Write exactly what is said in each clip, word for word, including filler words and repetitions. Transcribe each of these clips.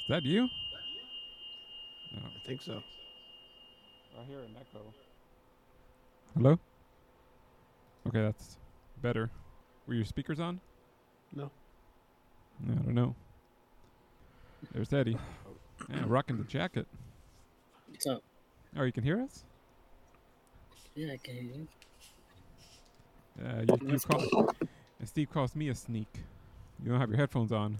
that you? No. I think so. I hear an echo. Hello? Okay, that's better. Were your speakers on? No. I don't know. There's Eddie. Yeah, rocking the jacket. What's up? Oh, you can hear us? Yeah, I can hear you. Yeah, you, you call, and Steve calls me a sneak. You don't have your headphones on.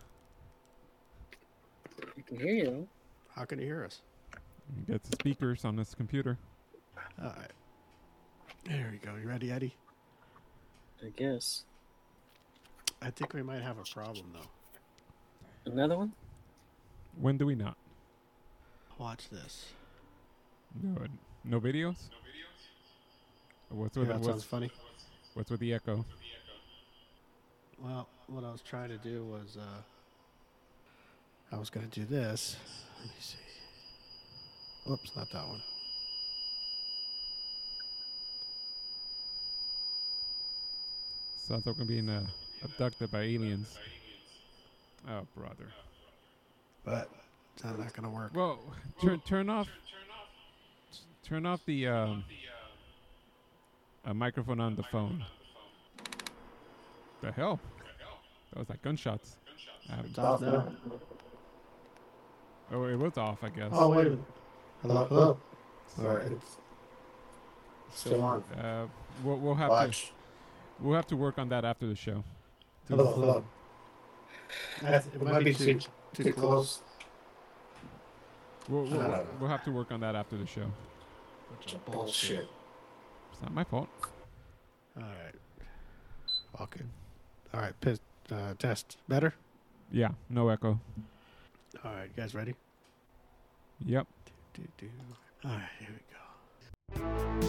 I can hear you though. How can you hear us? He gets the speakers on his computer. All right. There we go. You ready, Eddie? I guess. I think we might have a problem, though. Another one? When do we not? Watch this. No, no videos? What's with, Yeah, the, that what's, sounds funny. what's with the echo? Well, what I was trying to do was, uh, I was going to do this. Let me see. Whoops, not that one. Sounds like we're being uh, abducted by aliens. Oh, brother. But it's not going to work. Well, turn turn off turn off the um, uh, microphone on the phone. The hell? That was like gunshots. Um, It's off now. oh, it was off, I guess. Oh, wait a minute. Hello? Hello? All right. It's still on. Uh, we'll, we'll have Watch. to we'll have to work on that after the show. Hello, hello. That's, it might be too, too close. We'll, we'll, I don't know. we'll have to work on that after the show. Bunch of bullshit. It's not my fault. All right. Okay. All right. Piss, uh, test. Better? Yeah, no echo. All right. You guys ready? Yep. Do, do, do. All right. Here we go.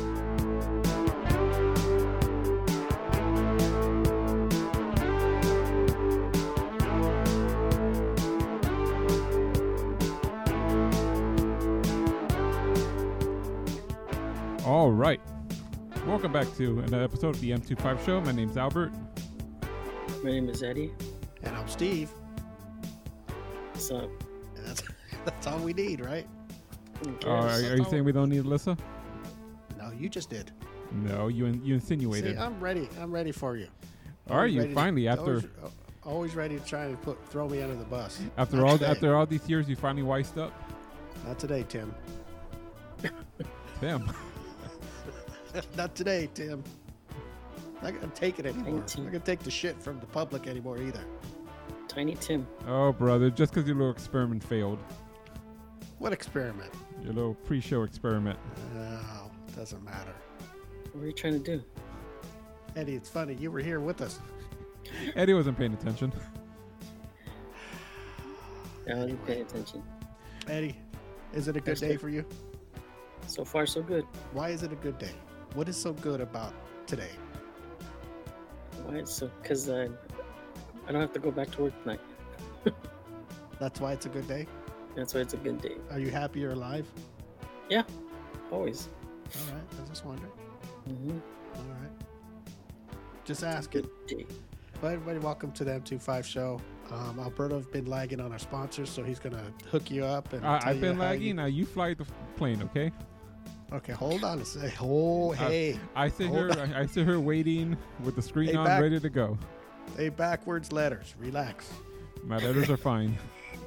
All right. Welcome back to another episode of the M twenty-five Show. My name's Albert. My name is Eddie. And I'm Steve. What's up? And that's, that's all we need, right? I Uh, are, guess. are you saying we don't need Alyssa? No, you just did. No, you in, you insinuated. See, I'm ready. I'm ready for you. Are Always you ready to- finally after Always, always ready to try and put throw me under the bus. after Not all today. after all these years you finally wised up? Not today, Tim. Damn. Not today, Tim. Not gonna take it anymore. I'm Nineteen. not gonna take the shit from the public anymore either. Tiny Tim. Oh, brother, just because your little experiment failed. What experiment? Your little pre-show experiment. No, doesn't matter. What are you trying to do? Eddie, it's funny. You were here with us. Eddie wasn't paying attention. I wasn't paying attention. Eddie, is it a good That's day good. for you? So far, so good. Why is it a good day? What is so good about today? Why? So, because I, I don't have to go back to work tonight. That's why it's a good day? That's why it's a good day. Are you happy you're alive? Always. All right. I just wonder. Mm-hmm. All right. Just asking. Good day. Well, everybody, welcome to the M twenty-five Show. Um, Alberto's been lagging on our sponsors, so he's going to hook you up. and I, tell I've you been how lagging. you- Now you fly the f- plane, okay? Okay, hold on a second. Oh, hey. I sit Hold here. I, I sit here waiting with the screen Hey, on, back- ready to go. Hey, backwards letters. Relax. My letters are fine.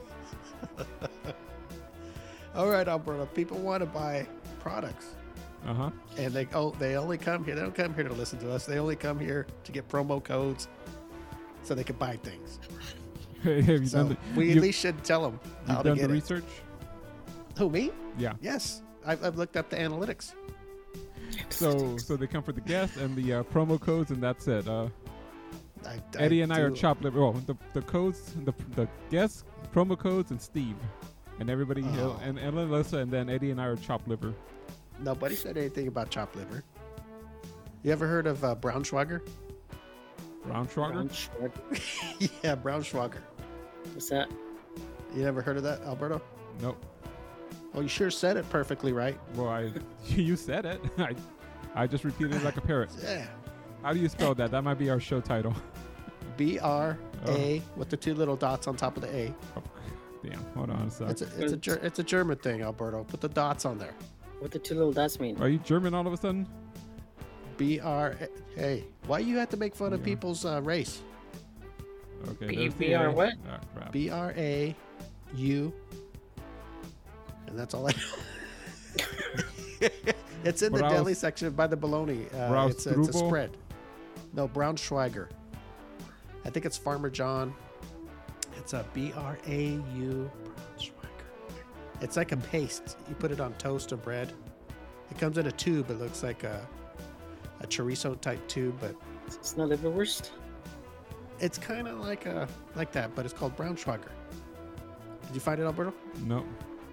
All right, Alberto. People want to buy products, Uh huh. and they oh they only come here. They don't come here to listen to us. They only come here to get promo codes, so they can buy things. Have you So done the, we you, at least should tell them how you've to done the get it. research? Who, me? Yeah. Yes, I've, I've looked up the analytics. So so they come for the guests and the uh, promo codes, and that's it. Uh, I, Eddie and I are do- chopped liver. Well, the the codes, the the guests, promo codes, and Steve, and everybody, Oh. and and Alyssa, and then Eddie and I are chopped liver. Nobody said anything about chopped liver. You ever heard of uh, Braunschweiger? Brown Schwager? Brown Schwager. Yeah, Braunschweiger. What's that? You never heard of that, Alberto? Nope. Oh, you sure said it perfectly right. Well, I you said it. I I just repeated it like a parrot. Yeah. How do you spell that? That might be our show title. B R A Oh. with the two little dots on top of the A. Damn, hold on a sec. It's a it's a Ger- it's a German thing, Alberto. Put the dots on there. What the two little dots mean? Are you German all of a sudden? B R. Hey, why you have to make fun of Yeah. people's uh, race? Okay. B- there's the B R A. what? Ah, crap. B R A U. And that's all I know. It's in the Braus- deli section by the bologna. Uh, it's, a, it's a Brausstrubel? spread. No, Braunschweiger. I think it's Farmer John. It's a B R A U Braunschweiger. It's like a paste. You put it on toast or bread. It comes in a tube. It looks like a a chorizo type tube, but It's not liverwurst. it's kind of like a like that. But it's called Braunschweiger. Did you find it, Alberto? No.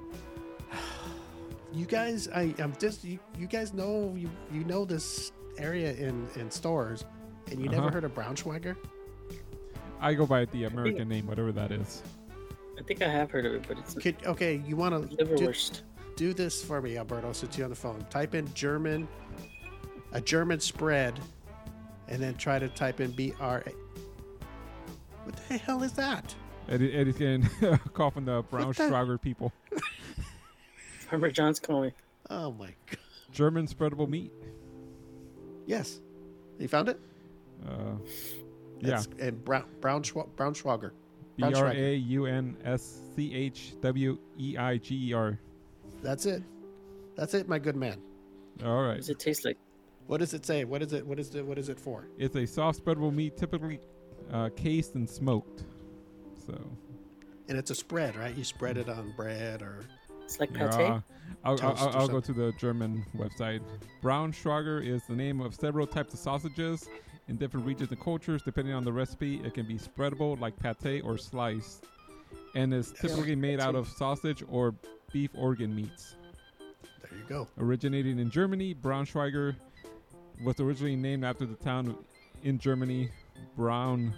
You guys, I, I'm just you, you guys know you you know this area in in stores, and you never Uh-huh. heard of Braunschweiger? I go by the American name, whatever that is. I think I have heard of it, but it's Could, okay, you want to do, liverwurst. do this for me, Alberto, since you're on the phone. Type in German, a German spread, and then try to type in B R A. What the hell is that? Eddie, Eddie's getting a call from the What the- Braunschweiger people. Farmer John's calling. Oh my god! German spreadable meat. Yes, you found it. Uh, yeah. It's, and Brown Braunschwa- Braunschweiger. B R A U N S C H W E I G E R. That's it. That's it, my good man. All What right. does it taste like? What does it say? What is it? What is it? What is it for? It's a soft spreadable meat, typically uh, cased and smoked. So. And it's a spread, right? You spread it on bread or It's like Yeah, pate. uh, I'll, I'll, Toast I'll, or I'll go something. to the German website. Braunschweiger is the name of several types of sausages in different regions and cultures. Depending on the recipe, it can be spreadable like pate or sliced, and is typically made out of sausage or beef organ meats. there you go. Originating in Germany, Braunschweiger was originally named after the town in Germany, Braunschweig.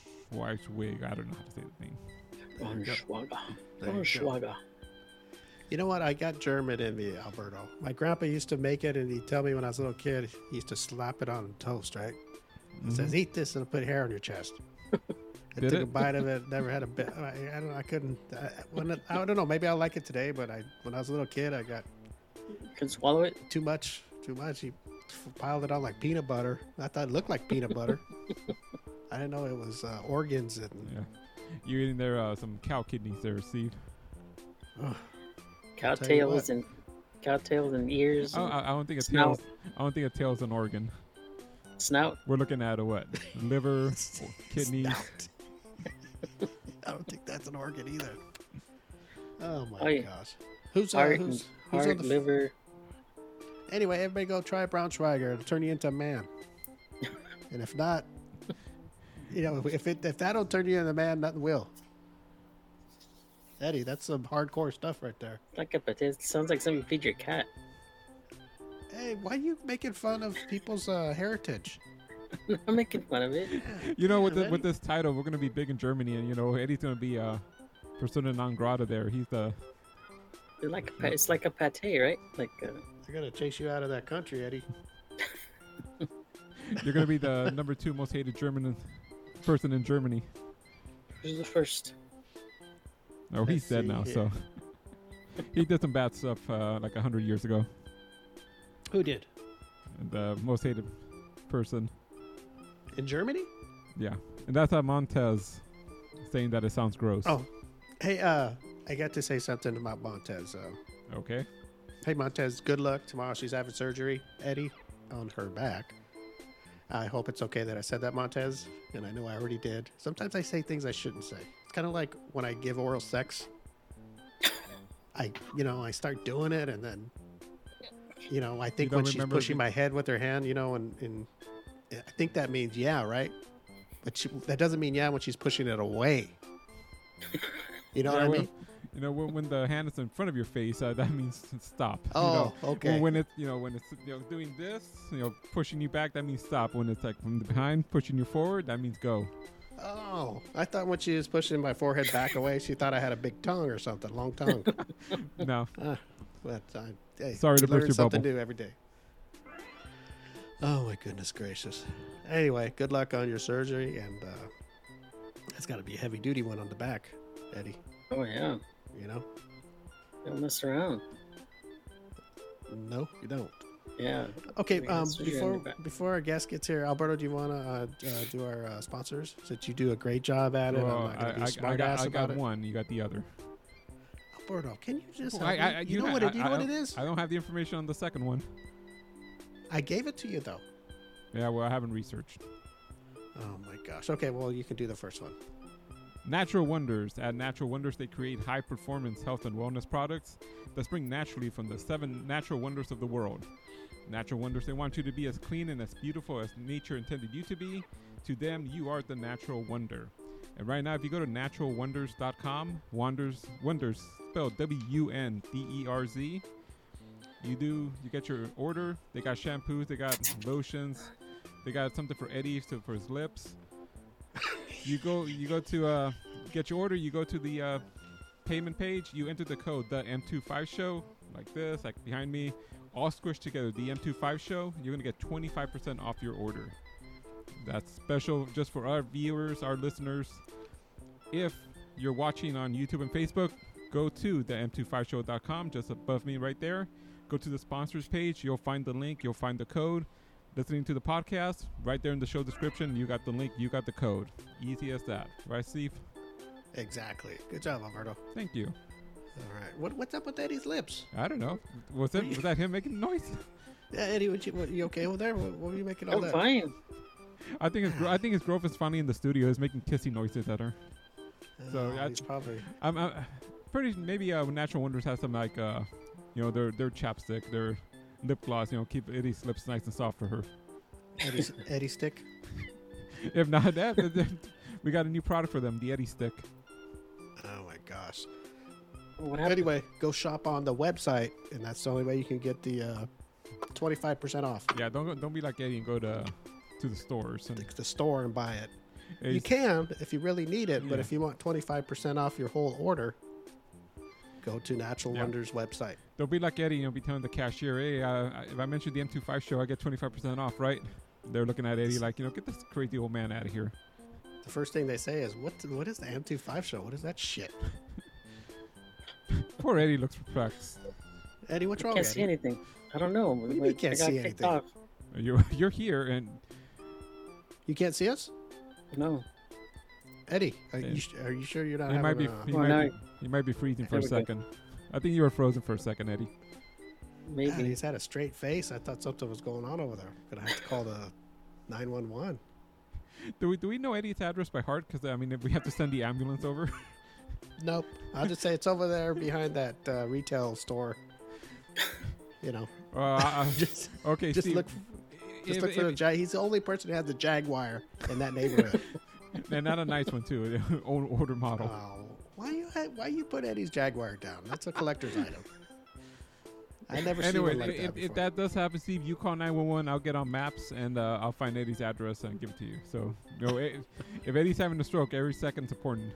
I don't know how to say the name. Braunschweiger. There you go. Braunschweiger. You know what? I got German in me, Alberto. My grandpa used to make it, and he'd tell me when I was a little kid, he used to slap it on toast, right? It Mhm. says, "Eat this," and it'll put hair on your chest. I Did took a it? bite of it. Never had a bit. I, I don't. I couldn't. I, when it, I don't know. Maybe I like it today, but I when I was a little kid, I got Can swallow it. too much. Too much. He piled it on like peanut butter. I thought it looked like peanut butter. I didn't know it was uh, organs and. Yeah, you're eating there uh, some cow kidneys there, Steve. Ugh. Cow Tell you tails and cow tails and ears. I, And I I don't think a Snout. tail's. I don't think a tail's an organ. snout. We're looking at a what? Liver, kidneys. Snout. I don't think that's an organ either. Oh my Oh, yeah. gosh. Who's, uh, Heart, who's, and, who's on heart, the f- liver. Anyway, everybody go try Braunschweiger. It'll turn you into a man. And if not, you know, if it if that don't turn you into a man, nothing will. Eddie, that's some hardcore stuff right there. Like a potato. It sounds like something you feed your cat. Hey, why are you making fun of people's uh, heritage? I'm making fun of it. You know, with Yeah, the, with Eddie. this title, we're gonna be big in Germany, and you know, Eddie's gonna be uh, persona non grata there. He's the It's like a, pa- it's like a pate, right? Like uh, They're gonna chase you out of that country, Eddie. you're gonna be the number two most hated German in- person in Germany. who's the first? Oh, he's Let's dead see now, here. so he did some bad stuff uh, like a hundred years ago. Who did? The most hated person, In Germany? yeah, and that's uh, Montez saying that it sounds gross. Oh, hey, uh, I got to say something about Montez. Uh, okay. hey, Montez, good luck tomorrow. She's having surgery, Eddie, on her back. I hope it's okay that I said that, Montez, and I know I already did. Sometimes I say things I shouldn't say. It's kind of like when I give oral sex. I, you know, I start doing it, and then, you know, I think don't when she's remember pushing the- my head with her hand, you know, and, and I think that means yeah, right? But she, that doesn't mean yeah when she's pushing it away. You know Yeah, what I well, mean? You know, when, when the hand is in front of your face, uh, that means stop. you Oh, know? okay. When, when it's you know when it's you know doing this, you know pushing you back, that means stop. When it's like from the behind pushing you forward, that means go. Oh, I thought when she was pushing my forehead back away, she thought I had a big tongue or something, long tongue. No, ah, but uh, hey, Sorry to burst learn your something bubble. new every day. Oh my goodness gracious! Anyway, good luck on your surgery, and uh, that's got to be a heavy duty one on the back, Eddie. Oh yeah. You know? Don't mess around. No, you don't. Yeah. Okay, Yeah, um, that's what you're before in the back. before our guest gets here, Alberto, do you want to uh, uh, do our uh, sponsors? Since you do a great job at it, Well, I'm not I, going to be I, I smart got, ass I about got it. one. You got the other. Alberto, can you just Well, help I, me? I, you know ha- what it, you I- know I what it don't- is? I don't have the information on the second one. I gave it to you though. Yeah, well, I haven't researched. Oh my gosh. Okay, well you can do the first one. Natural Wonders. At Natural Wonders, they create high-performance health and wellness products that spring naturally from the seven natural wonders of the world. Natural Wonders, they want you to be as clean and as beautiful as nature intended you to be. To them, you are the natural wonder. And right now, if you go to natural wonders dot com, Wonders, Wonders, spelled W U N D E R Z, you do, you get your order. They got shampoos, they got lotions, they got something for Eddie to, for his lips. You go, you go to uh, get your order. You go to the uh, payment page. You enter the code the M twenty-five show, like this, like behind me, all squished together. The M twenty-five show. You're gonna get twenty-five percent off your order. That's special just for our viewers, our listeners. If you're watching on YouTube and Facebook, go to the M twenty-five show dot com, just above me right there. Go to the sponsors page. You'll find the link. You'll find the code. Listening to the podcast, right there in the show description, you got the link, you got the code. Easy as that. Right, Steve? Exactly. Good job, Alberto. Thank you. All right. What, what's up with Eddie's lips? I don't know. Was that, was that him making noise? Yeah, Eddie, what you, what, you okay over there? What, what were you making all I'm that? fine. I think his, gro- I think his girlfriend's finally in the studio. He's making kissy noises at her. So, Oh, I- he's probably. I'm, I'm pretty maybe uh, Natural Wonders has some like uh, you know, their their chapstick, their lip gloss. You know, keep Eddie's lips nice and soft for her. Eddie's, Eddie stick. If not that, then- then we got a new product for them, the Eddie stick. Oh my gosh. What happened? Anyway, go shop on the website, and that's the only way you can get the uh, twenty-five percent off. Yeah, don't go, don't be like Eddie and go to to the stores and The, the store and buy it. You Eddie's- can if you really need it, but Yeah. if you want twenty-five percent off your whole order, go to Natural Yeah. Wonders website. Don't be like Eddie, you know, be telling the cashier, hey, uh, I- if I mention the M twenty-five show, I get twenty-five percent off, right? They're looking at Eddie like, you know, get this crazy old man out of here. The first thing they say is, "What? What is the M twenty-five show? What is that shit?" Poor Eddie looks perplexed. Eddie, what's I wrong? can't Eddie? see anything. I don't know. do you mean Like, you can't I got see kicked anything? off. You're, you're here, and You can't see us, No. Eddie. Are, Yeah. you, sh- are you sure you're not he having might be a- he Well, might now be, he might be freezing for There a we go. second. I think you were frozen for a second, Eddie. God, Maybe. he's had a straight face. I thought something was going on over there. Gonna have to call the nine one one. Do we do we know Eddie's address by heart? Because I mean, if we have to send the ambulance over. Nope. I'll just say it's over there behind that uh, retail store. You know, Uh, I- just okay, just Steve, look, just if- look for the if- Jag. He's the only person who has the Jaguar in that neighborhood. and not a nice one too, old older model. Oh, why you ha- why you put Eddie's Jaguar down? That's a collector's item. I never seen Anyway, one like if, that if before. that does happen, Steve, you call nine one one. I'll get on maps and uh, I'll find Eddie's address and give it to you. So, you know, eh, if Eddie's having a stroke, every second's important.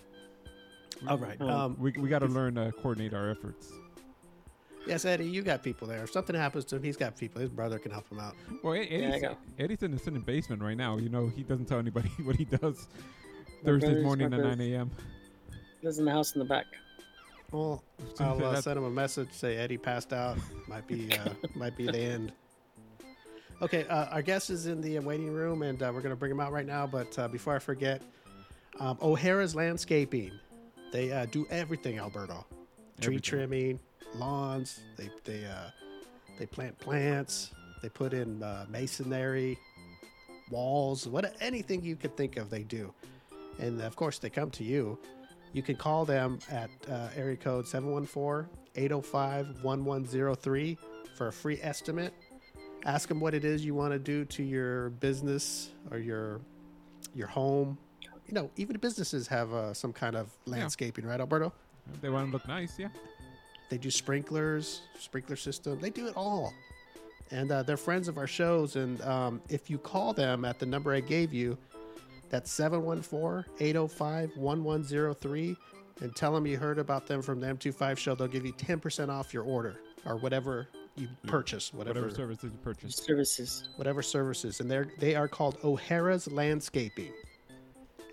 All right. Um, Um, We we got to learn to coordinate our efforts. yes, Eddie, you got people there. If something happens to him, he's got people. His brother can help him out. Well, Ed- Eddie's, got- Eddie's in the sitting basement right now. You know, he doesn't tell anybody what he does My Thursdays brother's- morning my at brother nine a.m. lives in the house in the back. Well, So I'll uh, that's- send him a message. Say Eddie passed out. Might be uh, might be the end. Okay, uh, our guest is in the waiting room, and uh, we're going to bring him out right now. But uh, before I forget, um, O'Hara's Landscaping. They uh, do everything, Alberto. Tree Everything. trimming, lawns. They they uh, they plant plants. They put in uh, masonry, walls, what anything you could think of, they do. And of course, they come to you. You can call them at uh, area code seven one four, eight oh five, one one oh three for a free estimate. Ask them what it is you want to do to your business or your your home. You know, even businesses have uh, some kind of landscaping, right, Alberto? If they want to look nice, yeah. They do sprinklers, sprinkler system. They do it all. And uh, they're friends of our shows. And um, if you call them at the number I gave you, that's seven one four, eight oh five, one one oh three, and tell them you heard about them from the M twenty-five show, they'll give you ten percent off your order or whatever you purchase, whatever Whatever services you purchase. Services. whatever services. And they're, they are called O'Hara's Landscaping.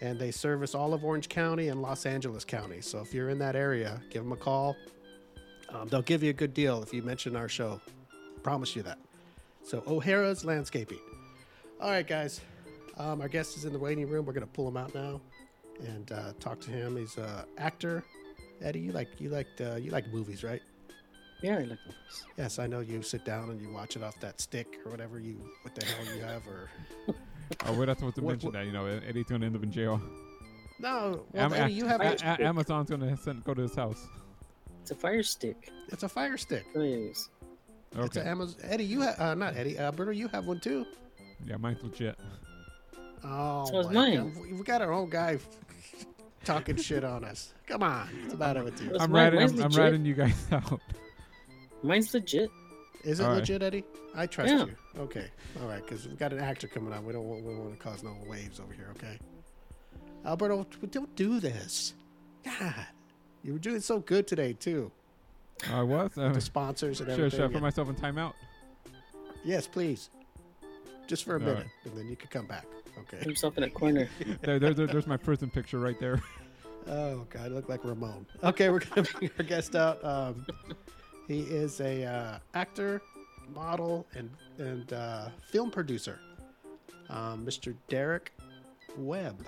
and they service all of Orange County and Los Angeles County. So if you're in that area, give them a call. Um, they'll give you a good deal if you mention our show. Promise you that. So O'Hara's Landscaping. All right, guys. Um, our guest is in the waiting room. We're gonna pull him out now and uh, talk to him. He's an actor. Eddie, you like you like uh, you like movies, right? Yeah, I like movies. Yes, I know you sit down and you watch it off that stick or whatever you what the hell you have or. Oh, we're not supposed to What- mention what- that. You know, Eddie's gonna end up in jail. No, well, Am- Eddie, you have A- it. A- Amazon's gonna send go to his house. It's a fire stick. It's a fire stick. Please. It's Okay. an Amazon. Eddie, you have uh, not Eddie. Alberto, you have one too. Yeah, mine's legit. Oh, So is my mine. God. We got our own guy talking shit on us. Come on, what's the matter with you? That's I'm mine. ratting. Mine's I'm, I'm legit. ratting you guys out. Mine's legit. Is it All right. legit, Eddie? I trust Yeah. you. Okay, all right, because we've got an actor coming on. We don't want, we don't want to cause no waves over here. Okay, Alberto, don't do this. God, you were doing so good today too. I was. Uh, The sponsors and should, everything. should I put myself in timeout? Yes, please. Just for a All minute, right. and then you can come back. Put Okay. himself in a corner. there, there, there- there's my prison picture right there. Oh God, I look like Ramon. Okay, we're gonna bring our guest out. Um, he is a uh, actor, model, and and uh, film producer. Um, Mister Derek Webb.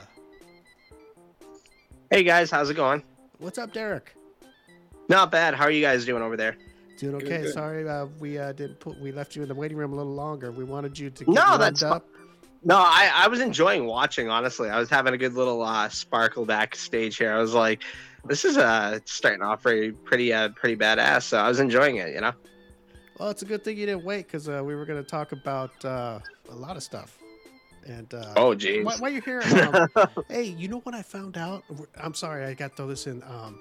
Hey guys, how's it going? What's up, Derek? Not bad. How are you guys doing over there? Doing Good, okay. good. Sorry, uh, we uh, didn't put. We left you in the waiting room a little longer. We wanted you to get No, warmed that's fi- up. No, I, I was enjoying watching, honestly. I was having a good little uh, sparkle backstage here. I was like, this is uh, starting off pretty pretty uh, pretty badass. So I was enjoying it, you know? Well, it's a good thing you didn't wait because uh, we were going to talk about uh, a lot of stuff. And uh, Oh, jeez. While, while you're here, um, hey, you know what I found out? I'm sorry, I got to throw this in. Um,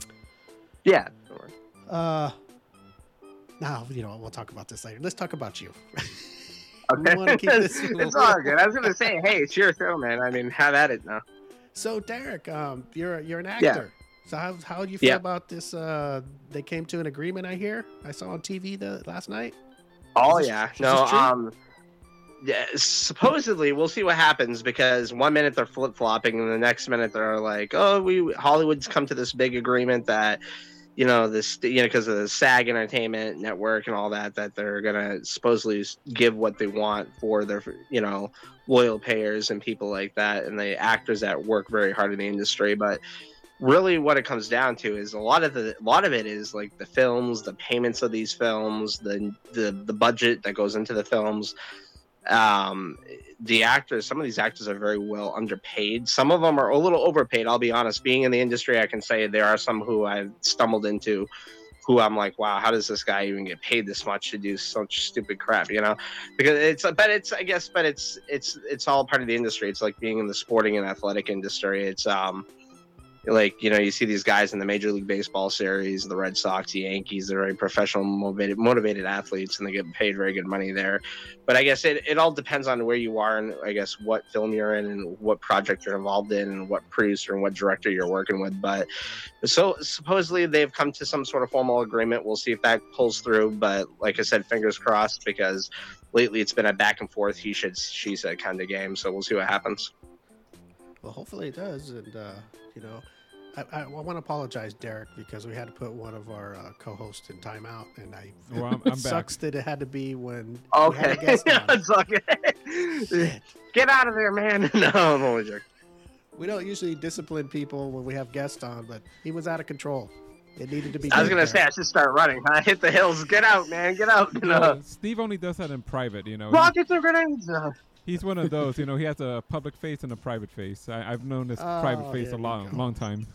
Yeah. uh, now, you know, we'll talk about this later. Let's talk about you. Okay. wanna keep this a little- It's all good. I was going to say, hey, it's your show, man. I mean, have at it now. So, Derek, um, you're you're an actor. So, how how do you feel Yeah. about this? Uh, they came to an agreement. I hear. I saw on T V the last night. Oh, Is this- yeah. is No, this true? um, yeah, supposedly we'll see what happens because one minute they're flip flopping and the next minute they're like, oh, we Hollywood's come to this big agreement that, you know, this, you know, because of the SAG Entertainment Network and all that, that they're gonna supposedly give what they want for their, you know, loyal payers and people like that, and the actors that work very hard in the industry. But really, what it comes down to is a lot of the, a lot of it is like the films, the payments of these films, the the the budget that goes into the films. Um, the actors, some of these actors are very well underpaid. Some of them are a little overpaid. I'll be honest. Being in the industry, I can say there are some who I've stumbled into, who I'm like, wow, how does this guy even get paid this much to do such stupid crap? You know, because it's, but it's, I guess, but it's, it's, it's all part of the industry. It's like being in the sporting and athletic industry. It's, um, like, you know, you see these guys in the Major League Baseball series, the Red Sox, the Yankees, they're very professional, motivated, motivated athletes, and they get paid very good money there. But I guess it, it all depends on where you are and I guess what film you're in and what project you're involved in and what producer and what director you're working with. But so supposedly they've come to some sort of formal agreement. We'll see if that pulls through. But like I said, fingers crossed, because lately it's been a back and forth, he said, she said kind of game. So we'll see what happens. Well, hopefully it does. And, uh, you know, I, I, I want to apologize, Derek, because we had to put one of our uh, co-hosts in timeout. And I, Well, I'm- I'm it sucks that it had to be when we had a Okay. guest on. It's okay. Get out of there, man. No, I'm only joking. We don't usually discipline people when we have guests on, but he was out of control. It needed to be I was done gonna say there. I should start running. I hit the hills. Get out, man. Get out. You know, No. Steve only does that in private. You know, He- Rockets or grenades? No. he's one of those. You know, he has a public face and a private face. I, I've known this private Oh, face there a you long, go. long time.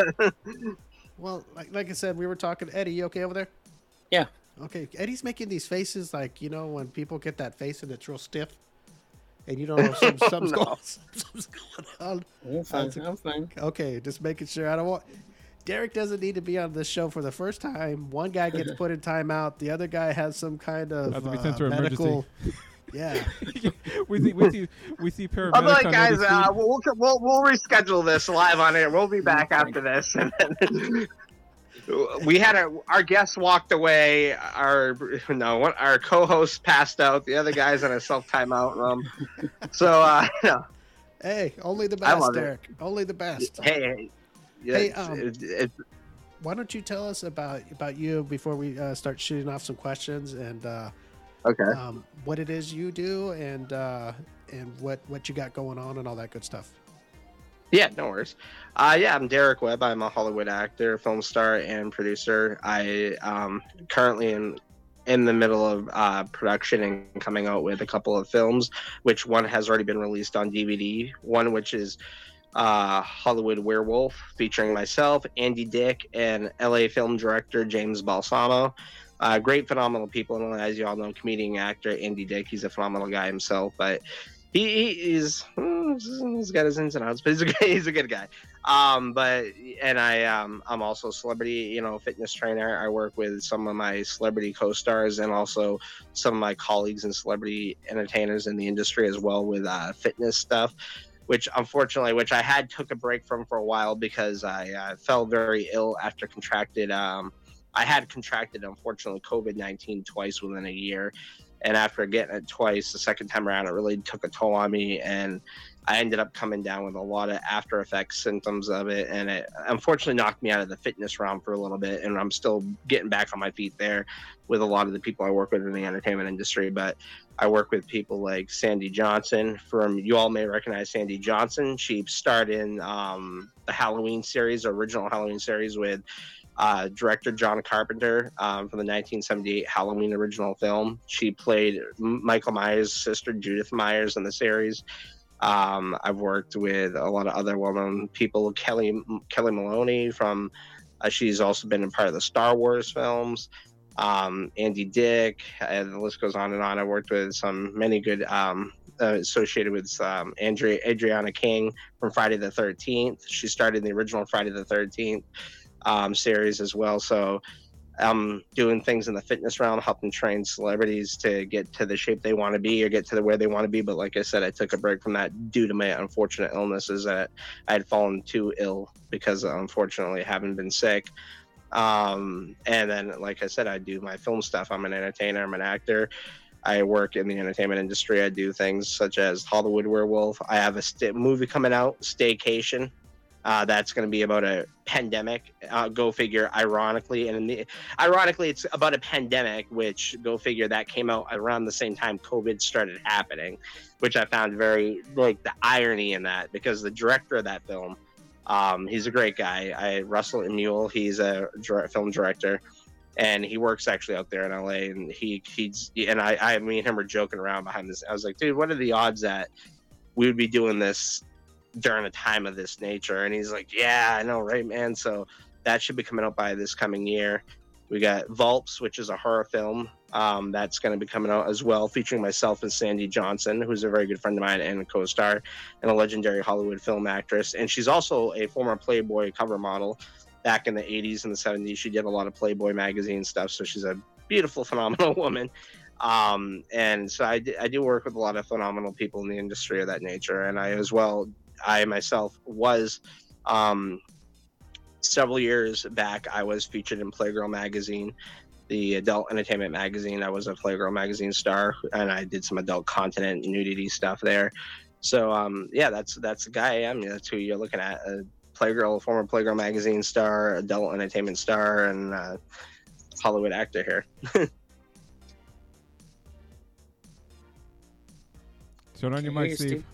Well, like, like I said, we were talking. Eddie, you okay over there? Yeah. Okay. Eddie's making these faces like, you know, when people get that face and it's real stiff. And you don't know if some, something's, No. going, something's going on. I'm fine. That's a- I'm fine. Okay, just making sure. I don't want. Derek doesn't need to be on this show for the first time. One guy gets put in timeout. The other guy has some kind of Has to be uh, sent to emergency. medical. Yeah. we see, we see, we see paramedics. I'm like, on guys, every uh, street. we'll, we'll we'll we'll reschedule this live on air. We'll be back after this. And then we had a, our guest walked away. Our no, one, our co-host passed out. The other guy's in a self timeout room. So uh, no. Hey, only the I best, love it. Derek. Only the best. Hey, hey, yeah, Hey, it's- um, it's- it's- Why don't you tell us about about you before we uh, start shooting off some questions and uh, okay. um, what it is you do and uh, and what what you got going on and all that good stuff. Yeah, no worries. Uh, yeah, I'm Derek Webb. I'm a Hollywood actor, film star, and producer. I um, currently am in the middle of uh, production and coming out with a couple of films, which one has already been released on D V D. One which is uh, Hollywood Werewolf, featuring myself, Andy Dick, and L A film director James Balsamo. Uh, great, phenomenal people, and as you all know, comedian actor Andy Dick. He's a phenomenal guy himself, but he, he is hmm, he's got his ins and outs, but he's a he's a good guy. Um, but and I um I'm also a celebrity, you know, fitness trainer. I work with some of my celebrity co-stars and also some of my colleagues and celebrity entertainers in the industry as well with uh, fitness stuff. Which unfortunately, which I had took a break from for a while because I uh, fell very ill after contracted. Um, I had contracted, unfortunately, COVID nineteen twice within a year. And after getting it twice, the second time around, it really took a toll on me. And I ended up coming down with a lot of after effects symptoms of it. And it unfortunately knocked me out of the fitness realm for a little bit. And I'm still getting back on my feet there with a lot of the people I work with in the entertainment industry. But I work with people like Sandy Johnson from, you all may recognize Sandy Johnson. She starred in um, the Halloween series, original Halloween series with Uh, director John Carpenter um, from the nineteen seventy-eight Halloween original film. She played Michael Myers' sister, Judith Myers, in the series. Um, I've worked with a lot of other well-known people. Kelly Kelly Maloney from, uh, she's also been in part of the Star Wars films. Um, Andy Dick, and the list goes on and on. I worked with some many good um, uh, associated with um, Andrea, Adriana King from Friday the thirteenth. She started in the original Friday the thirteenth um, series as well. So I'm doing things in the fitness realm, helping train celebrities to get to the shape they want to be or get to the where they want to be. But like I said, I took a break from that due to my unfortunate illnesses that I had fallen too ill because unfortunately I haven't been sick. Um, and then, like I said, I do my film stuff. I'm an entertainer, I'm an actor. I work in the entertainment industry. I do things such as Hollywood Werewolf. I have a st- movie coming out, Staycation. Uh, that's going to be about a pandemic. Uh, go figure. Ironically, and in the, ironically, it's about a pandemic, which go figure that came out around the same time COVID started happening, which I found very like the irony in that because the director of that film, um, he's a great guy. I Russell Emule. He's a direct, film director, and he works actually out there in L A. And he he's and I, I me and him were joking around behind this. I was like, dude, what are the odds that we would be doing this during a time of this nature? And he's like, yeah, I know, right, man? So that should be coming out by this coming year. We got Vulps, which is a horror film um, that's going to be coming out as well, featuring myself and Sandy Johnson, who's a very good friend of mine and a co-star and a legendary Hollywood film actress. And she's also a former Playboy cover model. Back in the eighties and the seventies, she did a lot of Playboy magazine stuff. So she's a beautiful, phenomenal woman. Um, and so I, d- I do work with a lot of phenomenal people in the industry of that nature. And I as well I myself was um, several years back. I was featured in Playgirl magazine, the adult entertainment magazine. I was a Playgirl magazine star, and I did some adult content, nudity stuff there. So um, yeah, that's that's the guy I am. That's who you're looking at. A Playgirl, former Playgirl magazine star, adult entertainment star, and uh, Hollywood actor here. Turn on your mic, Steve. Steve.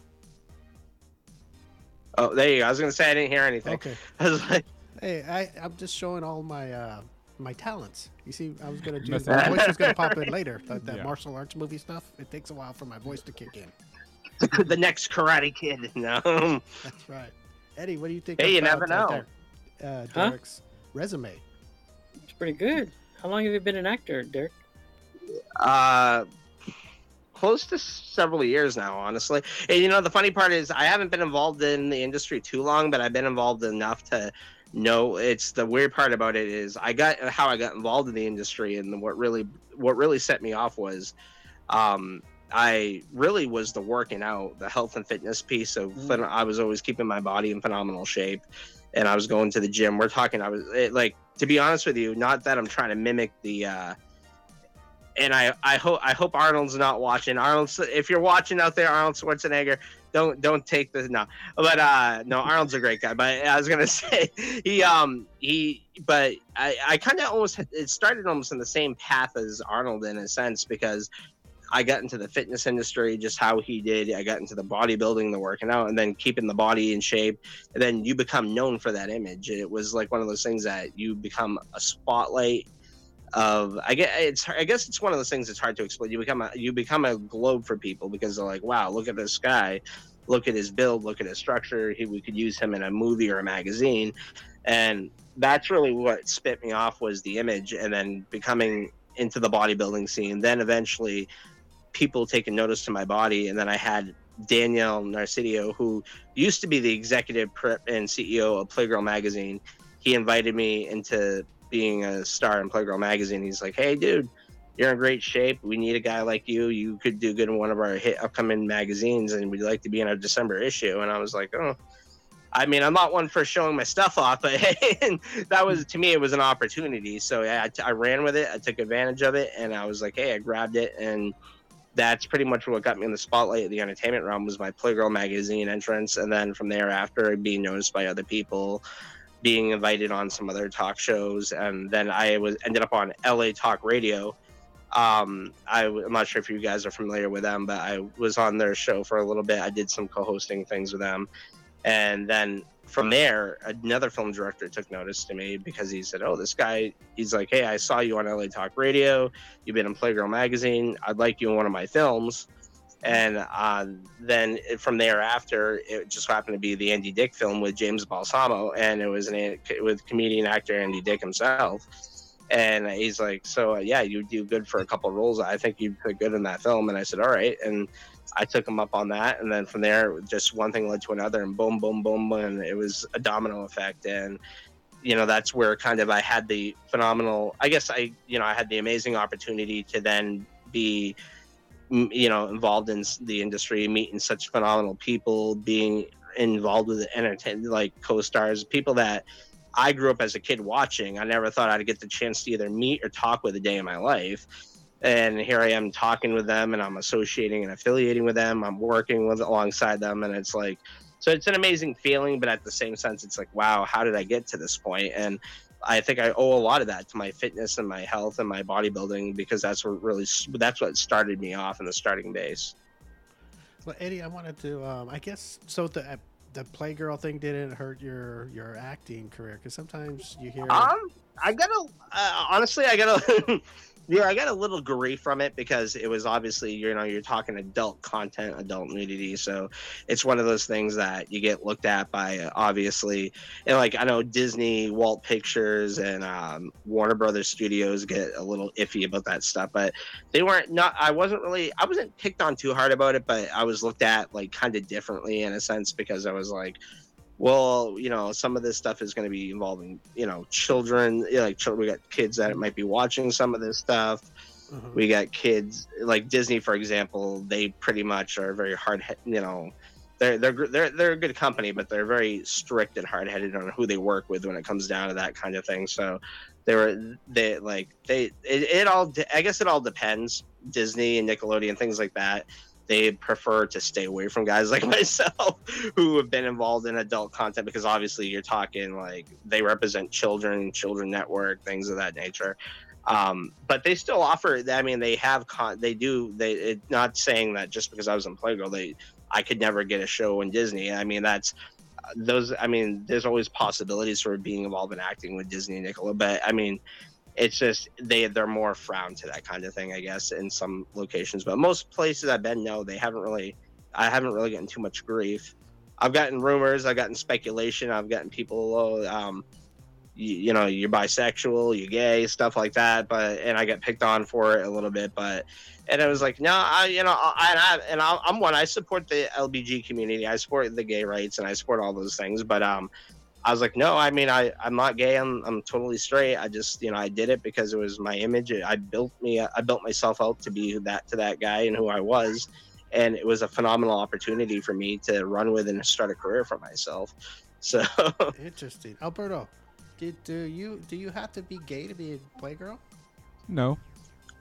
Oh, there you go. I was going to say I didn't hear anything. Okay. I was like, hey, I, I'm just showing all my uh, my talents. You see, I was going to do my voice was going to pop in later. That, that yeah. martial arts movie stuff. It takes a while for my voice to kick in. The next Karate Kid. No. That's right. Eddie, what do you think? Hey, you never know. Uh, Der- uh, Derek's huh? resume. It's pretty good. How long have you been an actor, Derek? Uh. Close to several years now, honestly. And you know, the funny part is I haven't been involved in the industry too long, but I've been involved enough to know. It's the weird part about it is I got how I got involved in the industry, and what really what really set me off was um, I really was the working out, the health and fitness piece of. Mm-hmm. I was always keeping my body in phenomenal shape, and I was going to the gym. We're talking. I was it, like, to be honest with you, not that I'm trying to mimic the. Uh, and I, I hope I hope Arnold's not watching. Arnold, if you're watching out there, Arnold Schwarzenegger, don't don't take this no. But uh, no, Arnold's a great guy. But I was gonna say he um he, but I I kind of almost it started almost in the same path as Arnold in a sense, because I got into the fitness industry just how he did. I got into the bodybuilding, the working out, and then keeping the body in shape. And then you become known for that image. It was like one of those things that you become a spotlight of. I guess it's I guess it's one of those things that's hard to explain. You become a you become a globe for people because they're like, wow, look at this guy, look at his build, look at his structure. He, we could use him in a movie or a magazine, and that's really what spit me off was the image, and then becoming into the bodybuilding scene. Then eventually people taking notice to my body, and then I had Daniel Narcidio, who used to be the executive prep and C E O of Playgirl magazine. He invited me into being a star in Playgirl magazine. He's like, hey dude, you're in great shape, we need a guy like you, you could do good in one of our hit upcoming magazines, and we'd like to be in our December issue. And I was like, oh, I mean, I'm not one for showing my stuff off, but and that was, to me, it was an opportunity. So yeah, I, t- I ran with it, I took advantage of it, and I was like, hey, I grabbed it, and that's pretty much what got me in the spotlight of the entertainment realm was my Playgirl magazine entrance. And then from there after, being noticed by other people, being invited on some other talk shows. And then I was ended up on L A Talk Radio. Um, I, I'm not sure if you guys are familiar with them, but I was on their show for a little bit. I did some co-hosting things with them. And then from there, another film director took notice to me because he said, oh, this guy, he's like, hey, I saw you on L A Talk Radio. You've been in Playgirl magazine. I'd like you in one of my films. And uh, then from there after, it just happened to be the Andy Dick film with James Balsamo. And it was an, with comedian actor Andy Dick himself. And he's like, so uh, yeah, you do good for a couple of roles. I think you did good in that film. And I said, all right. And I took him up on that, and then from there, just one thing led to another, and boom, boom, boom, and it was a domino effect. And you know, that's where kind of I had the phenomenal. I guess I, you know, I had the amazing opportunity to then be, you know, involved in the industry, meeting such phenomenal people, being involved with the entertainment, like co-stars, people that I grew up as a kid watching. I never thought I'd get the chance to either meet or talk with a day in my life. And here I am talking with them, and I'm associating and affiliating with them. I'm working with alongside them, and it's like, so it's an amazing feeling. But at the same sense, it's like, wow, how did I get to this point? And I think I owe a lot of that to my fitness and my health and my bodybuilding, because that's what really that's what started me off in the starting base. Well, Eddie, I wanted to, um, I guess, so the uh, the Playgirl thing didn't hurt your your acting career, because sometimes you hear. Um, I got a uh, honestly, I got a. Yeah, I got a little grief from it because it was obviously, you know, you're talking adult content, adult nudity. So it's one of those things that you get looked at by, uh, obviously. And like, I know Disney, Walt Pictures, and um, Warner Brothers Studios get a little iffy about that stuff. But they weren't, not, I wasn't really, I wasn't picked on too hard about it, but I was looked at like kind of differently in a sense, because I was like, well, you know, some of this stuff is going to be involving, you know, children, you know, like children. We got kids that might be watching some of this stuff. Uh-huh. We got kids like Disney, for example. They pretty much are very hard, you know, they're they're they're they're a good company, but they're very strict and hard headed on who they work with when it comes down to that kind of thing. So they were they like they it, it all I guess it all depends. Disney and Nickelodeon, things like that. They prefer to stay away from guys like myself who have been involved in adult content, because obviously you're talking like they represent children, Children Network, things of that nature. Um, but they still offer. I mean, they have con. They do. They it, not saying that just because I was in Playgirl, they I could never get a show in Disney. I mean, that's those. I mean, there's always possibilities for being involved in acting with Disney and Nickelodeon. But I mean, it's just they they're more frowned to that kind of thing, I guess, in some locations. But most places I've been, no, they haven't really. I haven't really gotten too much grief. I've gotten rumors, I've gotten speculation, I've gotten people, oh, um, you, you know, you're bisexual, you're gay, stuff like that. But and I get picked on for it a little bit, but and it was like, no, I, you know, I, I and I, I'm one. I support the L B G community, I support the gay rights, and I support all those things. But um. I was like, no, I mean, I, I'm not gay. I'm, I'm totally straight. I just, you know, I did it because it was my image. I built me, I built myself out to be that, to that guy and who I was. And it was a phenomenal opportunity for me to run with and start a career for myself. So interesting. Alberto, did do you, do you have to be gay to be a Playgirl? No.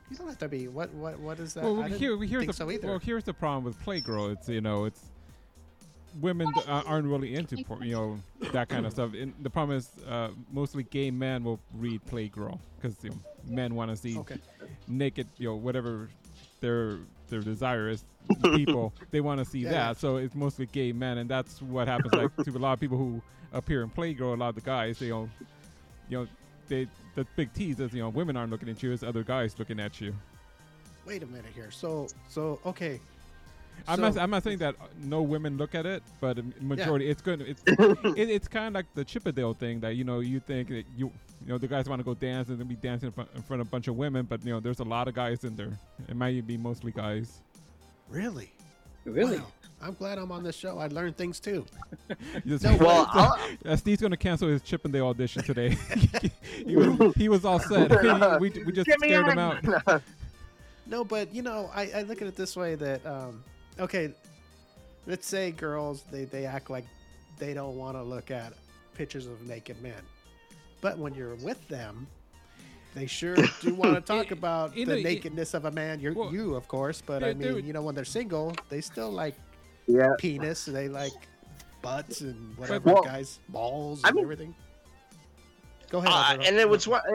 You don't have to be. What? What? What is that? Well, I didn't here, here's think the so either. well, here's the problem with Playgirl. It's you know, it's women d- uh, aren't really into por- you know that kind of stuff. And the problem is, uh, mostly gay men will read Playgirl because you know, men want to see Okay. naked, you know, whatever their their desire is. People they want to see Yeah, that, yeah. so it's mostly gay men, and that's what happens. Like to a lot of people who appear in Playgirl, a lot of the guys, they don't, you know, they the big tease is you know women aren't looking at you, it's other guys looking at you. Wait a minute here. So, so okay. I'm So- not. I'm not saying that no women look at it, but a majority. It's good. It's it, it's kind of like the Chippendale thing that you know you think that you you know the guys want to go dance and then be dancing in front, in front of a bunch of women, but you know there's a lot of guys in there. It might be mostly guys. Really? Really? Wow. I'm glad I'm on this show. I learned things too. You just- No, Well, I'll, uh, Steve's gonna cancel his Chippendale audition today. he, was, he was all set. we we just Get me scared him in. out. No, but you know, I, I look at it this way that um, okay, let's say girls they, they act like they don't want to look at pictures of naked men, but when you're with them, they sure do want to talk about You the know, it- nakedness of a man. You're Well, you, of course, but there- I there mean, would- you know, when they're single, they still like yeah. penis. They like butts and whatever Well, guys, balls I and mean- everything. Go ahead. Uh, Alberto. and it was what.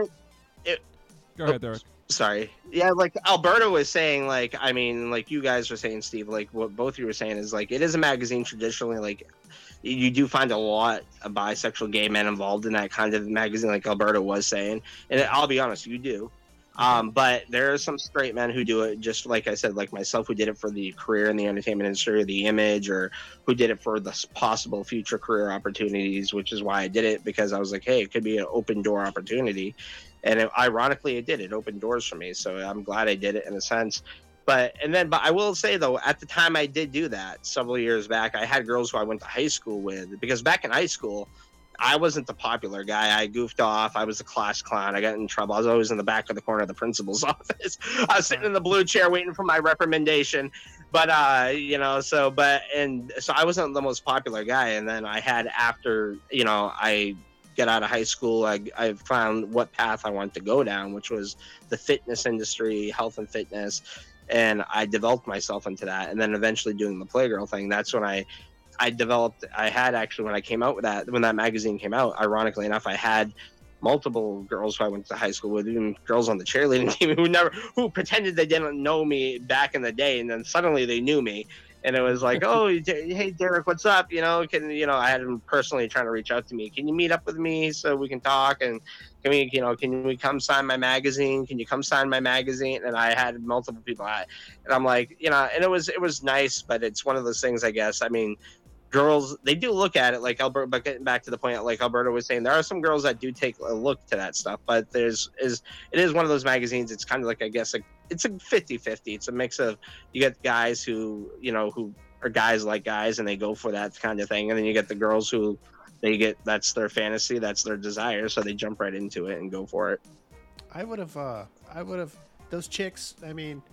Go ahead, Derek. Sorry. Yeah, like Alberta was saying, like, I mean, like you guys were saying, Steve, like what both of you were saying is like it is a magazine traditionally, like you do find a lot of bisexual gay men involved in that kind of magazine, like Alberta was saying. And I'll be honest, you do. Um, but there are some straight men who do it just like I said, like myself, who did it for the career in the entertainment industry or the image, or who did it for the s- possible future career opportunities, which is why I did it, because I was like, hey, it could be an open door opportunity. And it, ironically, it did. It opened doors for me. So I'm glad I did it in a sense. But and then, but I will say though, at the time I did do that several years back, I had girls who I went to high school with, because back in high school, I wasn't the popular guy. I goofed off. I was a class clown. I got in trouble. I was always in the back of the corner of the principal's office. I was sitting in the blue chair waiting for my recommendation. But, uh, you know, so, but, and so I wasn't the most popular guy. And then I had, after, you know, I get out of high school, I, I found what path I wanted to go down, which was the fitness industry, health and fitness. And I developed myself into that. And then eventually doing the Playgirl thing, that's when I, I developed, I had actually, when I came out with that, when that magazine came out, ironically enough, I had multiple girls who I went to high school with, even girls on the cheerleading team who never, who pretended they didn't know me back in the day. And then suddenly they knew me. And it was like, oh, hey, Derek, what's up? You know, can, you know, I had them personally trying to reach out to me. Can you meet up with me so we can talk? And can we, you know, can we come sign my magazine? Can you come sign my magazine? And I had multiple people. I, and I'm like, you know, and it was, it was nice, but it's one of those things, I guess. I mean, girls, they do look at it, like Alberta, but getting back to the point, like Alberta was saying, there are some girls that do take a look to that stuff, but there's is it is one of those magazines. It's kind of like, I guess, like it's a fifty-fifty. It's a mix of, you get guys who, you know, who are guys like guys and they go for that kind of thing, and then you get the girls who they get, that's their fantasy, that's their desire, so they jump right into it and go for it. I would have, uh, I would have, those chicks, I mean,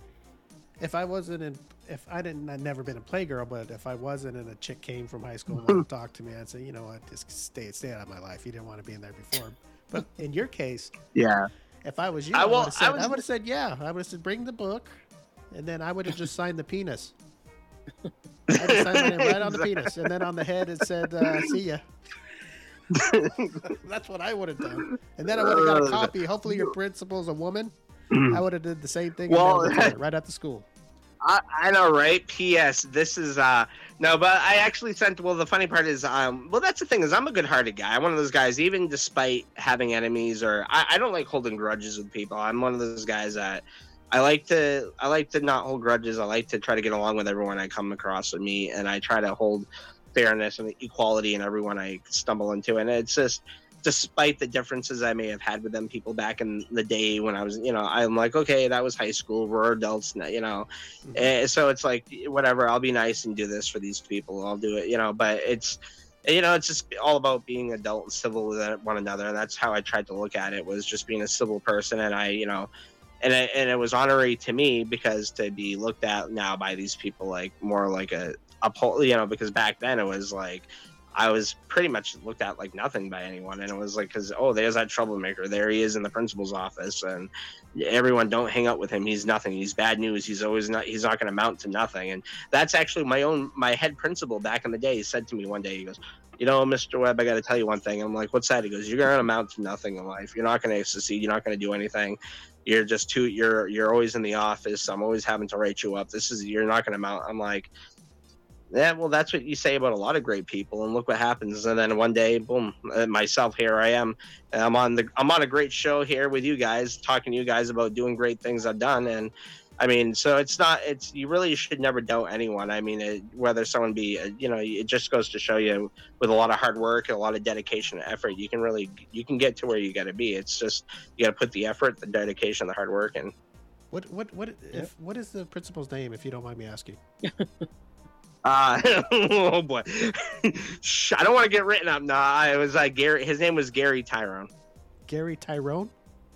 if I wasn't in, if I didn't, I'd never been a Playgirl, but if I wasn't and a chick came from high school and wanted to talk to me, I'd say, you know what, just stay, stay out of my life. You didn't want to be in there before. But in your case, Yeah. if I was you, I I, will- would have said, I was- I would have said, yeah. I would have said, bring the book, and then I would have just signed the penis. I just signed my name right on the penis, and then on the head it said, uh, "See ya." That's what I would have done, and then I would have got a copy. Hopefully, your principal's a woman. I would have did the same thing. Well- and mailed it to her right at the school. I, I know, right? P S. This is uh no, but I actually sent. Well, the funny part is, um, well, that's the thing is, I'm a good-hearted guy. I'm one of those guys, even despite having enemies, or I, I don't like holding grudges with people. I'm one of those guys that I like to, I like to not hold grudges. I like to try to get along with everyone I come across with me, and I try to hold fairness and equality in everyone I stumble into. And it's just, despite the differences I may have had with them people back in the day when I was, you know, I'm like, okay, that was high school. We're adults now, you know. Mhm. Eh, so it's like, whatever, I'll be nice and do this for these people. I'll do it, you know, but it's, you know, it's just all about being adult and civil with one another. And that's how I tried to look at it, was just being a civil person. And I, you know, and it, and it was honorary to me, because to be looked at now by these people like more like a, uphold, you know, because back then it was like, I was pretty much looked at like nothing by anyone. And it was like, because, oh, there's that troublemaker. There he is in the principal's office. And everyone, don't hang out with him. He's nothing. He's bad news. He's always not, he's not going to amount to nothing. And that's actually my own, my head principal back in the day said to me one day, he goes, you know, Mister Webb, I got to tell you one thing. I'm like, what's that? He goes, you're going to amount to nothing in life. You're not going to succeed. You're not going to do anything. You're just too, you're, you're always in the office. I'm always having to write you up. This is, you're not going to amount. I'm like, yeah, well, that's what you say about a lot of great people, and look what happens. And then one day, boom, uh, myself, here I am. And I'm on the, I'm on a great show here with you guys, talking to you guys about doing great things I've done. And I mean, so it's not, it's, you really should never doubt anyone. I mean, it, whether someone be, uh, you know, it just goes to show you with a lot of hard work and a lot of dedication and effort, you can really, you can get to where you got to be. It's just, you got to put the effort, the dedication, the hard work in. What, what, what, if, what is the principal's name, if you don't mind me asking? Uh, oh boy, Shh, I don't want to get written up. Nah, it was like uh, Gary. His name was Gary Tyrone. Gary Tyrone.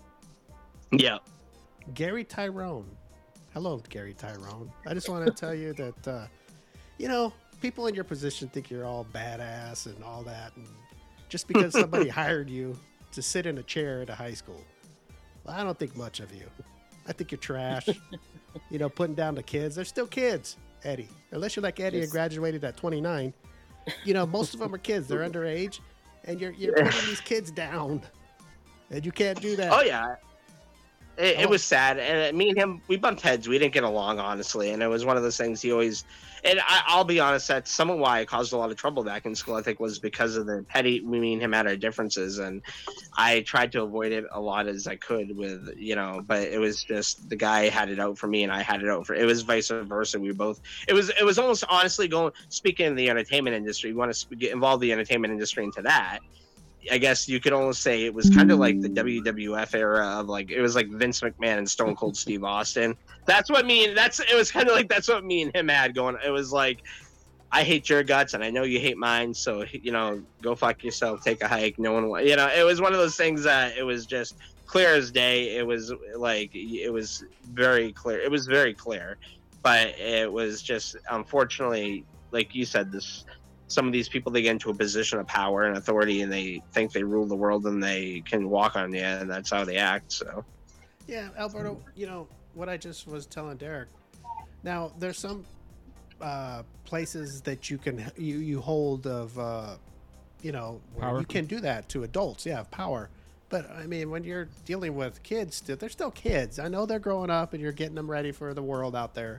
Yeah. Gary Tyrone. Hello, Gary Tyrone. I just want to tell you that, uh, you know, people in your position think you're all badass and all that, and just because somebody hired you to sit in a chair at a high school, well, I don't think much of you. I think you're trash. You know, putting down the kids. They're still kids. Eddie, unless you're like Eddie Yes. and graduated at twenty-nine, you know, most of them are kids. They're underage, and you're you're putting these kids down, and you can't do that. Oh yeah. It, Oh. it was sad, and me and him, we bumped heads. We didn't get along, honestly, and it was one of those things he always. And I, I'll be honest, that's some of why it caused a lot of trouble back in school. I think was because of the petty. We me and him had our differences, and I tried to avoid it a lot as I could. With you know, but it was just the guy had it out for me, and I had it out for. It was vice versa. We were both. It was. It was almost honestly going. Speaking of the entertainment industry, we want to sp- get involve the entertainment industry into that. I guess you could almost say it was kind of like the W W F era of like it was like Vince McMahon and Stone Cold Steve Austin. That's what me and that's it was kind of like that's what me and him had going. It was like I hate your guts and I know you hate mine, so you know go fuck yourself, take a hike. No one, wa- you know, it was one of those things that it was just clear as day. It was like it was very clear. It was very clear, but it was just unfortunately, like you said, this. Some of these people, they get into a position of power and authority and they think they rule the world and they can walk on you, and that's how they act. So Yeah, Alberto, you know, what I just was telling Derek. Now, there's some uh, places that you can, you, you hold of, uh, you know, where Power. you can do that to adults. Yeah, power. But, I mean, when you're dealing with kids, still, they're still kids. I know they're growing up and you're getting them ready for the world out there.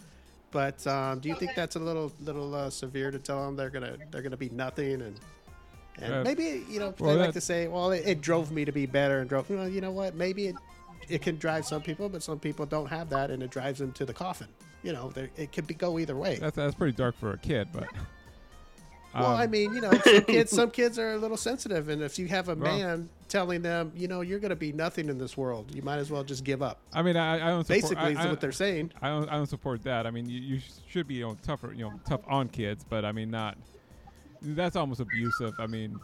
But um, do you think that's a little little uh, severe to tell them they're gonna they're gonna be nothing and and Uh, maybe you know well, they like that- to say, well, it, it drove me to be better and drove. Well, you know what? Maybe it it can drive some people, but some people don't have that, and it drives them to the coffin. You know, there- it could be go either way. That's that's pretty dark for a kid, but. Well, um, I mean, you know, some kids some kids are a little sensitive, and if you have a Well- man telling them, you know, you're gonna be nothing in this world, you might as well just give up. I mean, I, I don't support, Basically, I, is I, what they're saying. I don't, I don't support that. I mean, you, you should be you know tougher, you know, tough on kids, but I mean, not. That's almost abusive. I mean,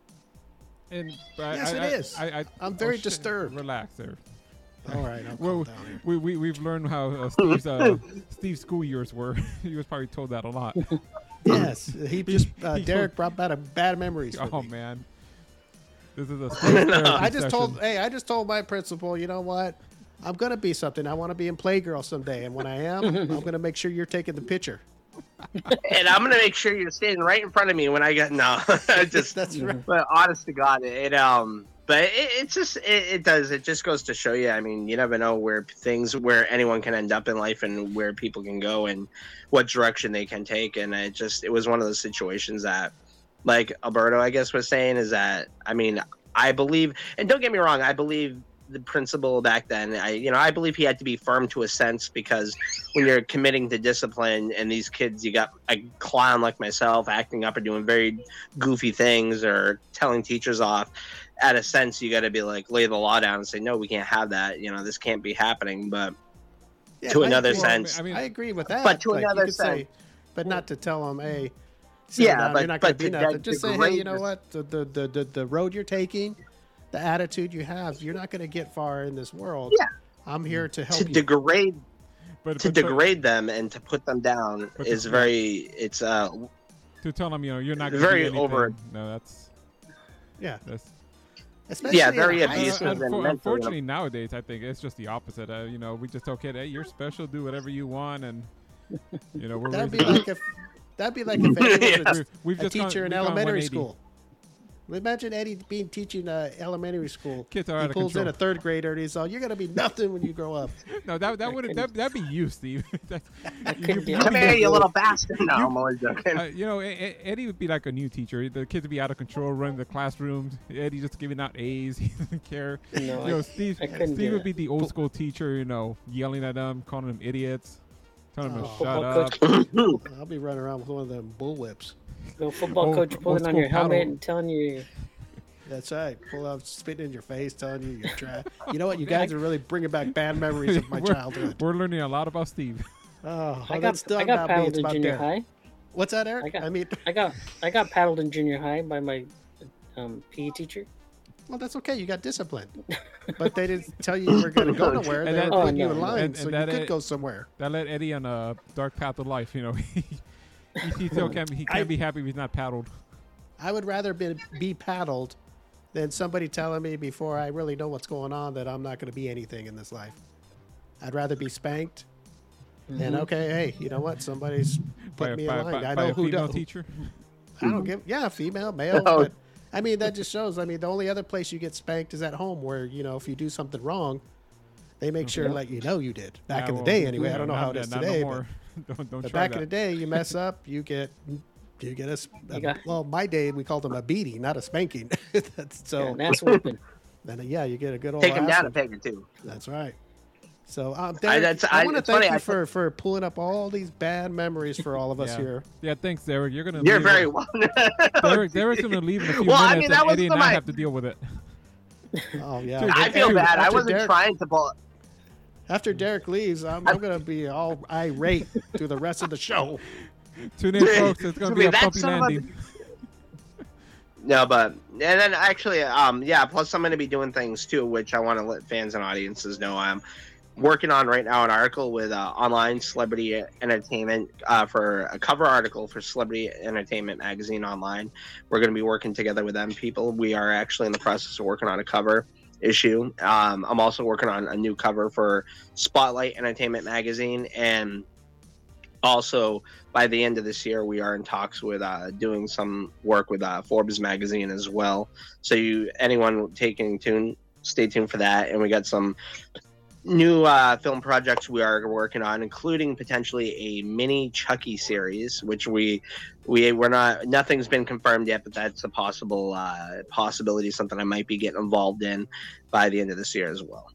and but Yes, I, it I, is. I, I, I'm very shit. disturbed. Relax there. All right, I'll Well, calm down here. we we we've learned how uh, Steve's uh, Steve's school years were. He was probably told that a lot. Yes, he just uh, he- Derek brought back a bad memories. For Oh me. man, this is a speech therapy I just session. told, hey, I just told my principal, you know what? I'm gonna be something. I want to be in Playgirl someday, and when I am, I'm gonna make sure you're taking the picture. and I'm gonna make sure you're standing right in front of me when I get no. I just That's right. But honest to God, it um, but it, it's just it, it does. It just goes to show you. I mean, you never know where things, where anyone can end up in life, and where people can go, and what direction they can take. And it just, it was one of those situations that, like Alberto, I guess, was saying, is that I mean, I believe, and don't get me wrong, I believe the principal back then. I, you know, I believe he had to be firm to a sense, because when you're committing to discipline and these kids, you got a clown like myself acting up or doing very goofy things or telling teachers off. At a sense, you got to be like, lay the law down and say, no, we can't have that. You know, this can't be happening. But Yeah, to I another agree. sense, I mean, I agree with that. But to Like, you another could say- sense- but not to tell them, hey, sit Yeah, down, but- you're not gonna but be to nothing. de- Just say, hey, degrade you know this- what? The, the the the the road you're taking, the attitude you have, you're not gonna get far in this world. Yeah. I'm here to help to you. degrade but, to but- but- degrade them and to put them down But is the- very. It's uh, to tell them, you know, you're not going to Very do anything. over- No, that's Yeah. that's. Especially Yeah, in very high abusive school. and unfor- mentally- unfortunately, nowadays, I think it's just the opposite. Uh, you know, we just okay, hey, you're special, do whatever you want, and you know, we're That'd be raising- like if that'd be like if Eddie was we- we've a, a just gone- teacher in we've gone elementary one eighty. school. Imagine Eddie being teaching uh, elementary school. Kids are he out of pulls in control. a third grader and he's all, "You're gonna be nothing when you grow up." No, that that would that that'd be you, Steve. That's, I couldn't do Come it. here, you little bastard. No, I'm always joking. uh, you know, E- E- Eddie would be like a new teacher. The kids would be out of control, running the classrooms. Eddie just giving out A's. He doesn't care. No, You know, I, Steve. I couldn't Steve do would be that. the old school teacher. You know, yelling at them, calling them idiots, telling them to Oh. shut Football up. coach, I'll be running around with one of them bullwhips. no football Old- coach old pulling on school your helmet paddle. and telling you, That's right. Pull out, spitting in your face, telling you you're trash. You know what? You guys are really bringing back bad memories of my We're- childhood. We're learning a lot about Steve. Oh, I oh, got that's not I got about me. paddled It's in about junior Derek. high. What's that, Eric? I got- I mean, I got I got paddled in junior high by my um, P E teacher. well, that's okay. You got disciplined, but they didn't tell you you were going to go nowhere. And They that- were putting Oh, you no, in no. line And- so and you that could it- go somewhere. That led Eddie on a dark path of life. You know, he he still can't he can't I- be happy if he's not paddled. I would rather be, be paddled than somebody telling me before I really know what's going on that I'm not going to be anything in this life. I'd rather be spanked. And okay, hey, you know what? Somebody's put me in line. I by know a who female does. teacher. I don't give. Yeah, female, male. Oh. But I mean, that just shows. I mean, the only other place you get spanked is at home, where you know if you do something wrong, they make sure to let you know you did. Back Yeah, in the well, day, anyway. I yeah, don't know not- how it is not today. No but more. don't don't but try back that. in the day, you mess up, you get you get a, s- a- You got- well, my day we called them a beating, not a spanking. That's so. Yeah, and that's whooping. Then uh, yeah, you get a good old. Take him ass down a whooping. peg or two. That's right. So um, I- Derek, that's- I, I- want to it's thank funny, you I- for for pulling up all these bad memories for all of us Yeah. here. Yeah, thanks, Derek. You're gonna. You're leave very it- well. Derek, Derek's gonna leave in a few Well, I minutes, mean, that and was Eddie and the I mic. have to deal with it. Oh yeah. Dude, I feel After- bad. I after wasn't Derek- trying to pull. After Derek leaves, I'm, I'm gonna be all irate through the rest of the show. Tune in, folks. It's gonna I be mean, a that bumpy son of a- landing. No, but and then actually, um, yeah. Plus, I'm going to be doing things too, which I want to let fans and audiences know. I'm working on right now an article with uh, online celebrity entertainment uh, for a cover article for Celebrity Entertainment Magazine online. We're going to be working together with them people. We are actually in the process of working on a cover issue. Um, I'm also working on a new cover for Spotlight Entertainment Magazine, and also by the end of this year, we are in talks with uh, doing some work with uh, Forbes magazine as well. So you, anyone taking tune, stay tuned for that. And we got some new uh, film projects we are working on, including potentially a mini Chucky series, which we we we're not nothing's been confirmed yet, but that's a possible uh, possibility, something I might be getting involved in by the end of this year as well.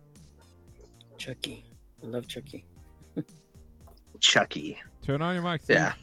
Chucky. I love Chucky. Chucky, Turn on your mic. Steve. yeah.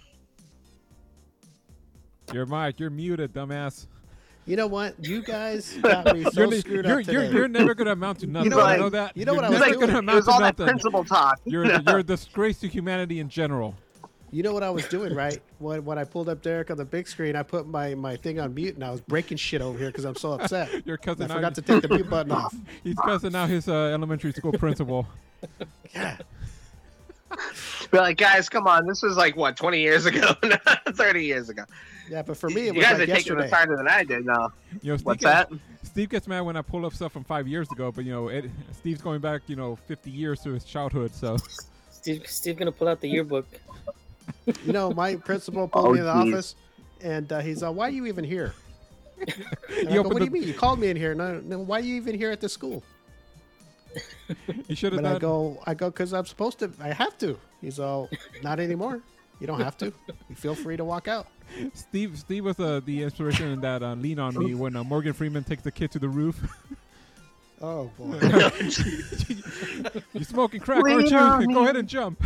Your mic. You're muted, dumbass. You know what? You guys got me so you're, screwed you're, up you're, today. you're never gonna amount to nothing. You know know, what- know that. you know what I You're was never doing? gonna It amount was to all that nothing. principal talk. You're you're a disgrace to humanity in general. You know what I was doing, right? When when I pulled up Derek on the big screen, I put my, my thing on mute and I was breaking shit over here because I'm so upset. Your cousin. I now- forgot to take the mute button off. He's cussing out his uh, elementary school principal. Yeah. We're like, guys, come on. This was like, what, twenty years ago? thirty years ago. Yeah, but for me, it You was guys like are taking yesterday. this harder than I did now. You know, Steve What's gets, that? Steve gets mad when I pull up stuff from five years ago, but you know, it, Steve's going back, you know, fifty years to his childhood. So Steve, Steve gonna pull out the yearbook. You know, my principal pulled Oh, me in the geez. office, and uh, he's like, "Why are you even here?" And I He go, opened what do you the- mean? You called me in here. No, no, why are you even here at the school? you should have But I done. go, I go, because I'm supposed to. I have to. He's all, not anymore. You don't have to. You feel free to walk out. Steve Steve was uh, the inspiration in that uh, Lean on Me when uh, Morgan Freeman takes the kid to the roof. Oh boy. You're smoking crack, Lean aren't you? on me. Go ahead and jump.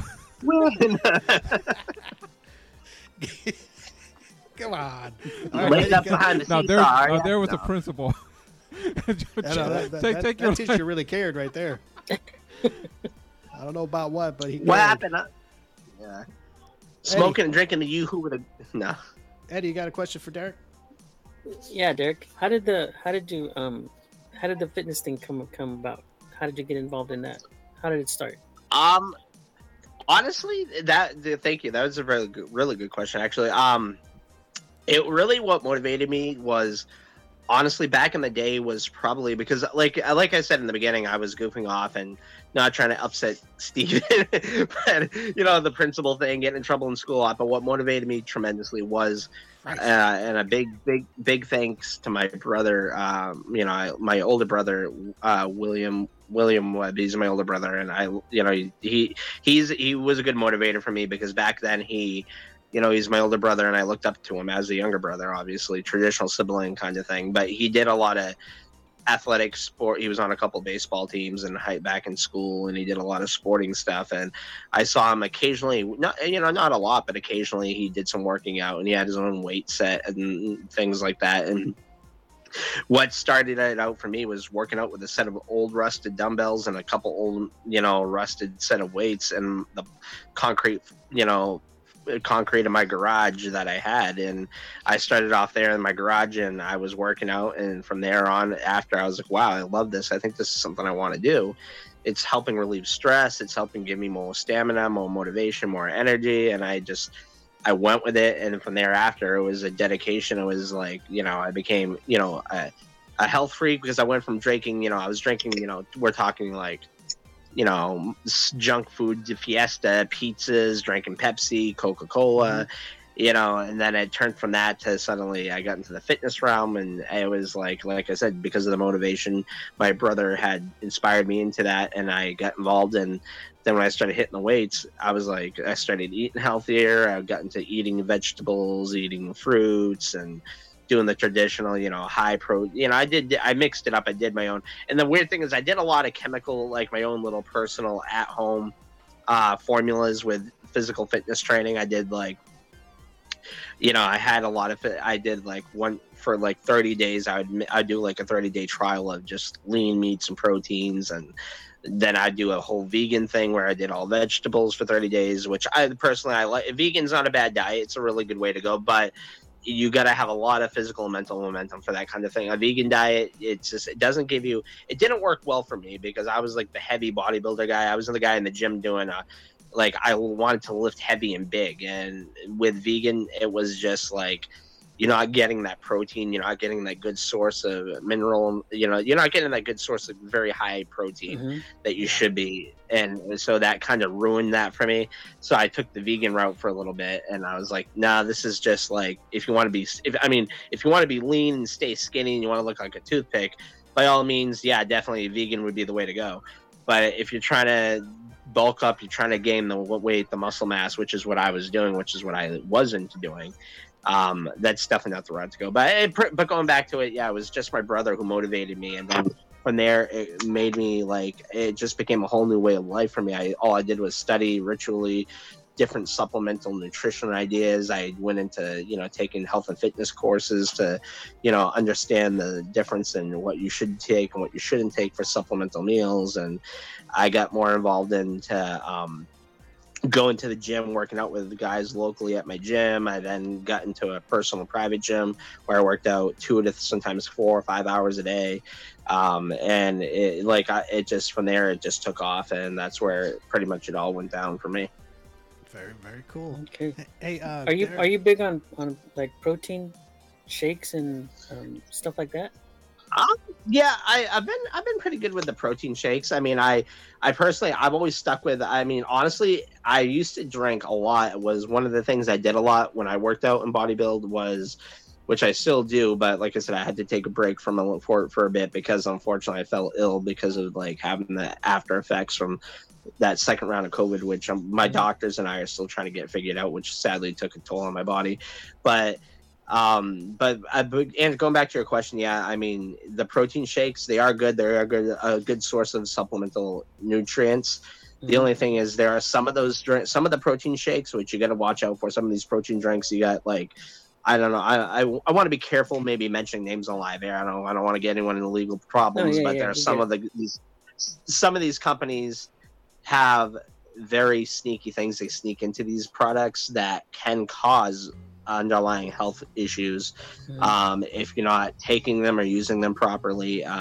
Come on. Laying up behind the Now seesaw. there, uh, yeah. there was a No. principal. I know, that, that, take that, take that your teacher life. really cared right there. I don't know about what, but he What cared. happened? Huh? Yeah. Smoking and drinking the yoo-hoo with a... No. Eddie, you got a question for Derek? Yeah, Derek. How did the how did you um how did the fitness thing come come about? How did you get involved in that? How did it start? Um, honestly, that th- thank you. That was a really good, really good question. Actually, um, It really what motivated me was honestly back in the day was probably because like like I said in the beginning, I was goofing off and not trying to upset Steven, but you know, the principal thing, getting in trouble in school a lot. But what motivated me tremendously was uh, and a big big big thanks to my brother, um, you know, my older brother, uh, William William Webb. He's my older brother, and I, you know, he he's he was a good motivator for me because back then he, you know, he's my older brother, and I looked up to him as a younger brother, obviously, traditional sibling kind of thing. But he did a lot of athletic sport. He was on a couple baseball teams and height back in school, and he did a lot of sporting stuff. And I saw him occasionally, not you know, not a lot, but occasionally he did some working out, and he had his own weight set and things like that. And what started it out for me was working out with a set of old rusted dumbbells and a couple old, you know, rusted set of weights and the concrete, you know, concrete in my garage that I had. And I started off there in my garage and I was working out, and from there on after I was like, wow, I love this. I think this is something I want to do. It's helping relieve stress. It's helping give me more stamina, more motivation, more energy. And I just, I went with it. And from there after, it was a dedication. It was like, you know, I became, you know, a, a health freak because I went from drinking, you know, I was drinking, you know, we're talking like, you know, junk food, Fiesta, pizzas, drinking Pepsi, Coca-Cola, mm-hmm. you know, and then it turned from that to suddenly I got into the fitness realm. And it was like, like I said, because of the motivation, my brother had inspired me into that, and I got involved. And then when I started hitting the weights, I was like, I started eating healthier. I got into eating vegetables, eating fruits, and doing the traditional, you know, high pro, you know, I did, I mixed it up. I did my own. And the weird thing is I did a lot of chemical, like my own little personal at home uh, formulas with physical fitness training. I did like, you know, I had a lot of it. I did like one for like thirty days. I would, I'd do like a thirty day trial of just lean meats and proteins. And then I'd do a whole vegan thing where I did all vegetables for thirty days, which I personally, I like. Vegan's not a bad diet. It's a really good way to go, but you got to have a lot of physical and mental momentum for that kind of thing. A vegan diet, it's just, it doesn't give you, it didn't work well for me because I was like the heavy bodybuilder guy. I was the guy in the gym doing a, like, I wanted to lift heavy and big. And with vegan, it was just like, you're not getting that protein. You're not getting that good source of mineral, you know, you're not getting that good source of very high protein mm-hmm. that you yeah. should be. And so that kind of ruined that for me. So I took the vegan route for a little bit, and I was like, nah, this is just like, if you want to be, if I mean, if you want to be lean and stay skinny and you want to look like a toothpick, by all means, yeah, definitely vegan would be the way to go. But if you're trying to bulk up, you're trying to gain the weight, the muscle mass, which is what I was doing, which is what I wasn't doing. Um, that's definitely not the route to go. But it, but going back to it, yeah, it was just my brother who motivated me, and then from there, it made me like, it just became a whole new way of life for me. I all I did was study ritually different supplemental nutrition ideas. I went into, you know, taking health and fitness courses to, you know, understand the difference in what you should take and what you shouldn't take for supplemental meals. And I got more involved into um, going to the gym, working out with the guys locally at my gym. I then got into a personal private gym where I worked out two to sometimes four or five hours a day. Um, and it, like, I, it just, from there, it just took off, and that's where pretty much it all went down for me. Very, very cool. Okay. Hey, uh, are you, Derek, are you big on, on like protein shakes and um, stuff like that? Um, yeah, I, I've been I've been pretty good with the protein shakes. I mean, I I personally I've always stuck with. I mean, honestly, I used to drink a lot. It was one of the things I did a lot when I worked out in bodybuild was, which I still do, but like I said, I had to take a break from a, for for a bit because unfortunately I fell ill because of like having the after effects from that second round of COVID, which um, my doctors and I are still trying to get figured out, which sadly took a toll on my body, but. Um, but I, and going back to your question, yeah, I mean, the protein shakes, they are good. They are good, a good source of supplemental nutrients. Mm-hmm. The only thing is there are some of those, some of the protein shakes, which you got to watch out for. Some of these protein drinks, you got like, I don't know. I, I, I want to be careful maybe mentioning names on live air. I don't, I don't want to get anyone in legal problems, oh, yeah, but yeah, there are some yeah. of the, these, some of these companies have very sneaky things. They sneak into these products that can cause underlying health issues mm-hmm. um, if you're not taking them or using them properly. Uh,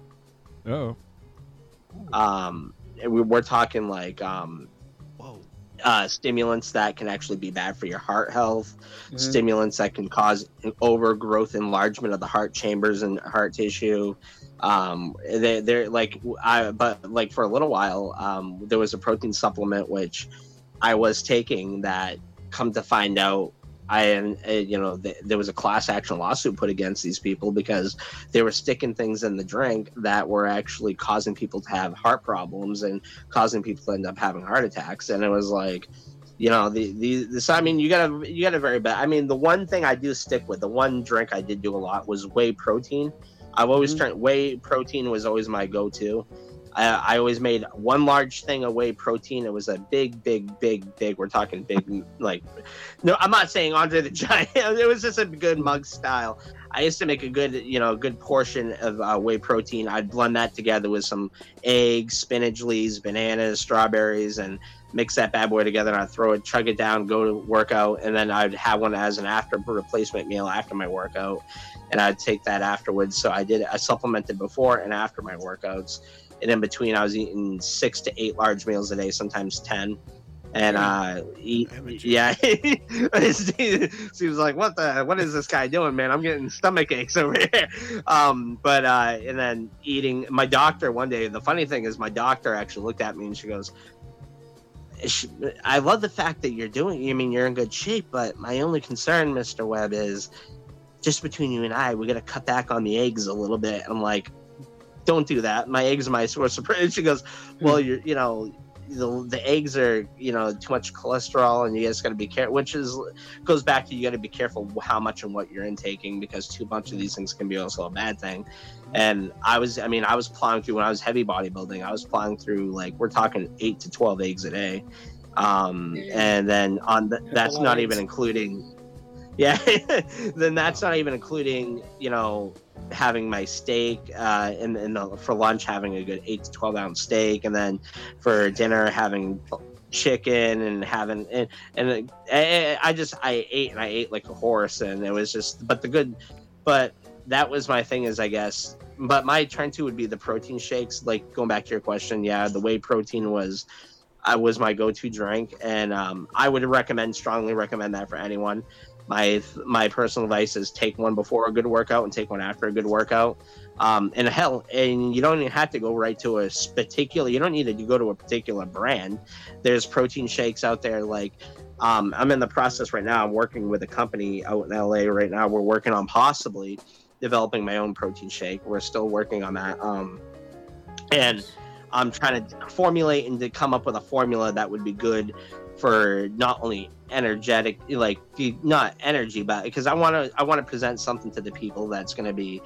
oh. Um, we, we're talking like um, whoa, uh, stimulants that can actually be bad for your heart health, Mm-hmm. stimulants that can cause an overgrowth, enlargement of the heart chambers and heart tissue. Um, they, they're like, I, but like for a little while, um, there was a protein supplement which I was taking that, come to find out, I, uh, you know, th- there was a class action lawsuit put against these people because they were sticking things in the drink that were actually causing people to have heart problems and causing people to end up having heart attacks. And it was like, you know, the, the, this, I mean, you gotta, you gotta very bad. I mean, the one thing I do stick with, the one drink I did do a lot was whey protein. I've always Mm-hmm. turned, whey protein was always my go-to. I, I always made one large thing of whey protein. It was a big, big, big, big. We're talking big, like, no, I'm not saying Andre the Giant. It was just a good mug style. I used to make a good, you know, good portion of uh, whey protein. I'd blend that together with some eggs, spinach leaves, bananas, strawberries, and mix that bad boy together. And I'd throw it, chug it down, go to workout, and then I'd have one as an after replacement meal after my workout, and I'd take that afterwards. So I did, I supplemented before and after my workouts. And in between, I was eating six to eight large meals a day, sometimes ten. And uh, eat, yeah, seems like what the what is this guy doing, man? I'm getting stomach aches over here. Um, but uh, and then eating. My doctor one day. The funny thing is, my doctor actually looked at me and she goes, "I love the fact that you're doing. I mean, you're in good shape, but my only concern, Mister Webb, is just between you and I, we got to cut back on the eggs a little bit." I'm like, don't do that. My eggs are my source of protein. She goes, well, you're, you know, the, the eggs are, you know, too much cholesterol, and you just got to be careful, which is, goes back to, you got to be careful how much and what you're intaking, because too much of these things can be also a bad thing. And I was, I mean, I was plowing through, when I was heavy bodybuilding, I was plowing through, like, we're talking eight to twelve eggs a day. Um, and then on the, that's not even including, yeah, then that's not even including, you know, having my steak, uh, and, and the, for lunch having a good eight to twelve ounce steak, and then for dinner having chicken and having and and I, I just I ate and I ate like a horse, and it was just, but the good, but that was my thing, is I guess, but my turn to would be the protein shakes. Like, going back to your question, yeah, the whey protein was I was my go-to drink, and um, I would recommend strongly recommend that for anyone. My my personal advice is take one before a good workout and take one after a good workout. Um, and hell, and you don't even have to go right to a particular, you don't need to go to a particular brand. There's protein shakes out there. Like, um, I'm in the process right now. I'm working with a company out in L A right now. We're working on possibly developing my own protein shake. We're still working on that. Um, and I'm trying to formulate and to come up with a formula that would be good for not only energetic, like not energy, but because I want to, I want to present something to the people that's going to be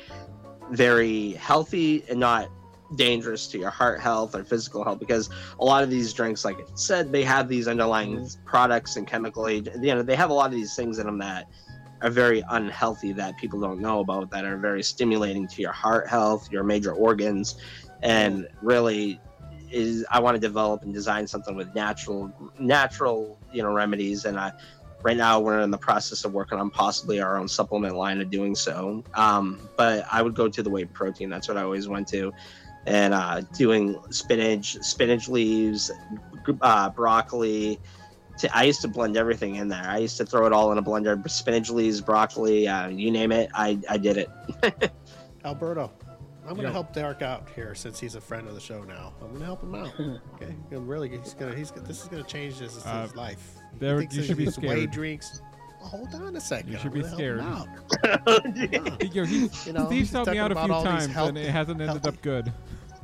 very healthy and not dangerous to your heart health or physical health. Because a lot of these drinks, like I said, they have these underlying mm-hmm. products and chemical agents. You know, they have a lot of these things in them that are very unhealthy that people don't know about, that are very stimulating to your heart health, your major organs, and really. Is I want to develop and design something with natural, natural, you know, remedies. And I, right now we're in the process of working on possibly our own supplement line of doing so. Um, but I would go to the whey protein. That's what I always went to. And uh, doing spinach, spinach leaves, uh, broccoli. To, I used to blend everything in there. I used to throw it all in a blender. Spinach leaves, broccoli, uh, you name it. I, I did it. Alberto. I'm gonna Yo. help Derek out here since he's a friend of the show now. I'm gonna help him out. Okay, I'm really. He's gonna. He's. This is gonna change his, his Uh, life. He Derek, thinks you that should be these Whey scared. drinks. Oh, hold on a second. You should I'm be gonna scared. help him out. He- yo, he's, You know, Steve's he's helped me talking out a about few all these times, and healthy- it hasn't ended healthy- up good.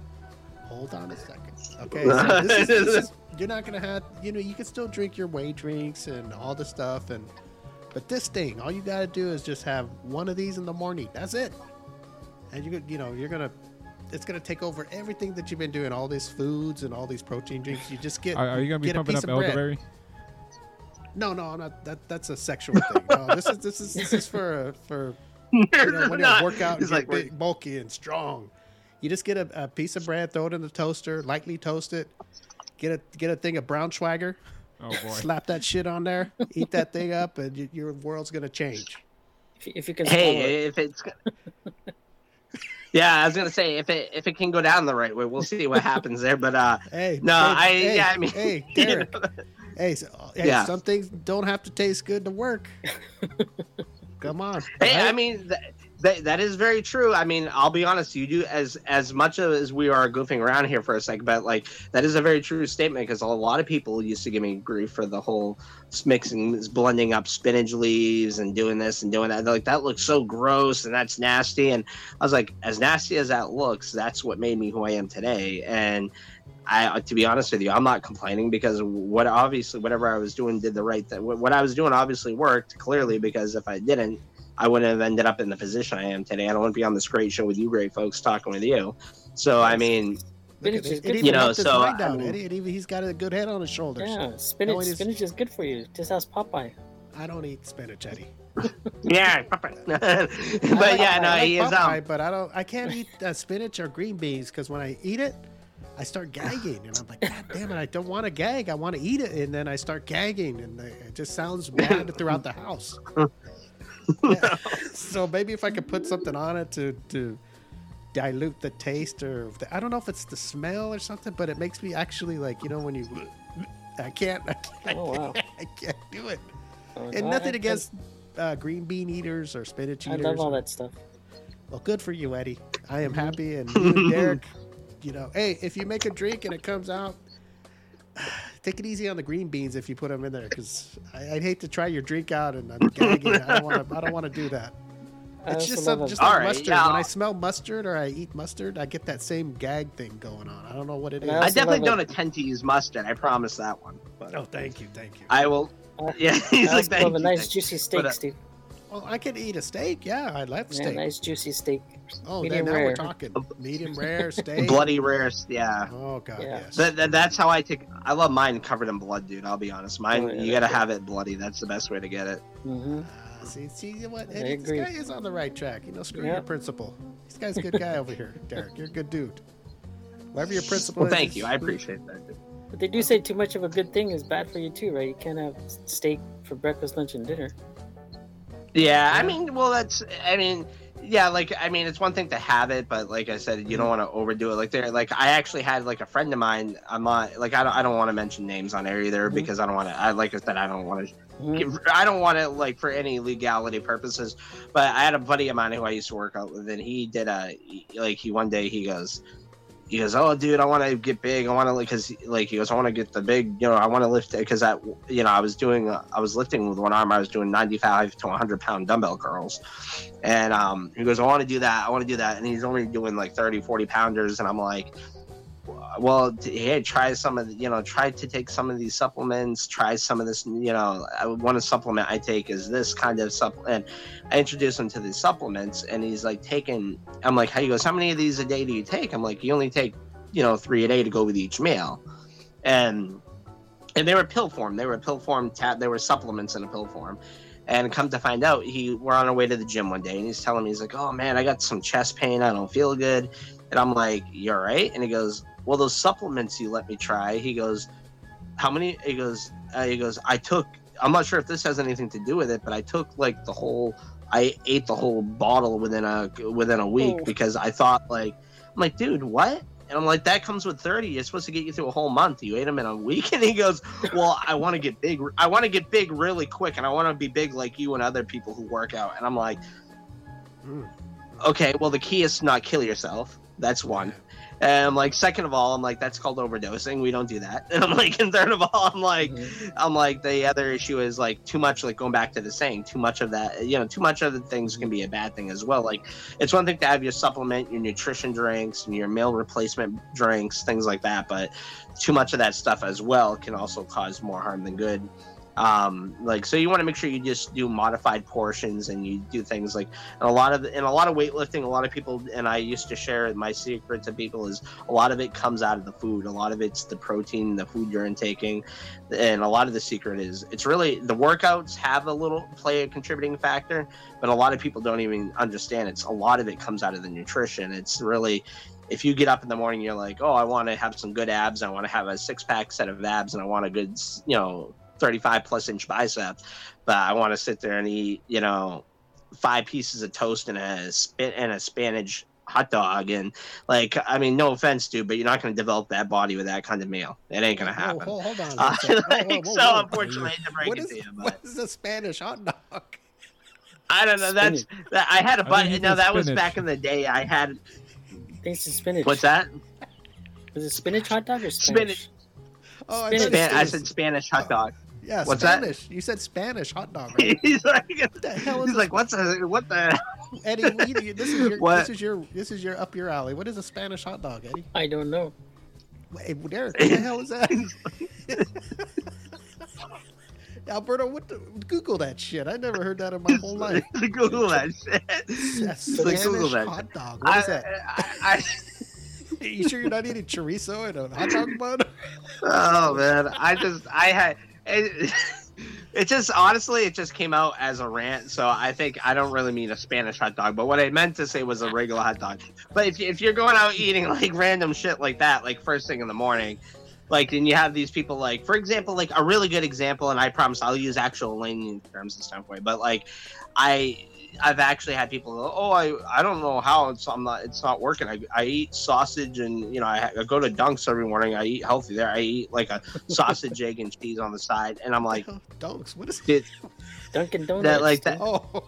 Hold on a second. Okay, so this is, this is, you're not gonna have. You know, you can still drink your whey drinks and all the stuff, and but this thing, all you gotta do is just have one of these in the morning. That's it. And you, you know, you're gonna. It's gonna take over everything that you've been doing. All these foods and all these protein drinks. You just get. Are, are you gonna be get a pumping piece up of bread. elderberry? No, no, I'm not. That that's a sexual thing. No, this is this is this is for for you know, when you Not- work out and it's get like, big, bulky and strong. You just get a, a piece of bread, throw it in the toaster, lightly toast it. Get a get a thing of brown swagger, Oh boy. slap that shit on there, eat that thing up, and y- your world's gonna change. If you, if you can swallow it. Hey, if it's yeah, I was gonna say if it if it can go down the right way, we'll see what happens there. But uh, Hey, no, hey, I hey, yeah, I mean, hey, you Derek, know, Hey, so, hey Yeah. some things don't have to taste good to work. Come on. Hey, right? I mean, th- that that is very true. I mean, I'll be honest. You do as as much as we are goofing around here for a second, but like that is a very true statement because a lot of people used to give me grief for the whole mixing, blending up spinach leaves and doing this and doing that. They're like that looks so gross and that's nasty. And I was like, as nasty as that looks, that's what made me who I am today. And I, to be honest with you, I'm not complaining because what obviously whatever I was doing did the right thing. What I was doing obviously worked clearly because if I didn't, I wouldn't have ended up in the position I am today. I don't want to be on this great show with you great folks talking with you. So, I mean, Look at Spinach is it. good It for even you know, helped his so, mind I down, mean- Eddie. It even, he's got a good head on his shoulders. Yeah, spinach. No, it is- spinach is good for you. Just ask Popeye. I don't eat spinach, Eddie. yeah, but I yeah, like- no, I like he is. Popeye, Um, but I don't. I can't eat uh, spinach or green beans because when I eat it, I start gagging, and I'm like, God damn it! I don't want to gag. I want to eat it, and then I start gagging, and it just sounds bad throughout the house. Yeah. So maybe if I could put something on it to to dilute the taste, or the, I don't know if it's the smell or something, but it makes me actually like you know when you. I can't. I can't, Oh, wow. I can't do it. Uh, And I- nothing I- against uh, green bean eaters or spinach I eaters. love all that stuff. Well, good for you, Eddie. I am happy, and you and Derek. You know, hey, if you make a drink and it comes out, take it easy on the green beans if you put them in there, because I'd hate to try your drink out and I'm gagging. I don't want to. I don't want to do that. I It's also just love some, a- just like All right, mustard. yeah. When I smell mustard or I eat mustard, I get that same gag thing going on. I don't know what it is. And I I also definitely love don't intend to use mustard. I promise that one. But Oh, thank you, thank you. I will. I- Yeah, I he's like, also thank love a you, nice thank you." juicy steak, But, uh, Steve. Well, I could eat a steak. Yeah, I love Yeah, steak. nice juicy steak. Oh, medium then now rare. we're talking medium rare steak. Bloody rare, yeah. Oh God, Yeah. yes. That, that, that's how I take. I love mine covered in blood, dude. I'll be honest. Mine, Oh, yeah, you gotta that's have it bloody. That's the best way to get it. Mm-hmm. Uh, see, see what? I Eddie, this agree. guy is on the right track. You know, screw Yeah. your principal. This guy's a good guy over here, Derek. You're a good dude. Whatever your principal Well, is. thank is- you. I appreciate that. Dude. But they do say too much of a good thing is bad for you too, right? You can't have steak for breakfast, lunch, and dinner. Yeah, I mean, well, that's. I mean, yeah, like I mean, it's one thing to have it, but like I said, you don't want to overdo it. Like there, like I actually had like a friend of mine. I'm not like I don't. I don't want to mention names on air either Mhm. because I don't want to. I like I said, I don't want to. Mhm. I don't want to like for any legality purposes, but I had a buddy of mine who I used to work out with, and he did a like he one day he goes, he goes, oh dude, I want to get big, I want to like, cause like he goes, I want to get the big, you know, I want to lift it, cause that, you know, I was doing, uh, I was lifting with one arm, I was doing ninety-five to one hundred pound dumbbell curls, and um, he goes, I want to do that, I want to do that, and he's only doing like thirty, forty pounders, and I'm like, well, t- hey, try some of the, you know, try to take some of these supplements, try some of this, you know, I, one supplement I take is this kind of supplement. I introduce him to these supplements and he's like taking, I'm like, how he goes, how many of these a day do you take? I'm like, you only take, you know, three a day to go with each meal. And, and they were pill form. They were pill form, tab, they were supplements in a pill form. And come to find out, he we're on our way to the gym one day and he's telling me, he's like, oh man, I got some chest pain. I don't feel good. And I'm like, you all right? And he goes, well, those supplements you let me try. He goes, how many? He goes, uh, he goes, I took, I'm not sure if this has anything to do with it, but I took like the whole, I ate the whole bottle within a, within a week Oh. because I thought like, I'm like, dude, what? And I'm like, that comes with thirty. It's supposed to get you through a whole month. You ate them in a week. And he goes, well, I want to get big. I want to get big really quick. And I want to be big like you and other people who work out. And I'm like, Mm. okay, well, the key is to not kill yourself. That's one. And I'm like, second of all, I'm like, that's called overdosing. We don't do that. And I'm like, and third of all, I'm like, Mhm. I'm like, the other issue is like too much, like going back to the saying, too much of that, you know, too much of the things can be a bad thing as well. Like, it's one thing to have your supplement, your nutrition drinks, and your meal replacement drinks, things like that. But too much of that stuff as well can also cause more harm than good. Um, like, so you want to make sure you just do modified portions and you do things like, and a lot of, in a lot of weightlifting, a lot of people, and I used to share my secret to people is a lot of it comes out of the food. A lot of it's the protein, the food you're intaking. And a lot of the secret is it's really the workouts have a little play a contributing factor, but a lot of people don't even understand it's a lot of it comes out of the nutrition. It's really, if you get up in the morning, you're like, oh, I want to have some good abs. I want to have a six pack set of abs and I want a good, you know, thirty-five plus inch biceps, but I want to sit there and eat, you know, five pieces of toast and a spit and a Spanish hot dog, and like, I mean, no offense, dude, but you're not going to develop that body with that kind of meal. It ain't going to happen. Whoa, hold on. Uh, Oh, like, whoa, whoa, so whoa. unfortunately, I hate to break What it is, to you, but what is a Spanish hot dog? I don't know. That's that, I had a I think bite. he No, said that was spinach. back in the day. I had I think it's a spinach. what's that? Was it spinach hot dog or Spanish? Spinach. Oh, I, Spanish. thought you Span- I said- said Spanish hot dog. yeah, What's that? Spanish. You said Spanish hot dog. Right? He's like, What the hell is he's a like, what's a, what the? Eddie, we, this is your What? this is your this is your up your alley. What is a Spanish hot dog, Eddie? I don't know. Wait, Derek, what the hell is that? Alberto, what the, Google that shit. I never heard that in my whole life. Google that shit. A Like, Google Spanish that. hot dog. What is I, that? I, Are you sure you're not eating chorizo and a hot dog bun? I, oh man, I just I had it, it just honestly it just came out as a rant. So I think I don't really mean a Spanish hot dog, but what I meant to say was a regular hot dog. But if you- if you're going out eating like random shit like that, like first thing in the morning. Like, and you have these people, like, for example, like a really good example, and I promise I'll use actual layman terms this time for you, but like, I, I've actually had people go, oh, I, I don't know how it's, I'm not, it's not working. I, I eat sausage and, you know, I, I go to Dunks every morning. I eat healthy there. I eat like a sausage, egg, and cheese on the side. And I'm like, Dunks. What is dude, Dunkin' Donuts. that, like that, Oh,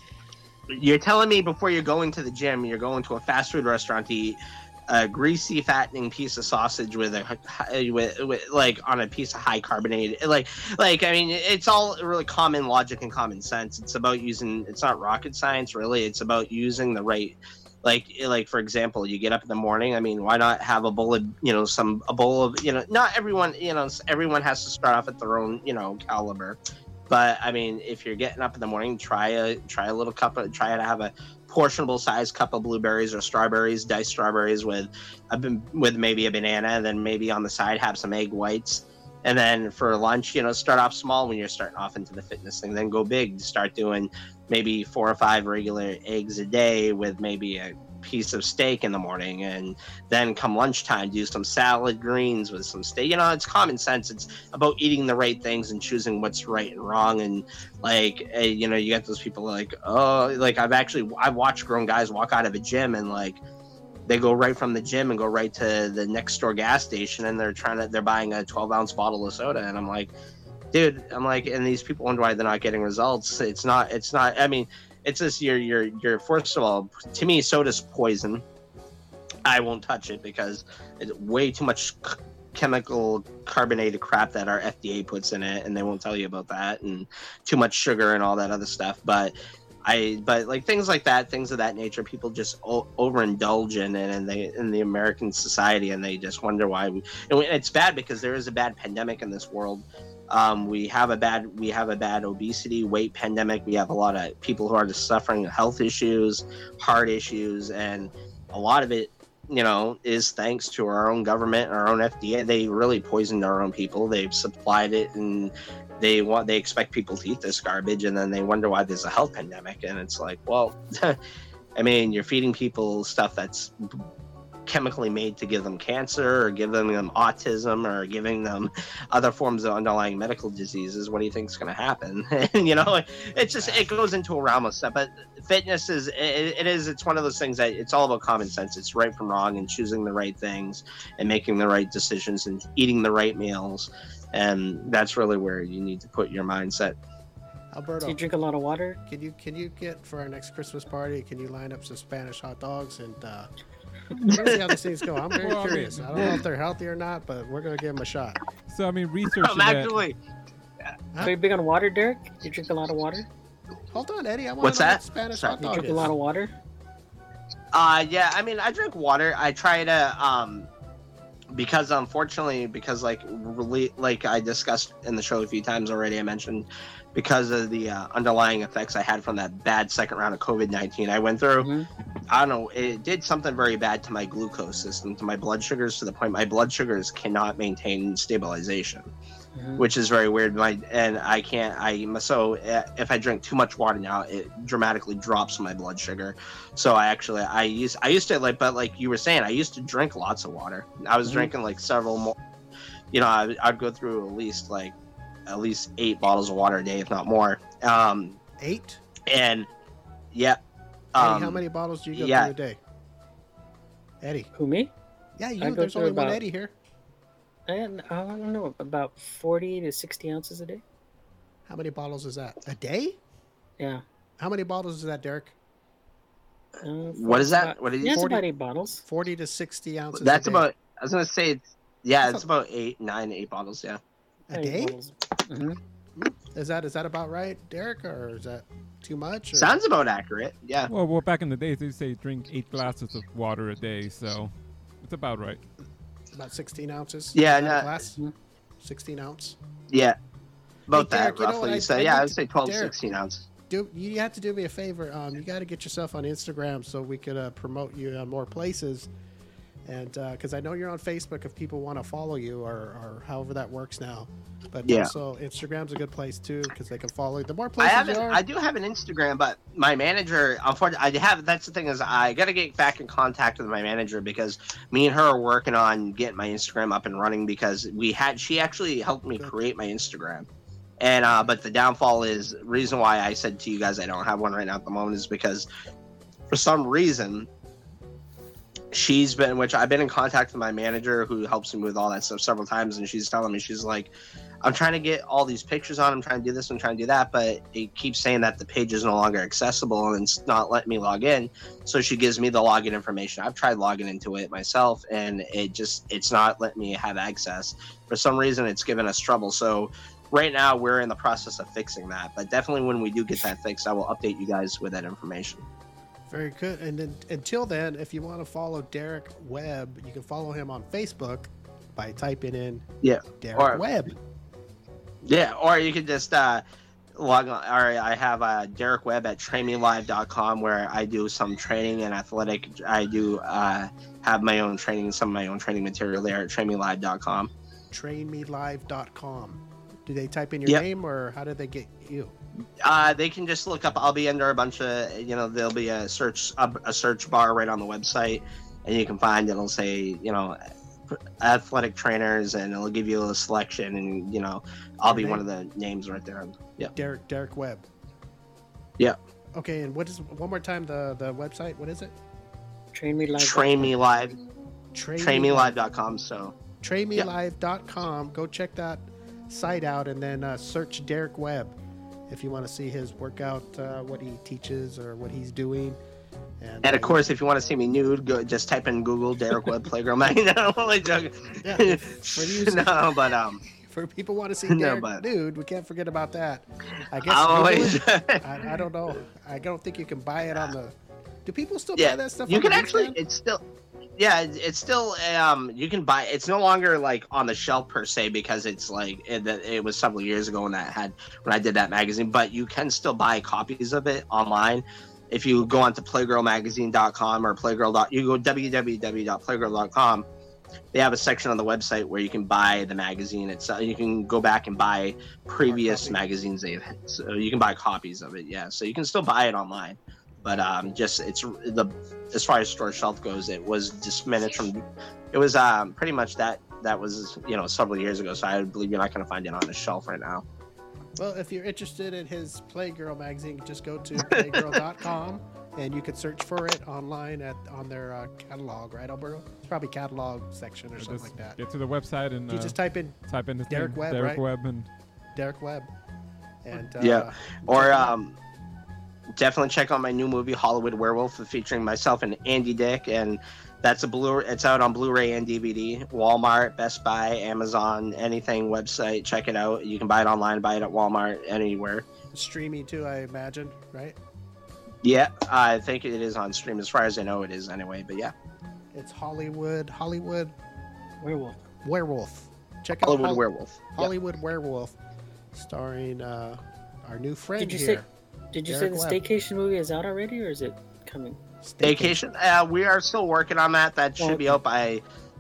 you're telling me before you're going to the gym, you're going to a fast food restaurant to eat a greasy, fattening piece of sausage with a with, with like on a piece of high carbonated, like like I mean, it's all really common logic and common sense. It's about using. It's not rocket science, really. It's about using the right. Like, like for example, you get up in the morning. I mean, why not have a bowl of, you know, some a bowl of, you know, not everyone, you know, everyone has to start off at their own, you know, caliber. But I mean, if you're getting up in the morning, try a try a little cup of try to have a portionable size cup of blueberries or strawberries, diced strawberries with a with maybe a banana, and then maybe on the side have some egg whites. And then for lunch, you know, start off small when you're starting off into the fitness thing, then go big. Start doing maybe four or five regular eggs a day with maybe a piece of steak in the morning, and then come lunchtime do some salad greens with some steak. You know, it's common sense. It's about eating the right things and choosing what's right and wrong. And like, uh, you know, you get those people like, oh, like I've actually I've watched grown guys walk out of a gym and like they go right from the gym and go right to the next door gas station, and they're trying to they're buying a twelve ounce bottle of soda. And I'm like, dude, I'm like, and these people wonder why they're not getting results. It's not it's not I mean, it's just you're you're you're first of all, to me, soda's poison. I won't touch it because it's way too much c- chemical carbonated crap that our F D A puts in it, and they won't tell you about that, and too much sugar and all that other stuff. But I, but like things like that, things of that nature, people just o- overindulge in it, and they in the American society, and they just wonder why. We, and it's bad because there is a bad pandemic in this world. Um, we have a bad we have a bad obesity, weight pandemic. We have a lot of people who are just suffering health issues, heart issues, and a lot of it, you know, is thanks to our own government, our own F D A. They really poisoned our own people. They've supplied it, and they want they expect people to eat this garbage, and then they wonder why there's a health pandemic. And it's like, well, I mean, you're feeding people stuff that's chemically made to give them cancer or giving them autism or giving them other forms of underlying medical diseases. What do you think is going to happen? And you know, it's just it goes into a realm of stuff. But fitness is it, it is it's one of those things that it's all about common sense. It's right from wrong and choosing the right things and making the right decisions and eating the right meals. And that's really where you need to put your mindset. Alberto, Do you drink a lot of water? can you can you get for our next Christmas party? Can you line up some Spanish hot dogs and uh, we're gonna see how these things go. I'm very Well, I mean, curious. I don't know if they're healthy or not, but we're gonna give them a shot. So I mean, research Um, that. actually, Are you big on water, Derek? You drink a lot of water? Hold on, Eddie. I want What's to know that? what Spanish Sorry. hot You dog drink is. a lot of water? Uh, yeah, I mean, I drink water. I try to, um, because unfortunately, because like, really, like I discussed in the show a few times already, I mentioned because of the uh, underlying effects I had from that bad second round of COVID nineteen I went through. Mhm. I don't know, it did something very bad to my glucose system, to my blood sugars, to the point my blood sugars cannot maintain stabilization. Mhm. Which is very weird. My and I can't. I so uh, if I drink too much water now, it dramatically drops my blood sugar. So I actually I used I used to like, but like you were saying, I used to drink lots of water. I was Mhm. drinking like several more. You know, I, I'd go through at least like at least eight bottles of water a day, if not more. Um, Eight. and yeah, Eddie, um, how many bottles do you go yeah. through a day? Eddie. Who, me? Yeah, I you. go There's through only one about- Eddie here. And I don't know, about forty to sixty ounces a day. How many bottles is that? A day? Yeah. How many bottles is that, Derek? Uh, What is that? about- What did you Yeah, it's forty? about eight bottles. forty to sixty ounces. That's a day. about. I was gonna say, it's, yeah, That's it's about eight, nine, eight bottles. Yeah. a Eight day. bottles. Mhm. Is that is that about right, Derek, or is that too much? Or? Sounds about accurate. Yeah. Well, well, back in the days, they say drink eight glasses of water a day, so it's about right. About sixteen ounces. Yeah, Is that a no- glass. Mhm. Sixteen ounce. Yeah. About Hey, Derek, that you know roughly. what? I- so I yeah, need I would to- say twelve, Derek. sixteen ounces. Do you have to do me a favor? Um, you got to get yourself on Instagram so we could uh, promote you on more places, and because I know you're on Facebook if people want to follow you or, or however that works now. But Yeah. also Instagram's a good place too because they can follow you. The more I places haven't. you are, I do have an Instagram, but my manager, unfortunately, I have. That's the thing is, I got to get back in contact with my manager because me and her are working on getting my Instagram up and running because we had. She actually helped me Good. create my Instagram, and uh, but the downfall is reason why I said to you guys I don't have one right now at the moment is because for some reason she's been, which I've been in contact with my manager who helps me with all that stuff several times, and she's telling me she's like. I'm trying to get all these pictures on. I'm trying to do this. I'm trying to do that, but it keeps saying that the page is no longer accessible and it's not letting me log in. So she gives me the login information. I've tried logging into it myself, and it just it's not letting me have access. For some reason, it's giving us trouble. So right now, we're in the process of fixing that. But definitely, when we do get that fixed, I will update you guys with that information. very good. And then until then, if you want to follow Derek Webb, you can follow him on Facebook by typing in Yeah, Derek or- Webb. Yeah, or you could just uh, log on. Or I have uh, Derek Webb at train me live dot com where I do some training and athletic. I do uh, have my own training, some of my own training material there at train me live dot com. train me live dot com. Do they type in your Yep. name or how do they get you? Uh, they can just look up. I'll be under a bunch of, you know, there'll be a search a, a search bar right on the website, and you can find it'll say, you know, athletic trainers, and it'll give you a selection, and you know, I'll Your be name? one of the names right there. Yeah. Derek Derek Webb. Yeah. Okay, and what is one more time the the website? What is it? Train me live. Train me live. Train train me live dot com. So train me live dot com. Go check that site out and then uh, search Derek Webb if you want to see his workout, uh, what he teaches or what he's doing. And, And uh, of course, if you want to see me nude, go just type in Google Derek Webb Playground. no, I'm only joking. Yeah, for you- no, but um, for people want to see No, Derek but- dude, we can't forget about that. I guess I'll Google always. it. I, I don't know. I don't think you can buy it on the. Do people still buy yeah, that stuff? you on can the actually. newsstand? It's still. Yeah, it- it's still. Um, you can buy. It's no longer like on the shelf per se because it's like it, it was several years ago when that had when I did that magazine. But you can still buy copies of it online. If you go onto playgirl magazine dot com or playgirl. You go w w w dot playgirl dot com. They have a section on the website where you can buy the magazine itself. You can go back and buy previous copy. magazines they've had. So you can buy copies of it. Yeah, so you can still buy it online, but um, just it's the as far as store shelf goes, it was diminished from. It was um pretty much that that was you know several years ago. So I believe you're not going to find it on the shelf right now. Well, if you're interested in his Playgirl magazine, just go to playgirl dot com and you can search for it online at on their uh, catalog, right, Alberto? It's probably catalog section or Yeah, something just like that. Get to the website and You uh, just type in type in his Derek name, Webb, Derek right? Webb, and Derek Webb. And uh, Yeah. Or check it out. um, definitely check out my new movie Hollywood Werewolf, featuring myself and Andy Dick, and that's a blue. It's out on Blu-ray and D V D. Walmart, Best Buy, Amazon, anything website. Check it out. You can buy it online, buy it at Walmart, anywhere. streaming too, I imagine, right? Yeah, I think it is on stream. As far as I know, it is anyway. But yeah, It's Hollywood, Hollywood Werewolf. Werewolf. Check out Hollywood Hol- Werewolf. Yep. Hollywood Werewolf, starring uh, our new friend Did you here. Did you Derek say the Webb. staycation movie is out already, or is it coming? Staycation. Uh, we are still working on that. That should be Okay. out by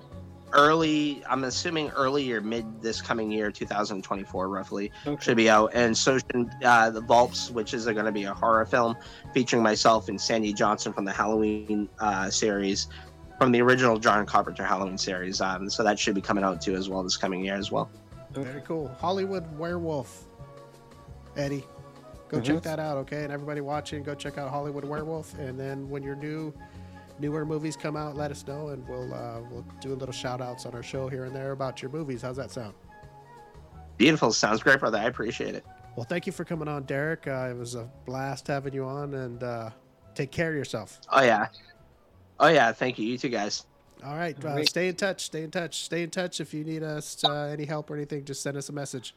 early. I'm assuming early or mid this coming year, two thousand twenty-four, roughly. Okay. Should be out. And so should uh, the Vulps, which is going to be a horror film featuring myself and Sandy Johnson from the Halloween uh, series, from the original John Carpenter Halloween series. Um, so that should be coming out too as well this coming year as well. Very cool. Hollywood Werewolf. Eddie, go Mhm. check that out, okay? And everybody watching, go check out Hollywood Werewolf. And then when you're new newer movies come out, let us know, and we'll uh, we'll do a little shout outs on our show here and there about your movies. How's that sound? Beautiful. Sounds great, brother. I appreciate it. Well, thank you for coming on, Derek. Uh, it was a blast having you on, and uh, take care of yourself. Oh yeah. Oh yeah. Thank you. You too, guys. All right. All Uh, right. stay in touch. Stay in touch. Stay in touch. If you need us uh, any help or anything, just send us a message.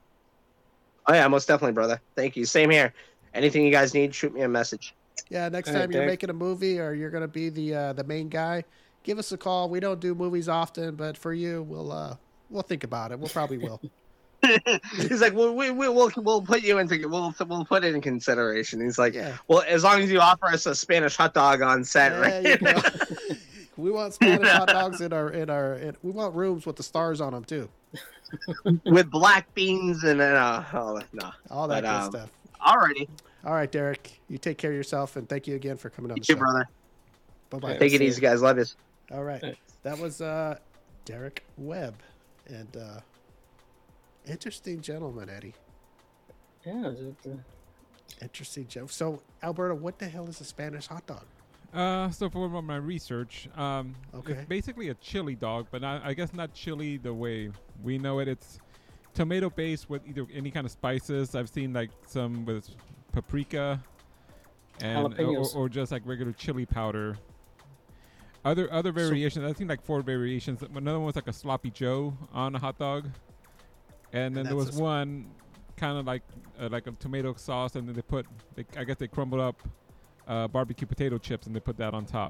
Oh yeah, most definitely, brother. Thank you. Same here. Anything you guys need, shoot me a message. Yeah, next All time right, you're Derek. making a movie or you're gonna be the uh, the main guy, give us a call. We don't do movies often, but for you, we'll uh, we'll think about it. We'll probably will. He's like, well, we, we, we'll we'll put you into we'll we'll put it in consideration. He's like, Yeah. well, as long as you offer us a Spanish hot dog on set, There right? you go. We want Spanish hot dogs in our in our. In, we want rooms with the stars on them too. With black beans and uh, oh no, All that But, good um, stuff. alrighty, All right, Derek. You take care of yourself, and thank you again for coming on you the too, show. brother. Bye bye. Take it see easy, ya. guys. Love you. All right. Thanks. That was uh, Derek Webb, and uh, interesting gentleman, Eddie. Yeah. it was, uh, Interesting joke. So, Alberto, what the hell is a Spanish hot dog? Uh, so for my research, um, Okay. it's basically a chili dog, but not, I guess not chili the way we know it. It's tomato based with either any kind of spices. I've seen like some with paprika, and or, Jalapenos. or just like regular chili powder. Other other So- variations. I've seen like four variations. Another one was like a sloppy Joe on a hot dog, and then And there was that's a- one kind of like uh, like a tomato sauce, and then they put, they, I guess they crumbled up uh, barbecue potato chips and they put that on top.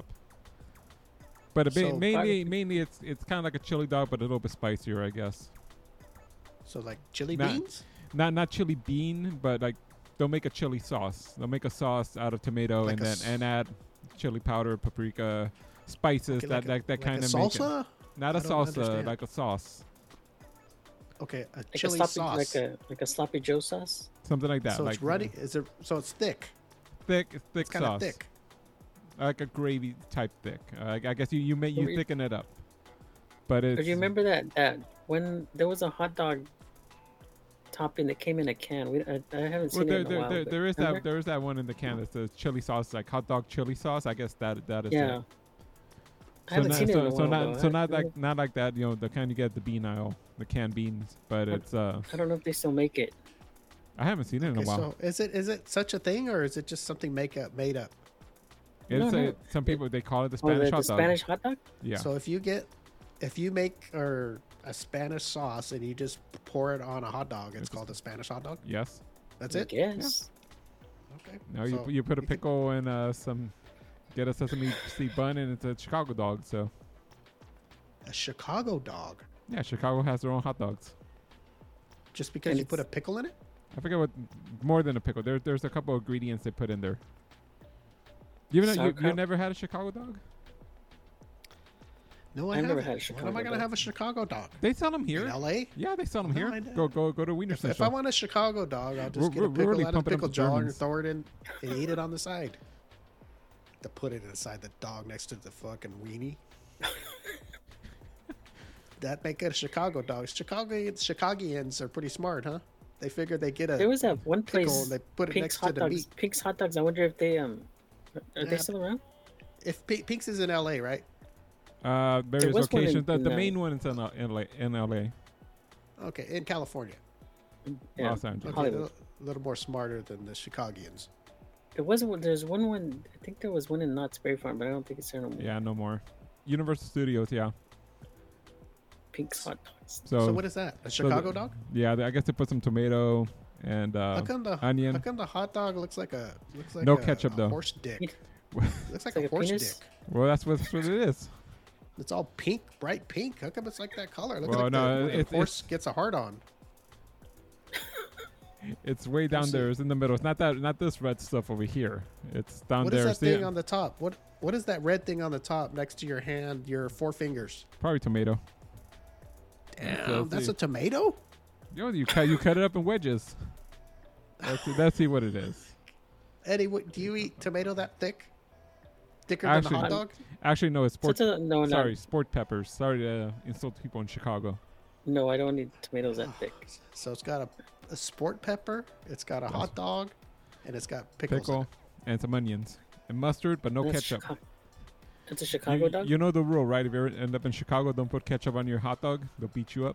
But a ba- So- mainly, Barbecue. mainly it's it's kind of like a chili dog, but a little bit spicier, I guess. So, like chili Nah. beans? Not not chili bean, but like they'll make a chili sauce. They'll make a sauce out of tomato Like and a then s- and add chili powder, paprika, spices Okay, that like a- that, that like kind a of make it. salsa? Not a I don't salsa, understand. like a sauce, Okay, a like chili a sloppy, sauce. like a like a sloppy Joe sauce. something like that. so like it's runny. Is it? So it's thick. thick, thick It's kind of sauce, thick. like a gravy type thick. Uh, I I guess you you make you Or you- thicken it up, but it's. Or do you remember that that when there was a hot dog topping that came in a can? We I, I haven't Well, seen there, it in a there, while. there, but there is that remember? there is that one in the can that says chili sauce, like hot dog chili sauce. I guess that that is Yeah. it. I haven't not, seen it so, in a so while. not though. so I- not I like not like that. You know, the kind you get at the bean aisle, the canned beans. But it's uh, I don't know if they still make it. I haven't seen it in Okay, a while. so is it is it such a thing, or is it just something make up made up? It's No, a, no. some people they call it the Oh, the, Spanish the hot dog. Spanish hot dog? Yeah. So if you get, if you make or a Spanish sauce and you just pour it on a hot dog, it's It's- called a Spanish hot dog. yes. That's I it. guess. Okay. No, you So you put a can- pickle and uh some, get a sesame seed bun and it's a Chicago dog. So a Chicago dog. yeah, Chicago has their own hot dogs. Just because And you put a it's- pickle in it? I forget what more than a pickle. There, there's a couple of ingredients they put in there. You, know, you, you Sauerkraut? never had a Chicago dog? No, I I've never haven't. had a When am I Chicago gonna dog. have a Chicago dog? They sell them In here. L A? Yeah, they sell them No, here. I Go don't. go go to Wiener If, if I want a Chicago dog, I'll just We're- get a we're- we're pickle really out of pumping the up pickle the jar and Germans. throw it in and eat it on the side. To put it inside the dog next to the fucking weenie. That make it a Chicago dog. Chicagoans, Chicagoans are pretty smart, huh? They figured they get a There was that one pickle place, and they put it Pink's next to hot the dogs. meat. Pink's hot dogs. I wonder if they um, are Yeah. they still around? If P- Pink's is in L A, right? Uh, various was one in- locations. the in, the uh, main one is in, uh, in, L A, in L A, Okay, in California. Yeah. Los Angeles. Okay, a Hollywood. little, little more smarter than the Chicagoans. There was one. There's one one. I think there was one in Knott's Berry Farm, but I don't think it's there no more. Yeah, no more. Universal Studios, yeah. Pink's hot dogs. So, So what is that? A so Chicago the- dog? Yeah, they- I guess they put some tomato and How uh, come the onion. How come the hot dog looks like a looks like No a, ketchup, a though. horse dick? Yeah. Looks like, like a a horse penis. dick. well, that's what, that's what it is. It's all pink, bright pink. How come it's like that color? Look Well, at no, the, where the it's- horse gets a heart on. It's way down see. there. It's in the middle. It's not that, not this red stuff over here. It's down What is there. that See thing it? on the top? What What is that red thing on the top next to your hand? Your four fingers. Probably tomato. Damn, let's that's see. a tomato. You know, you cut you cut it up in wedges. Let's see, let's see what it is. Eddie, what, do you eat tomato that thick? Thicker Actually- than a hot dog? Actually, no, it's So sport. it's a, no, Sorry, no, sport peppers. Sorry to insult people in Chicago. no. I don't need tomatoes that thick. So it's got a, a sport pepper. It's got a hot dog, and it's got pickles. in Pickle it. and some onions and mustard, but no That's ketchup. Chicago. It's a Chicago You, dog. you know the rule, right? If you ever end up in Chicago, don't put ketchup on your hot dog. They'll beat you up.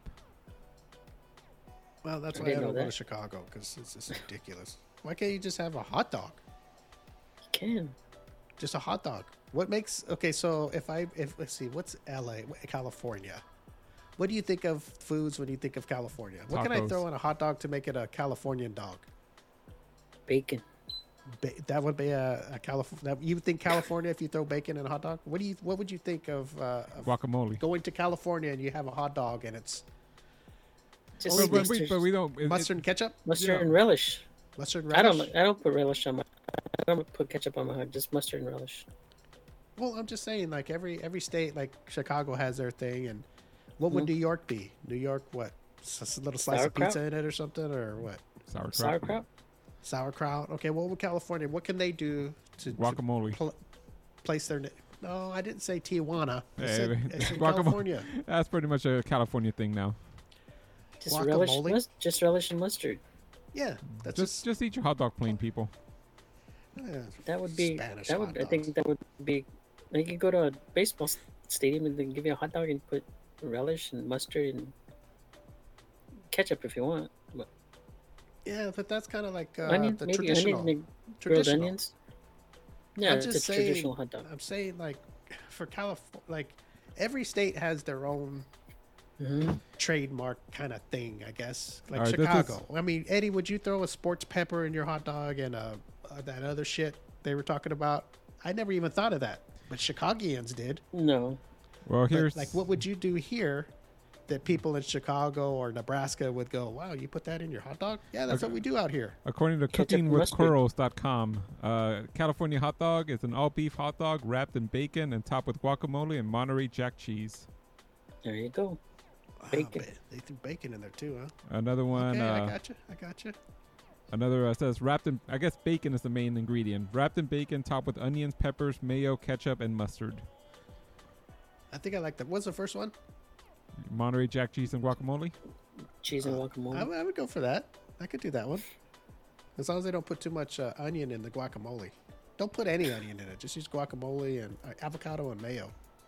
Well, that's I why I didn't don't know go to that. Chicago because it's just ridiculous. Why can't you just have a hot dog? You can. Just a hot dog. What makes okay? So if I if let's see, what's L A, What- California? What do you think of foods when you think of California? What can I Tacos. throw on a hot dog to make it a Californian dog? Bacon. Ba- that would be a, a California. You would think California if you throw bacon in a hot dog? What do you? What would you think of, uh, of Guacamole. going to California and you have a hot dog and it's Just But, but, mustard, we, but we don't. it- mustard and ketchup, mustard yeah. and relish. mustard and I relish? don't. I don't put relish on my. I don't put ketchup on my hot. Just mustard and relish. Well, I'm just saying, like every every state, like Chicago has their thing, and what would Mhm. New York be? New York, what? S- a little slice Sauerkraut? of pizza in it or something, or what? Sauerkraut. Sauerkraut. Sauerkraut. Okay, what would California? What can they do to, to Guacamole. pl- place their? na- No, I didn't say Tijuana. I Hey, said, I said guacamole. California. That's pretty much a California thing now. Just relish. Guacamole? Mus- just relish and mustard. Yeah, that's Just, just, just eat your hot dog plain, people. yeah, That would be. Spanish that hot would. I dogs. think that would be. You could go to a baseball s- stadium and then give you a hot dog and put relish and mustard and ketchup if you want. But Yeah, but that's kind of like uh, onion, the maybe traditional. onion, and grilled traditional. onions. Yeah, I'm it's just a saying- traditional hot dog. I'm saying like for California, like every state has their own hmm trademark kind of thing, I guess. Like All right, this Chicago. I mean, Eddie, would you throw a sports pepper in your hot dog and uh, uh, that other shit they were talking about? I never even thought of that, but Chicagoans did. No, Well, But, here's like, what would you do here that people in Chicago or Nebraska would go, "Wow, you put that in your hot dog?" Yeah, that's Okay. what we do out here. according to Ketchup and cooking with mustard. curls dot com, uh, California hot dog is an all beef hot dog wrapped in bacon and topped with guacamole and Monterey Jack cheese. there you go. Wow, Bacon. ba- they threw bacon in there too, huh? Another one. Okay, I uh, got you. I got you. Another uh, says wrapped in. I guess bacon is the main ingredient. Wrapped in bacon, topped with onions, peppers, mayo, ketchup, and mustard. I think I like that. What's the first one? Monterey Jack cheese and guacamole. Cheese and Uh, guacamole. I, would- I would go for that. I could do that one. As long as they don't put too much uh, onion in the guacamole. Don't put any onion in it. Just use guacamole and uh, avocado and mayo.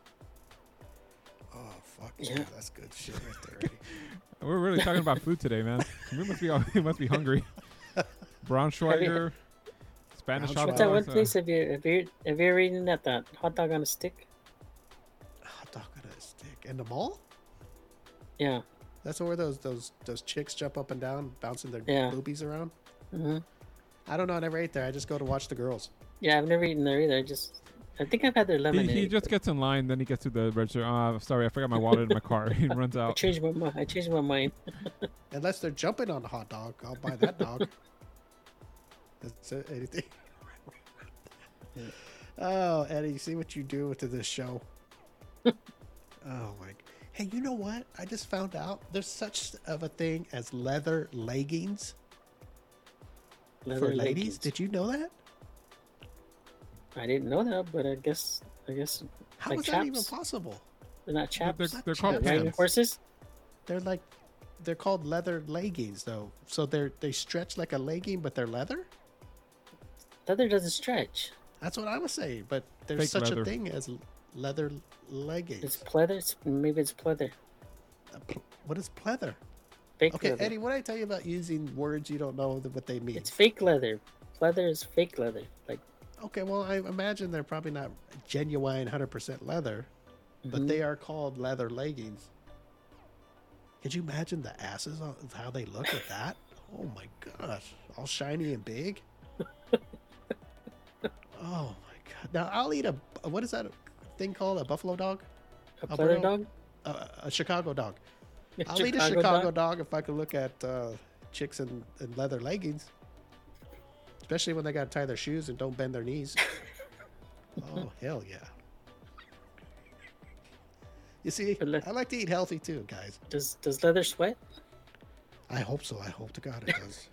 Oh, fuck. Yeah. Yeah. That's good shit right there, Eddie. We're really talking about food today, man. We must be. We must be hungry. Braunschweiger, Spanish hot What's that one dogs. uh, place? Have you have you have you ever eaten at that hot dog on a stick? Hot dog on a stick. In the mall? Yeah. That's where those those those chicks jump up and down, bouncing their Yeah. boobies around. hmm I don't know. I never ate there. I just go to watch the girls. Yeah, I've never eaten there either. I just I think I've had their he, lemonade. he just but gets in line, then he gets to the register. Uh, sorry, I forgot my wallet in my car. He runs I out. changed my mind. I changed my mind. Unless they're jumping on the hot dog, I'll buy that dog. That's it. Anything. Oh, Eddie, you see what you do to this show? Oh my! Hey, you know what? I just found out there's such of a thing as leather leggings Leather for ladies. leggings. Did you know that? I didn't know that, but I guess I guess How Like is that even chaps? possible? they're not chaps. They're, they're called chaps. Riding pants. horses. They're like they're called leather leggings, though. So they're they stretch like a legging, but they're leather. Leather doesn't stretch. That's what I was saying. But there's Fake such leather. a thing as leather leggings. It's pleather. It's, maybe it's pleather. Uh, pl- What is pleather? Fake Okay, leather. Eddie, what did I tell you about using words you don't know th- what they mean? It's fake leather. Pleather is fake leather. Like Okay, well, I imagine they're probably not genuine one hundred percent leather, but Mhm. they are called leather leggings. Could you imagine the asses on how they look with that? Oh my gosh, all shiny and big. Oh my god! Now I'll eat a what is that thing called? A buffalo dog? a Alberto? pleather dog. Uh, a Chicago dog. A I'll eat a Chicago dog? if I could look at uh, chicks in, in leather leggings, especially when they got to tie their shoes and don't bend their knees. Oh hell yeah! You see, But le- I like to eat healthy too, guys. Does does leather sweat? I hope so. I hope to God it does.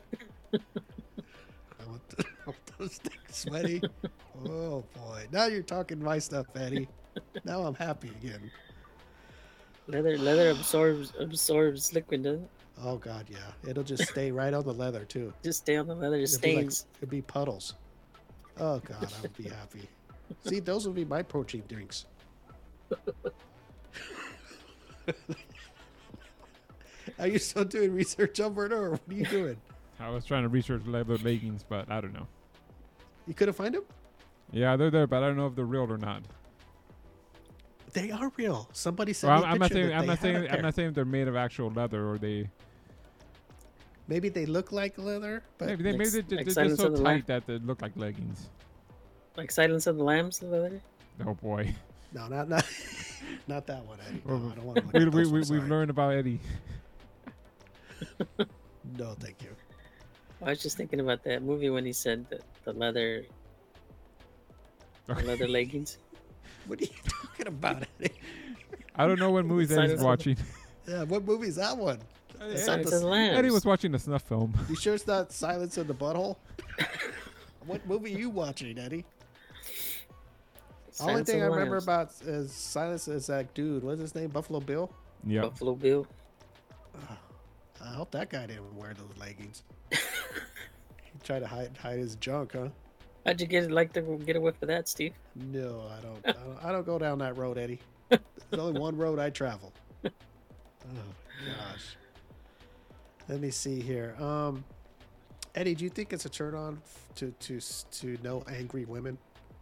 I want, to, I want those things sweaty. Oh boy! Now you're talking my stuff, Eddie. Now I'm happy again. Leather leather absorbs absorbs liquid, doesn't it? Oh God, yeah. It'll just stay right on the leather too. Just stay on the leather. It It'd be like- stains. it'd be puddles. Oh God, I would be happy. See, those would be my protein drinks. Are you still doing research, Alberto, or what are you doing? I was trying to research leather leggings, but I don't know. You couldn't find them? Yeah, they're there, but I don't know if they're real or not. They are real. Somebody sent Well, me a I'm, I'm not picture saying that I'm they not had a saying I'm pair. not saying they're made of actual leather or they Maybe they look like leather, but maybe they like maybe s- they're, they're like just Silence so of the Lam- tight that they look like leggings. Like Silence of the Lambs, the leather. Oh boy, no, not not not that one, Eddie. No, Well, I don't want to look we, at we, those we, ones, we've sorry. learned about Eddie. No, thank you. I was just thinking about that movie when he said the, the leather, the leather leggings. What are you talking about, Eddie? I don't know what movies Silence Eddie's of the- watching. Yeah, what movie is that one? It's not Silence the- of the Lambs. Eddie was watching a snuff film. You sure it's not Silence in the Butthole? What movie are you watching, Eddie? The only Silence of thing I the remember Lambs. about is Silence is that dude. What's his name? Buffalo Bill? Yep. Buffalo Bill. I hope that guy didn't wear those leggings. He tried to hide hide his junk, huh? How'd you get like to get a whiff of that, Steve? No, I don't. I don't, I don't go down that road, Eddie. There's only one road I travel. Oh gosh. Let me see here. Um, Eddie, do you think it's a turn on to to to know angry women?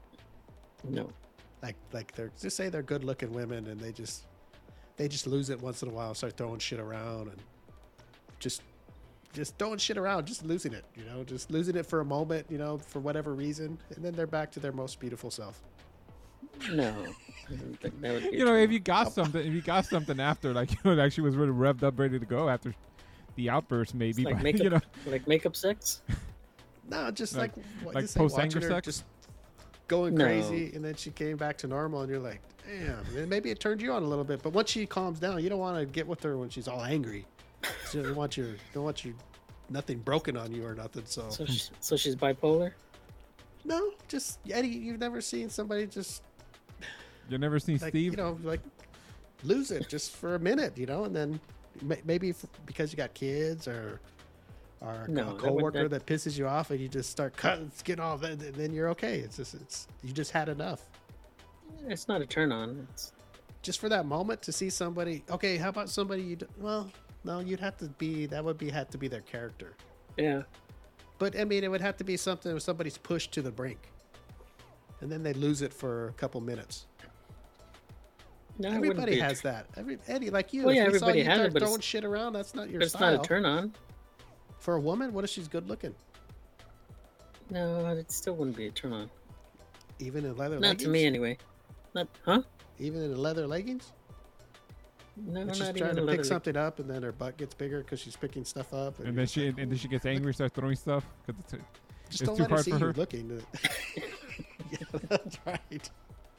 No. Like like they're just say they're good looking women and they just they just lose it once in a while, start throwing shit around and just just throwing shit around, just losing it, you know, just losing it for a moment, you know, for whatever reason, and then they're back to their most beautiful self. No. I don't think that would be You know, if true. you got something, if you got something after, like you know, it actually was really revved up, ready to go after the outburst, maybe. like But makeup, you know, like makeup sex. No, just Like- like what, like just say post-anger watching her sex? just going No. crazy, and then she came back to normal, and you're like, damn. And maybe it turned you on a little bit, but once she calms down, you don't want to get with her when she's all angry. So you don't want your, don't want you, nothing broken on you or nothing. So So, she, so she's bipolar. no, just Eddie, you've never seen somebody just you never seen like Steve. you know like lose it just for a minute, you know, and then may- maybe f- because you got kids or or No, a that would- coworker that- that pisses you off, and you just start cutting skin off, then, then you're okay. It's just it's you just had enough. It's not a turn on. It's Just for that moment to see somebody. Okay, how about somebody you? d- Well, no, you'd have to be. That would be have to be their character. yeah. But I mean, it would have to be something where somebody's pushed to the brink, and then they lose it for a couple minutes. No, it wouldn't Everybody be a has that. Every Eddie, like you. Well, yeah, if we saw everybody you has start it, but it's- throwing shit around. That's not your But it's style. not a turn on. For a woman, what if she's good looking? No, it still wouldn't be a turn on. Even in leather Not leggings. to me, anyway. Not, huh? Even in leather leggings. No, And not she's even trying to leather pick leg- something up, and then her butt gets bigger because she's picking stuff up. and you're then just she like, and then she gets angry, starts throwing stuff. 'cause it's, just it's don't too let her hard see for you her. looking. Yeah, that's right.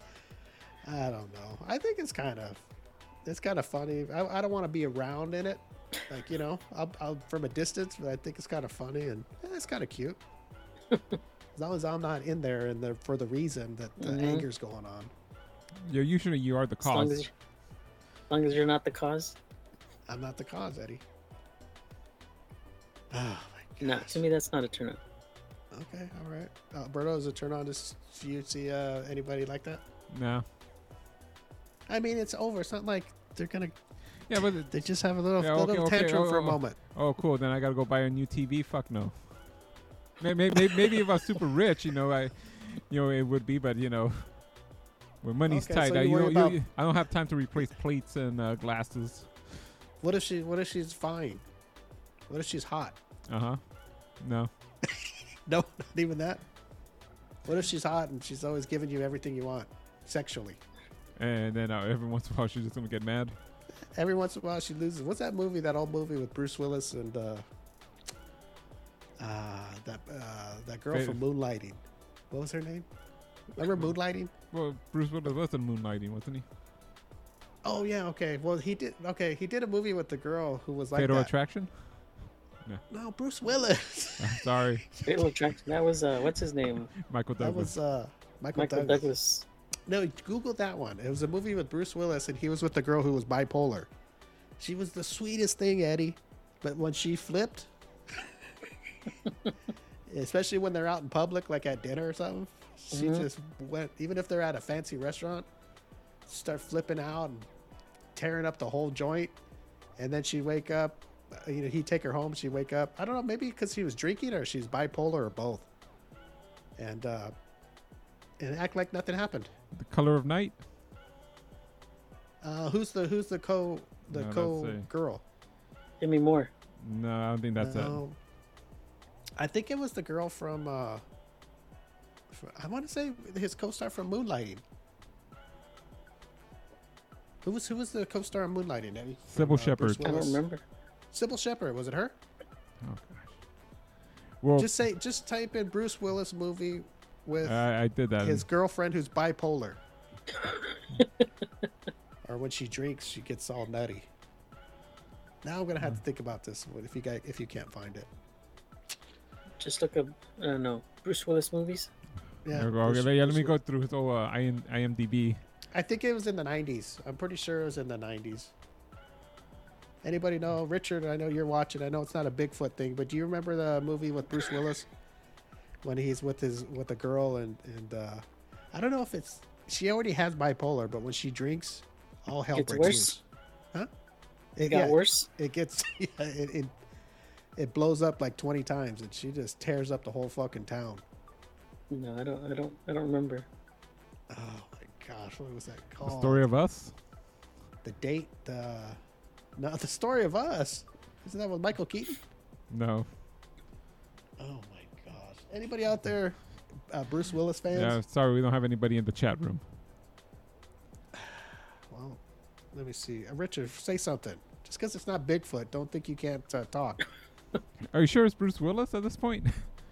I don't know. I think it's kind of, it's kind of funny. I, I don't want to be around in it, like you know, I'll, I'll from a distance. But I think it's kind of funny and eh, it's kind of cute. As long as I'm not in there and the for the reason that the Mhm. anger's going on. You're usually you are the As long cause. as, you- as long as you're not the cause. I'm not the cause, Eddie. Oh my No, gosh. to me, that's not a turn on. Okay, all right. Alberto, is it turn on to s- do you see uh, anybody like that? No. I mean, it's over. It's not like they're gonna. Yeah, but it- They just have a little, Yeah, little okay, okay, tantrum oh, for a oh, moment. oh, cool. Then I gotta go buy a new T V. Fuck no. Maybe, maybe, maybe if I was super rich, you know, I, you know, it would be. But you know, when money's Okay, tight, so I, you you know, worry you- about- you- I don't have time to replace plates and uh, glasses. What if she? What if she's fine? What if she's hot? Uh huh. No. No, not even that. What if she's hot and she's always giving you everything you want, sexually? And then uh, every once in a while, she's just gonna get mad. Every once in a while she loses. What's that movie? That old movie with Bruce Willis and uh, uh, that uh, that girl Fa- from Moonlighting. What was her name? Remember Moonlighting? Well, Bruce Willis was in Moonlighting, wasn't he? Oh yeah, okay. Well, he did. Okay, he did a movie with the girl who was like Fatal that. Attraction. No, Bruce Willis. Sorry, Fatal Attraction. That was, uh, what's his name? Michael that Douglas. was uh, Michael, Michael Douglas. Douglas. No, Google that one. It was a movie with Bruce Willis, and he was with the girl who was bipolar. She was the sweetest thing, Eddie. But when she flipped, especially when they're out in public, like at dinner or something, She Mhm. just went, even if they're at a fancy restaurant, start flipping out and tearing up the whole joint. And then she'd wake up, uh, you know, he'd take her home. She'd wake up. I don't know, maybe because he was drinking or she's bipolar or both. And, uh, and act like nothing happened. The Color of Night. Uh, who's the, who's the co, the No, let's co see. girl? Give me more. No, I don't think that's it. No. I think it was the girl from, uh, fr- I want to say his co-star from Moonlighting. Who was who was the co-star in Moonlighting? Eddie? Sybil From, uh, Bruce Shepherd. I don't Willis. remember. Sybil Shepherd, was it her? Oh gosh. Well, Just say, just type in Bruce Willis movie with I, I did that. his girlfriend who's bipolar. Or when she drinks, she gets all nutty. Now I'm gonna have to think about this one if you guys if you can't find it. Just look up. I don't know. Bruce Willis movies. Yeah, There we go. Bruce- Okay, yeah, let Bruce me Wi- go through his whole uh, IM, IMDb. I think it was in the nineties. I'm pretty sure it was in the nineties. Anybody know? Richard, I know you're watching. I know it's not a Bigfoot thing, but do you remember the movie with Bruce Willis when he's with his with a girl and and uh, I don't know if it's she already has bipolar, but when she drinks, all hell Gets breaks worse? loose. Huh? It got yeah, worse. It gets yeah, it, it it blows up like twenty times, and she just tears up the whole fucking town. No, I don't. I don't. I don't remember. Oh my gosh, what was that The called? Story of Us. The date. The no, the story of us. Isn't that with Michael Keaton? No. Oh my gosh! Anybody out there, uh, Bruce Willis fans? Yeah, sorry, we don't have anybody in the chat room. Well, let me see. Uh, Richard, say something. Just because it's not Bigfoot, don't think you can't uh, talk. Are you sure it's Bruce Willis at this point?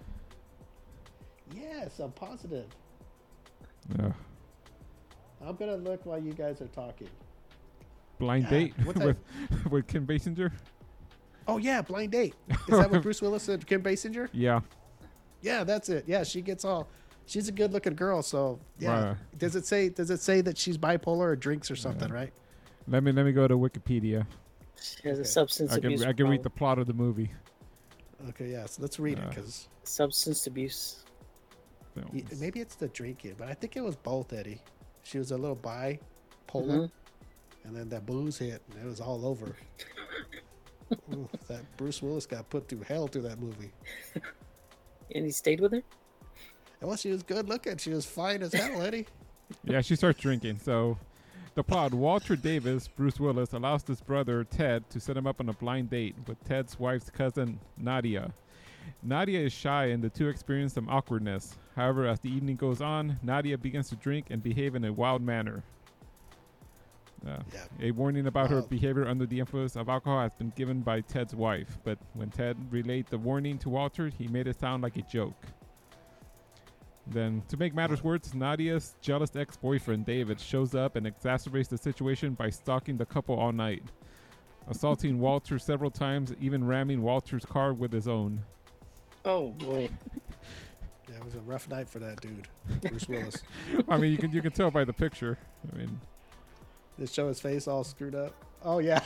Yes, I'm positive. Ugh. I'm gonna look while you guys are talking. Blind Ah, Date what with with Kim Basinger. Oh yeah, Blind Date. Is that with Bruce Willis and Kim Basinger? Yeah. Yeah, that's it. Yeah, she gets all. She's a good-looking girl, so yeah. Right. Does it say? Does it say that she's bipolar or drinks or something? Right? Let me let me go to Wikipedia. She has Okay. a substance I can abuse. I can read the problem. plot of the movie. Okay, yeah. So let's read it Yeah. because Substance abuse. Films. maybe it's the drinking, but I think it was both. Eddie, she was a little bipolar, Mhm. and then that booze hit, and it was all over. Ooh, that Bruce Willis got put through hell through that movie. And he stayed with her. And well, she was good looking. She was fine as hell, Eddie. Yeah, she starts drinking. So, the plot: Walter Davis, Bruce Willis, allows his brother Ted to set him up on a blind date with Ted's wife's cousin Nadia. Nadia is shy, and the two experience some awkwardness. However, as the evening goes on, Nadia begins to drink and behave in a wild manner. Uh, Yeah. A warning about her Wild. behavior under the influence of alcohol has been given by Ted's wife, but when Ted relayed the warning to Walter, he made it sound like a joke. Then, to make matters worse, Nadia's jealous ex-boyfriend David shows up and exacerbates the situation by stalking the couple all night, assaulting Walter several times, even ramming Walter's car with his own. Oh boy. Yeah, it was a rough night for that dude, Bruce Willis. I mean, you can you can tell by the picture. I mean, They show his face all screwed up. Oh yeah.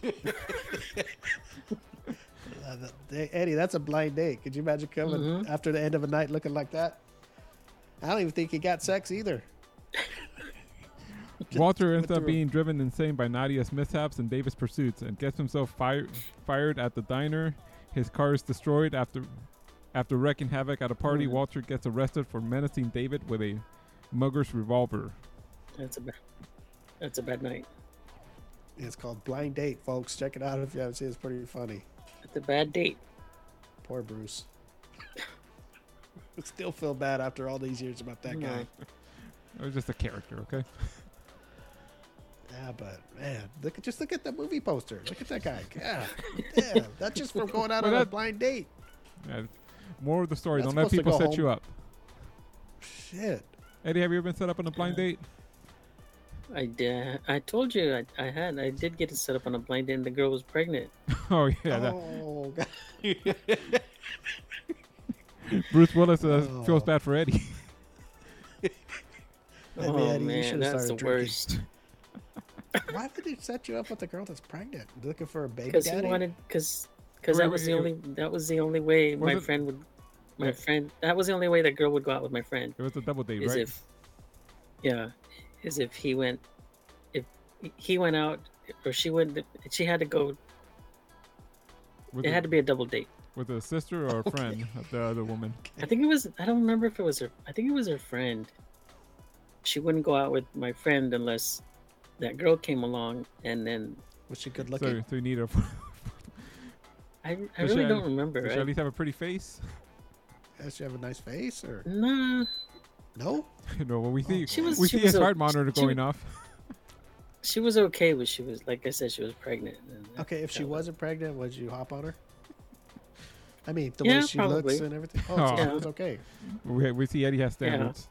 Uh, the- they- Eddie, that's a blind date. Could you imagine coming Mhm. after the end of a night looking like that? I don't even think he got sex either. Walter ends went up through- being driven insane by Nadia's mishaps and Davis' pursuits, and gets himself fired fired at the diner. His car is destroyed after after wreaking havoc at a party. Mhm. Walter gets arrested for menacing David with a mugger's revolver. That's a bad. That's a bad night. It's called Blind Date, folks. Check it out if you haven't seen it. It's pretty funny. That's a bad date. Poor Bruce. I still feel bad after all these years about that guy. It was just a character, okay? Yeah, but man, look at just look at the movie poster. Look at that guy. Yeah, yeah. That's just from going out Well, on a that- blind date. Yeah, more of the story. That's Don't let supposed to people go set you home. up. Shit. Eddie, have you ever been set up on a blind date? I did. I told you I, I had. I did get it set up on a blind date, and the girl was pregnant. Oh yeah, that, Oh, God. Bruce Willis uh, Oh. feels bad for Eddie. Maybe, Oh Eddie, you man, should've that's the started drinking. worst. Why would they set you up with a girl that's pregnant? Looking for a baby Because he daddy? wanted. Because. Because Wait, that was wait, the wait. only. That was the only way Was my it- friend would. my Yeah. friend. That was the only way that girl would go out with my friend. It was a double date, Is right? if, yeah, is if he went, if he went out or she went, she had to go. with, It a, had to be a double date. with a sister or a Okay. friend of the other woman. I think it was. I don't remember if it was her. I think it was her friend. She wouldn't go out with my friend unless that girl came along, and then Was she good So, looking? so you need a. I, I Does really she- don't remember. Does she at Right? least have a pretty face? Does she have a nice face or Nah, no? You know, when we see She was- we she see was his a- heart monitor she- going off. she was okay. But she was, like I said, she was pregnant. and that- Okay, if she that was- wasn't pregnant, would you hop on her? I mean, the Yeah, way she probably. looks and everything. Oh, so Yeah. it was okay. We, we see Eddie has standards.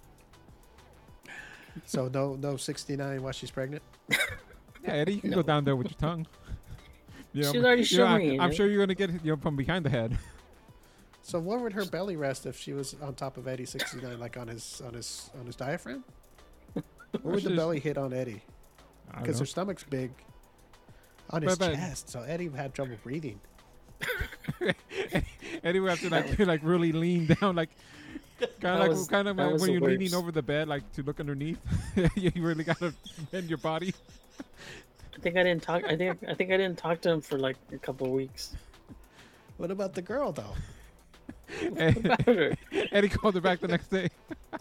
So no, no sixty-nine while she's pregnant. Yeah, Eddie, you can go No. down there with your tongue. You know, She's but- already you know, shown I, me, I'm right? sure you're gonna get it, you know, from behind the head. So where would her belly rest if she was on top of Eddie sixty-nine, like on his on his on his diaphragm? Where would the She's- belly hit on Eddie? I Because her don't stomach's big on his But- but- chest, so Eddie had trouble breathing. know. Eddie would have to like like really lean down, like kind That of like was- kind of that like was when the you're leaning worst. over the bed, like to look underneath. You really gotta bend your body. I think I didn't talk. I think I think I didn't talk to him for like a couple of weeks. What about the girl though? And About her. Eddie called her back the next day.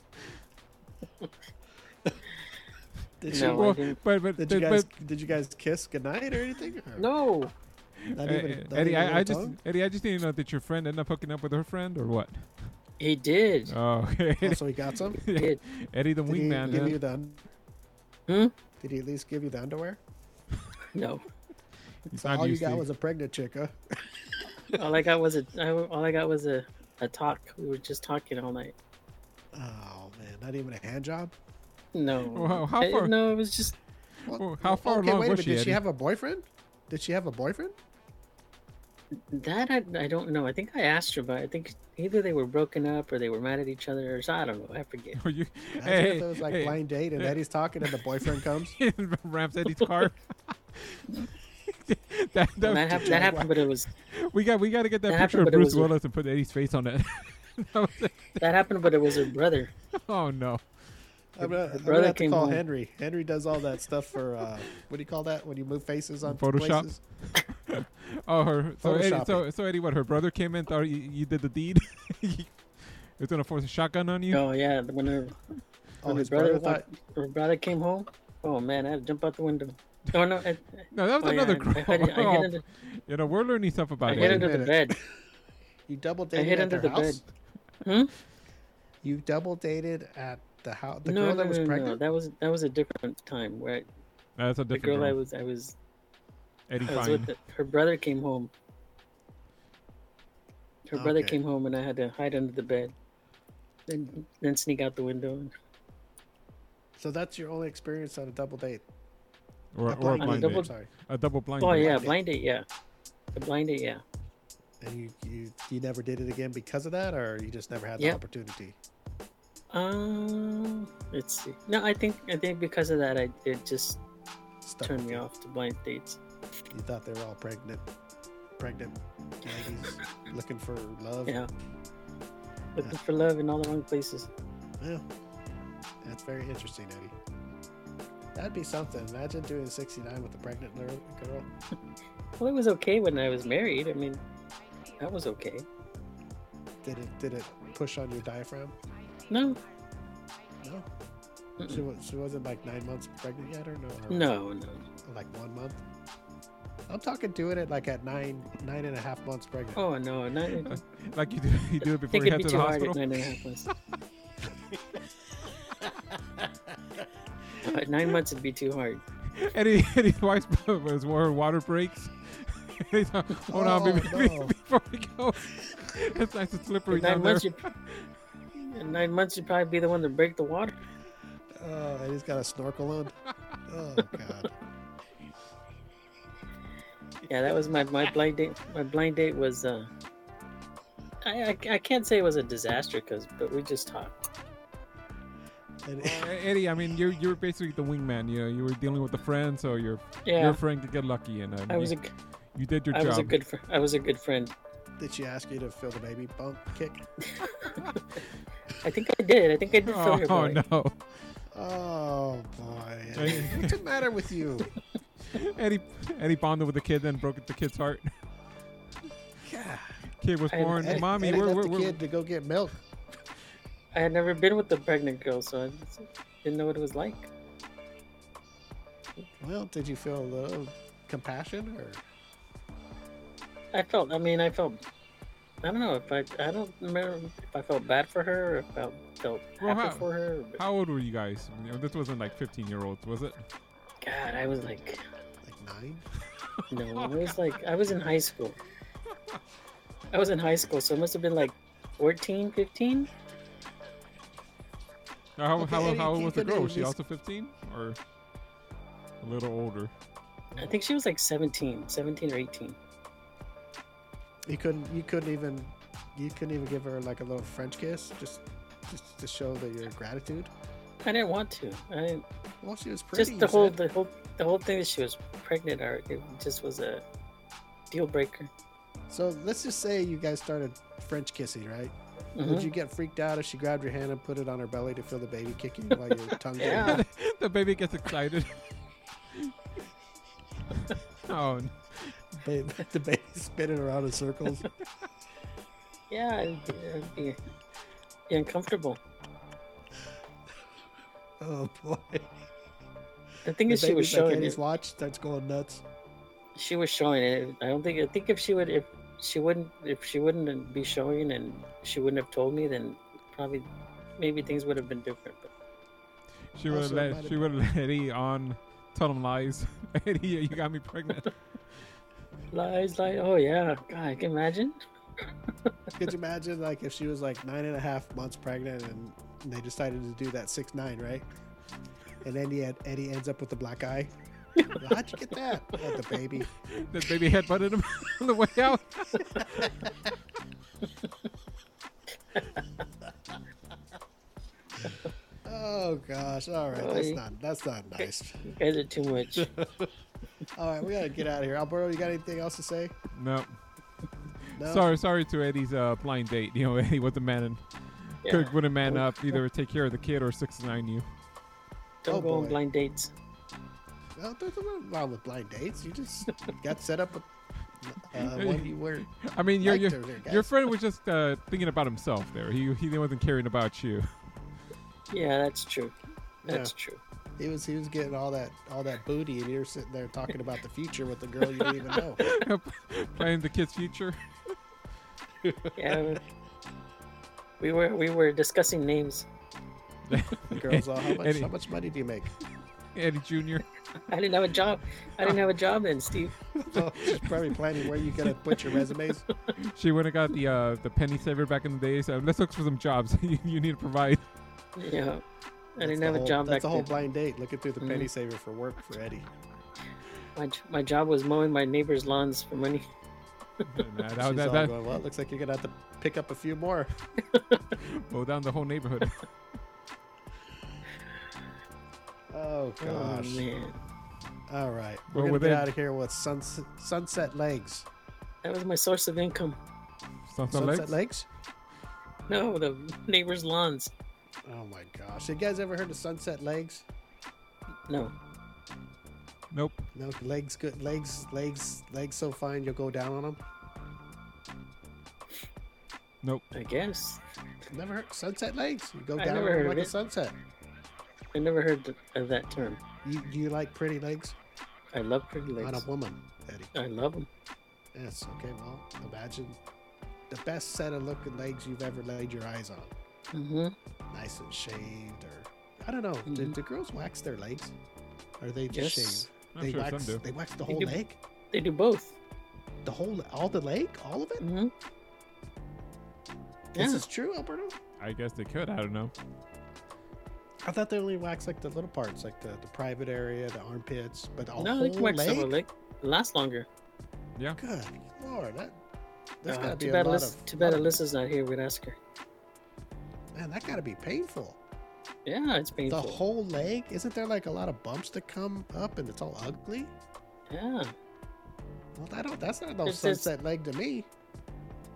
Did, she, No, I Well, didn't. but but, did you but- guys did you guys kiss goodnight or anything? Or No, not Uh, even, not Eddie, even I, I a just tongue? Eddie, I just need to know that your friend ended up hooking up with her friend or what? he did. Oh, okay. Oh, so he got some. He did. Eddie the Did he wingman. give man. you the? un- Hmm? Did he at least give you the underwear? No. He's So not all you used got to- was a pregnant chick, huh? All I got was a. I, all I got was a, a talk. We were just talking all night. Oh man, not even a hand job. No. Wow, how I- far- no, it was just. What? Well, how far okay, along wait a was minute. she, Did Eddie? she have a boyfriend? Did she have a boyfriend? That I, I don't know. I think I asked her, but I think either they were broken up or they were mad at each other, or so, I don't know. I forget. Were you, Imagine hey, if it was like hey, blind date and hey. Eddie's talking and the boyfriend comes. Rams Eddie's car. that, that, And that, happened, that happened, but it was we got we got to get that, that picture happened, of but it Bruce was a- Willis and put Eddie's face on it. That was it. that happened, but it was her brother. Oh no. I'm gonna, I'm brother gonna have to came call home. Henry. Henry does all that stuff for uh, what do you call that when you move faces on Photoshop? places? Oh, her. So Eddie, Photoshop so, so Eddie, what? Her brother came in, thought you, you did the deed. He was gonna force a shotgun on you. Oh yeah, when her, Oh, when her his brother, brother thought. walked- her brother came home. Oh man, I had to jump out the window. Oh no! I, No, that was oh, yeah, another I, I, girl. hid, I Oh, hid under, you know, we're learning stuff I about hid Wait a Eddie. under the minute. bed. You double I dated hid at under their the house. bed. Hmm? You double dated at the house. The no, girl no, that was no, no, pregnant. that was that was a different time where I, That's a the different girl I girl. was I was Eddie I was Fine. with the, her brother came home. Her brother Okay. came home and I had to hide under the bed. Then then sneak out the window. And, So that's your only experience on a double date. Or, A or a blind blind date, date. double- Sorry. A double blind oh date. yeah, date. blind date, yeah. The blind date, yeah. And you, you you never did it again because of that, or you just never had the Yep. opportunity. Um, let's see. No, I think I think because of that, I it just Stuck turned with me you. off to blind dates. You thought they were all pregnant, pregnant ladies looking for love. Yeah, looking for love in all the wrong places. Yeah. That's very interesting, Eddie. That'd be something. Imagine doing sixty-nine with a pregnant lir- girl. Well, it was okay when I was married. I mean, that was okay. Did it did it push on your diaphragm? No, No. Mm-mm. She, was, she wasn't like nine months pregnant yet, or no? Or no, no. Like one month. I'm talking doing it like at nine nine and a half months pregnant. Oh no, not, I Like you do, you do it before think you it'd head be to too the hard at hospital. nine and a half months. At nine months, it'd be too hard. Eddie, Eddie's wife was where her water breaks. He's like, hold on, Oh, baby, no. before we go. It's nice and slippery At nine down there. months, you. In nine months, you'd probably be the one to break the water. Oh, and he's got a snorkel on. Oh god. Yeah, that was my, my blind date. My blind date was. Uh, I, I I can't say it was a disaster, cause but we just talked. And Well, Eddie, I mean, you're you're basically the wingman. You know, you were dealing with a friend, so your Yeah, your friend could get lucky, and uh, I was you, a you did your I job. was a good fr- I was a good friend. Did she ask you to fill the baby bump kick? I think I did. I think I did feel her Oh belly. no, Oh boy. What's the matter with you? Eddie Eddie bonded with the kid, then broke the kid's heart. Yeah. Kid was And born. Eddie, Mommy, Eddie we're, left we're, the we're kid to go get milk. I had never been with a pregnant girl, so I just didn't know what it was like. Well, did you feel a little compassion or? I felt. I mean, I felt. I don't know if I. I don't remember if I felt bad for her or if I felt, felt Well, happy how- for her. But How old were you guys? You know, this wasn't like fifteen year olds, was it? God, I was like, Like nine? no, I was like, I was in high school. I was in high school, so it must have been like fourteen, fifteen. Now, How, Okay, how, Eddie, how old you was the could girl? at Was she least- also fifteen or a little older? I think she was like seventeen, seventeen or eighteen. You couldn't. You couldn't even. You couldn't even give her like a little French kiss, just, just to show that your gratitude. I didn't want to. I didn't. Well, she was pretty. Just the you whole, said. the whole, the whole thing that she was pregnant, or it just was a deal breaker. So let's just say you guys started French kissing, right? Mhm. Would you get freaked out if she grabbed your hand and put it on her belly to feel the baby kicking while your tongue? Yeah. The baby gets excited. Oh, n- Ba- the baby spinning around in circles. Yeah, it'd, be- it'd be, be uncomfortable. Oh boy! The thing The is, she was baby's like showing Eddie's it. watch starts going nuts. She was showing it. I don't think. I think if she would, if she wouldn't, if she wouldn't be showing, and she wouldn't have told me, then probably, maybe things would have been different. But she would have Also, it might let have she would have let Eddie on. Tell him lies. Eddie, you got me pregnant. lies, lies. Oh yeah, God, I can imagine. Could you imagine like if she was like nine and a half months pregnant and they decided to do that six nine, right? And then Eddie, Eddie ends up with the black eye. How'd you get that? Had the baby. The baby headbutted him on the way out. Oh gosh! All right, Oh, that's you- not that's not nice. You guys are too much. All right, we gotta get out of here. Alberto, you got anything else to say? No. No. Sorry, sorry to Eddie's uh, blind date. You know, Eddie wasn't man and Yeah. Kirk wouldn't man up, either take care of the kid or six nine you. Don't Oh, go on boy. blind dates. Well, there's nothing wrong with blind dates. You just got set up with uh, one you were. I mean, your liked your, her there, your guys. friend was just uh, thinking about himself there. He he wasn't caring about you. Yeah, that's true. That's true. He was he was getting all that all that booty, and you're sitting there talking about the future with the girl you didn't even know. Planning the kid's future. Yeah. We were we were discussing names. The girl's all, how much Eddie, how much money do you make? Eddie Junior I didn't have a job. I didn't have a job then, Steve. Oh, she's probably planning where you gonna put your resumes. She went and got the uh, the penny saver back in the day. So let's look for some jobs. you, you need to provide. Yeah. I That's didn't the have a whole- job back That's a whole then. blind date. Looking through the Mhm. penny saver for work for Eddie. My, j- my job was mowing my neighbor's lawns for money. Nah, that, She's that, all that, going, well, it looks like you're gonna have to pick up a few more. mow down the whole neighborhood. Oh Oh gosh! man, All right, Well, we're gonna within- get out of here with sunset sunset legs. that was my source of income. Sunset Sunset legs? legs? No, the neighbor's lawns. Oh my gosh! You guys ever heard of sunset legs? No. Nope. No, legs good. Legs, legs, legs so fine you'll go down on them. Nope. I guess. Never heard sunset legs. You go I down never on heard them of like a it. sunset. I never heard th- of that term. You do you like pretty legs I love pretty on a legs. woman, Eddie? I love them. Yes. Okay. Well, imagine the best set of looking legs you've ever laid your eyes on. Mm-hmm. Nice and shaved, or I don't know. Do, Mhm. do girls wax their legs, or they just Yes. shave? I'm They sure wax. some do. They wax the They whole do. leg. They do both. The whole, all the leg, all of it. Mm-hmm. This Yeah. is true, Alberto. I guess they could. I don't know. I thought they only wax like the little parts, like the, the private area, the armpits, but the No, whole they can wax the leg. whole leg. It lasts longer. Yeah. Good lord, that that's Uh, gotta be too a bad, lot Alyssa, of. too bad lot of- Alyssa's not here. We'd ask her. Man, that gotta be painful. Yeah, it's painful. The whole leg. Isn't there like a lot of bumps that come up and it's all ugly? Yeah. Well, I don't. That's not no It's- it's- sunset leg to me.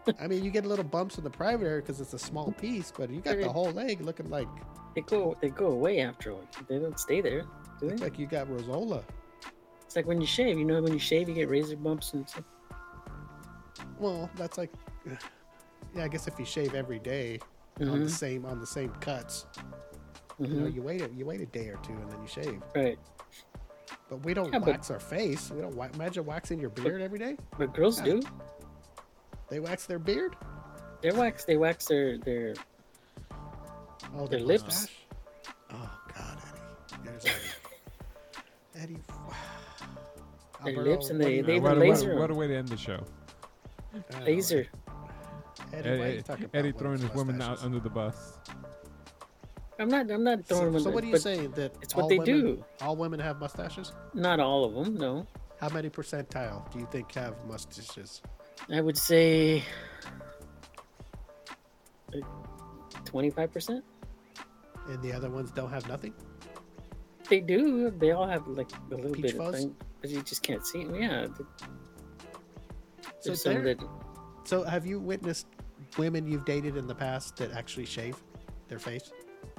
I mean, you get little bumps in the private area because it's a small piece, but you got the whole leg looking like They go they go away after all. They don't stay there, do looks they? like you got rosola. It's like when you shave. You know, when you shave, you get razor bumps and stuff. Well, that's like, yeah, I guess if you shave every day on Mhm. the same on the same cuts, you know, Mhm. you wait a, you wait a day or two and then you shave. Right. But we don't Yeah, but- wax our face. We don't wa- imagine waxing your beard every day. But girls Yeah. do. They wax their beard. They wax. They wax their their. Oh, Their lips. mustache? Oh God, Eddie. There's Eddie. Eddie. Their Alberto, lips and what do they- you they know? what, even a- laser what, a- what a 'em. way to end the show. I know, Laser. Eddie, Eddie, why are you talking about Eddie throwing women's his women out mustaches? under the bus. I'm not. I'm not throwing So, them. so in what the- are you but saying? That it's what all they women, do. All women have mustaches? Not all of them. No. How many percentile do you think have mustaches? I would say twenty-five percent. And the other ones don't have nothing? They do. They all have like a little Peach bit of fuzz? thing, but you just can't see them. Yeah. th- So, There's some there- that. so have you witnessed women you've dated in the past that actually shave their face?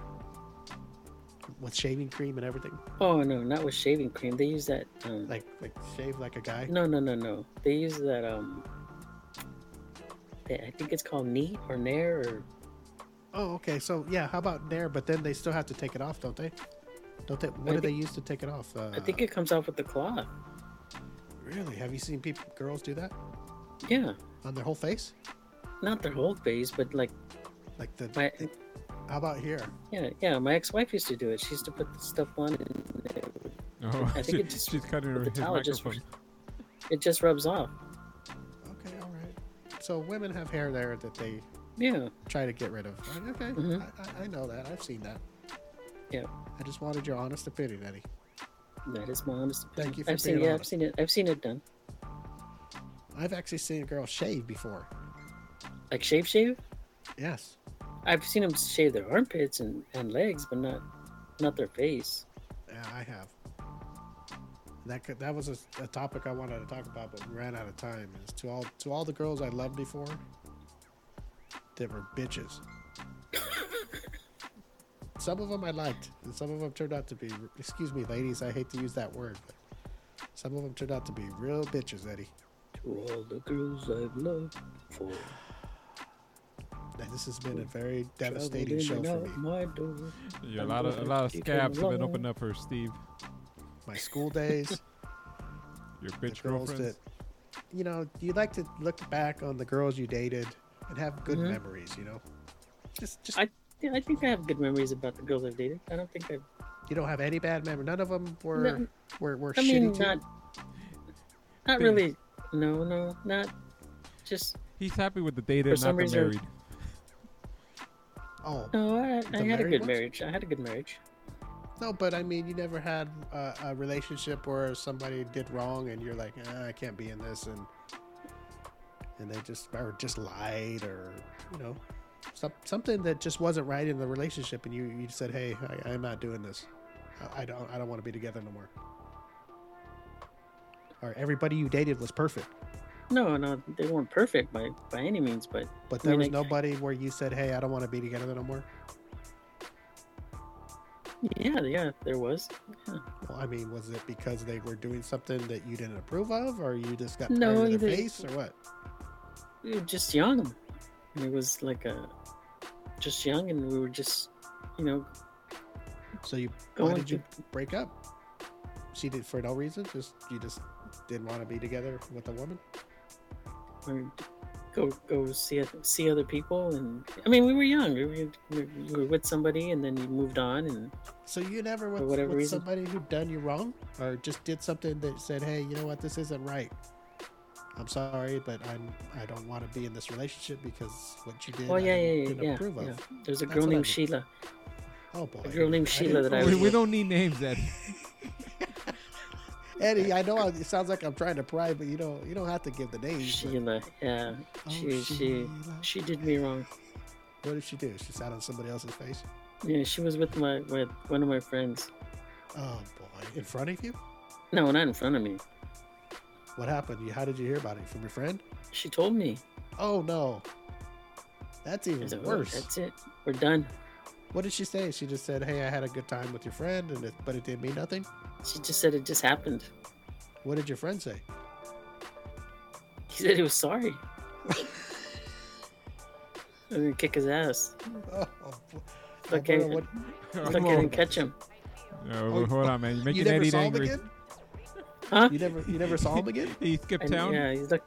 With shaving cream and everything? Oh no, not with shaving cream. They use that. Um, Like like shave like a guy? no, no, no, no. They use that. Um. they- I think it's called Neat or Nair or. Oh, okay. So yeah, how about there? But then they still have to take it off, don't they? Don't they? What I do they think- use to take it off? Uh, I think it comes off with the cloth. Really? Have you seen people, girls do that Yeah, on their whole face? not their whole face, but like Like the. my. the- how about here? Yeah, yeah. My ex-wife used to do it. She used to put the stuff on, and it, Oh, I think she- it just- she's cutting her with the his towel, it just- microphone. it just rubs off. Okay, all right. So women have hair there that they Yeah. try to get rid of. Okay, Mhm. I, I, I know that. I've seen that. Yeah. I just wanted your honest opinion, Eddie. That is my honest opinion. Thank you for I've seen, being yeah, I've honest. seen it. I've seen it done. I've actually seen a girl shave before. Like shave, shave. Yes. I've seen them shave their armpits and, and legs, but not not their face. Yeah, I have. That could, that was a, a topic I wanted to talk about, but we ran out of time. Is to all to all the girls I loved before, they were bitches. Some of them I liked, and some of them turned out to be. Excuse me, ladies, I hate to use that word, but some of them turned out to be real bitches, Eddie. To all the girls I've loved before. And this has been a very devastating show traveled in for and me. out my door. Yeah, a I'm lot of a gonna lot of keep scabs have been along. opened up for Steve. My school days, Your the bitch girls girlfriends. that, you know, you like to look back on the girls you dated and have good Mhm. memories, you know. Just, just I- Yeah, I think I have good memories about the girls I've dated. I don't think I've. you don't have any bad memories. None of them were No, were, were I shitty mean, to not. you? Not Thing- really. No, no, not. Just He's happy with the dated, For not some the reason- married. Oh no. I, I The had a married good ones? marriage. I had a good marriage. no, but I mean, you never had a, a relationship where somebody did wrong and you're like, ah, I can't be in this, and and they just or just lied, or you know, some, something that just wasn't right in the relationship, and you you said, hey, I, I'm not doing this. I, I don't I don't want to be together no more. Or everybody you dated was perfect, No, no, they weren't perfect by by any means, but but I there mean, was I- nobody where you said, hey, I don't want to be together no more. yeah, yeah, there was. Yeah. Well, I mean, was it because they were doing something that you didn't approve of, or you just got No, tired of their they- face, or what? We were just young, and it was like a just young, and we were just, you know, So you, Going why did you to- break up? She did for no reason. Just you just didn't want to be together with a woman. we go go see oth- see other people, and I mean, we were young. We were, we were with somebody, and then you moved on, and So you never with, whatever with reason. somebody who done you wrong, or just did something that said, "Hey, you know what? This isn't right. I'm sorry, but I'm I don't want to be in this relationship because what you did, oh I yeah, yeah, didn't, yeah, didn't yeah, approve yeah. of." There's a That's girl what I named mean. Sheila. Oh boy, A girl named I Sheila didn't that I know we, was we with. don't need names, Eddie. Eddie, I know it sounds like I'm trying to pry, but you don't you don't have to give the names. but- Sheila, yeah, Oh, she she Sheila. she did me wrong. What did she do? She sat on somebody else's face. Yeah, she was with my with one of my friends. Oh boy, in front of you? No, not in front of me. What happened? You, how did you hear about it? From your friend? She told me. Oh no. That's even I said, "Oh, worse. that's it. We're done." What did she say? She just said, "Hey, I had a good time with your friend," and it, but it didn't mean nothing. She just said it just happened. What did your friend say? He said he was sorry. I'm gonna kick his ass. Oh, Okay. Alberto, what- Look, I didn't catch him. No, Oh, hold on, man. You're you making never Eddie saw him angry. again? Huh? You never, you never saw him again? He skipped And, town. yeah, he's like,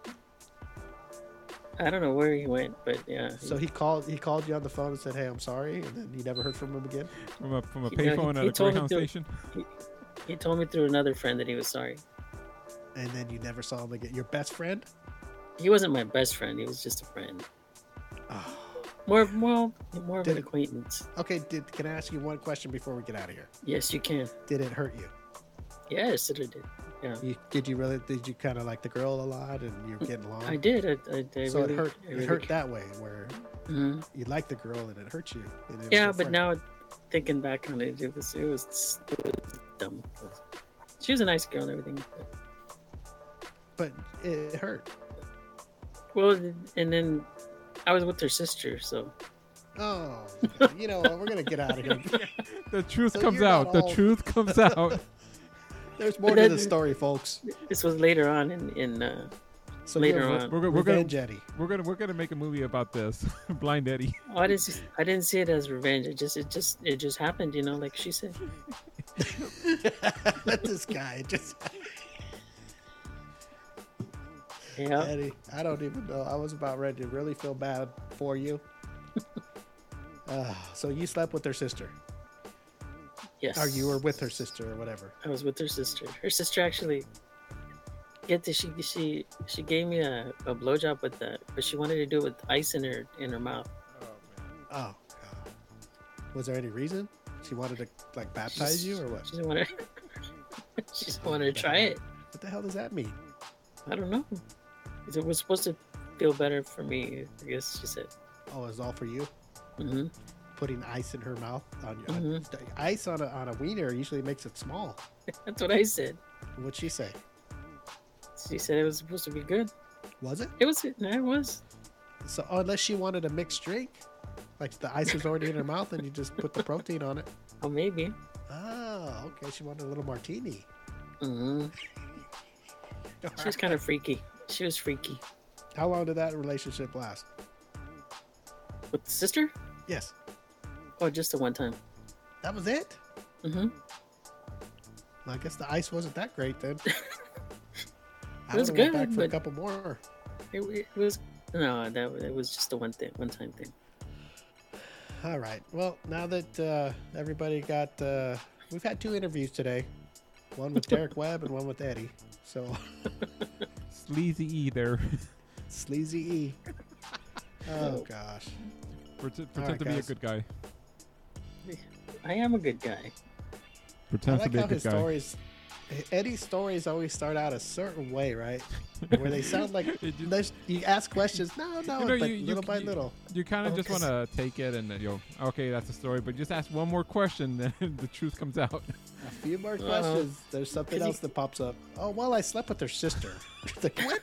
I don't know where he went, but yeah. So he called, he called you on the phone and said, "Hey, I'm sorry," and then you never heard from him again. From a from a You know, he- payphone he at a told me Greyhound to- station. He told me through another friend that he was sorry. And then you never saw him again. Your best friend? He wasn't my best friend. He was just a friend. Oh. More, more, more of Did an it- acquaintance. Okay. Did can I ask you one question before we get out of here? Yes, you can. Did it hurt you? Yes, it did. Yeah, you did you really? Did you kind of like the girl a lot, and you're getting along? I did. I, I, I so really, it hurt. I It really- hurt that way, where Mhm. you like the girl and it hurt you. and it was Yeah, your but friend. now thinking back on it, it was it was, it was dumb. She was a nice girl and everything. But, But it hurt. well, and then I was with her sister, so Oh, okay. You know what? We're gonna get out of here. The truth So comes you're out. not The all- truth comes out. There's more But to that- the story, folks. this was later on in in. Uh, So later you're on. We're, go- we're gonna Revenge Eddie. we're gonna we're gonna make a movie about this. Blind Eddie. oh, I didn't see, I didn't see it as revenge. It just it just it just happened, you know, like she said. Let this guy just. Yeah. Eddie, I don't even know. I was about ready to really feel bad for you. Uh, so you slept with her sister, Yes. or you were with her sister, or whatever. I was with her sister. Her sister actually get this. She she she gave me a, a blowjob with that, but she wanted to do it with ice in her in her mouth. Oh, God. Was there any reason she wanted to like baptize you, or what? She just wanted. she just wanted to try it. What the hell does that mean? I don't know. It was supposed to feel better for me. I guess she said. Oh, it's all for you. hmm Putting ice in her mouth on you. on- Mhm. ice on a on a wiener usually makes it small. That's what I said. What'd she say? She said it was supposed to be good. Was it? It was. No, it was. So unless she wanted a mixed drink, like the ice was already in her mouth and you just put the protein on it. Oh, maybe. Oh, okay. She wanted a little martini. hmm She was kind of freaky. She was freaky. How long did that relationship last? With the sister? Yes. Oh, just the one time. That was it? hmm Well, I guess the ice wasn't that great then. I It was would've went good, back for a but- couple more. It, it was no, that it was just a one thing, one time thing. All right. Well, now that uh, everybody got, uh, we've had two interviews today, one with Derek Webb and one with Eddie. So Sleazy E there. sleazy E. Oh gosh. Pretend, All pretend right, to be a guys. good guy. I am a good guy. I Pretend to like be a how good his guy. stories, Eddie's stories always start out a certain way, right? Where they sound like It just- there's- you ask questions, no, no, You know, but you- you- little by you- little. You kind of Oh, just 'cause- want to take it and then you go, okay, that's the story. But just ask one more question, then the truth comes out. A few more Uh-huh. questions. There's something 'Cause he- else that pops up. Oh, well, I slept with her sister. It's like, what?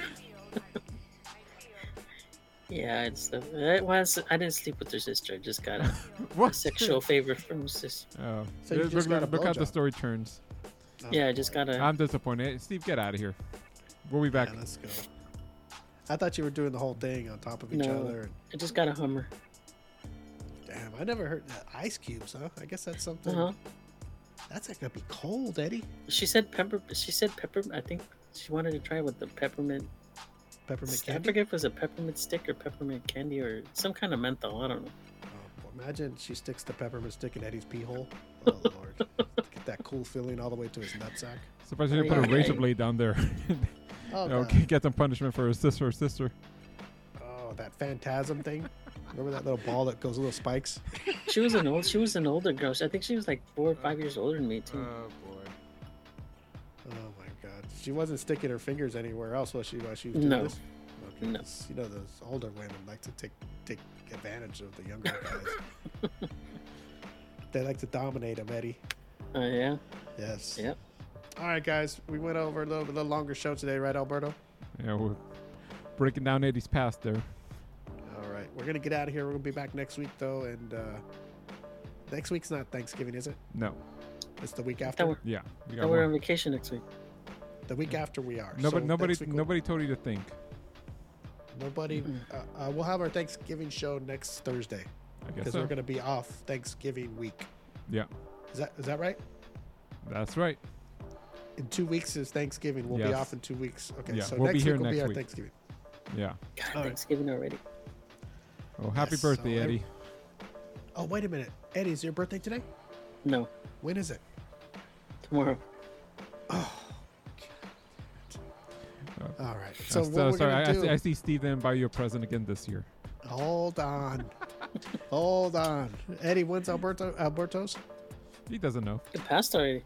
Yeah, it's uh, it was. I didn't sleep with her sister. I just got a, a What? sexual favor from her sister. Oh, So you look, just got a look how the blowjob. story turns. Yeah, I just got a. I'm disappointed. Steve, get out of here. We'll be back. Yeah, let's go. I thought you were doing the whole thing on top of each No. other. I just got a Hummer. Damn, I never heard that. Ice cubes, huh? I guess that's something. Uh huh. That's like gonna be cold, Eddie. She said pepper. She said pepper. I think she wanted to try it with the peppermint. Peppermint I candy. forget if it was a peppermint stick or peppermint candy or some kind of menthol. I don't know. Oh, well, imagine she sticks the peppermint stick in Eddie's pee hole. Oh lord, get that cool feeling all the way to his nutsack. Surprised you didn't Oh, put a yeah. razor blade down there. Oh, okay, God. get some punishment for his sister or sister. Oh, that phantasm thing. Remember that little ball that goes little spikes? She was an old. She was an older girl. I think she was like four or five years older than me too. boy. Oh my God, she wasn't sticking her fingers anywhere else, was she? While she was doing No. this? Okay, No. 'cause, you know those older women like to take take advantage of the younger guys. They like to dominate them, Eddie. Oh yeah. Yes. Yep. All right, guys, we went over a little, a little longer show today, right, Alberto? Yeah, we breaking down Eddie's past there. All right, we're gonna get out of here. We're gonna be back next week though, and uh, next week's not Thanksgiving, is it? No. It's the week Thought after. we're, Yeah. We got thought we're more. on vacation next week. The week after we are. Nobody, So nobody, next week we'll- nobody told you to think. Nobody. Uh, uh, we'll have our Thanksgiving show next Thursday I guess because so. we're gonna be off Thanksgiving week. Yeah, Is that is that right? that's right. In two weeks is Thanksgiving. We'll be Yes. off in two weeks. Okay, Yeah, so we'll be next here week will be next our week. Thanksgiving. Yeah. God, All right. Thanksgiving already. Oh, happy Yes, birthday, so every- Eddie. Oh, wait a minute, Eddie, is your birthday today? No, When is it? tomorrow. All right. So, So what we're sorry, I, gonna I, do? see, I see Steve didn't buy you a present again this year. Hold on. Hold on, Eddie. When's Alberto Alberto's? He doesn't know. It passed already.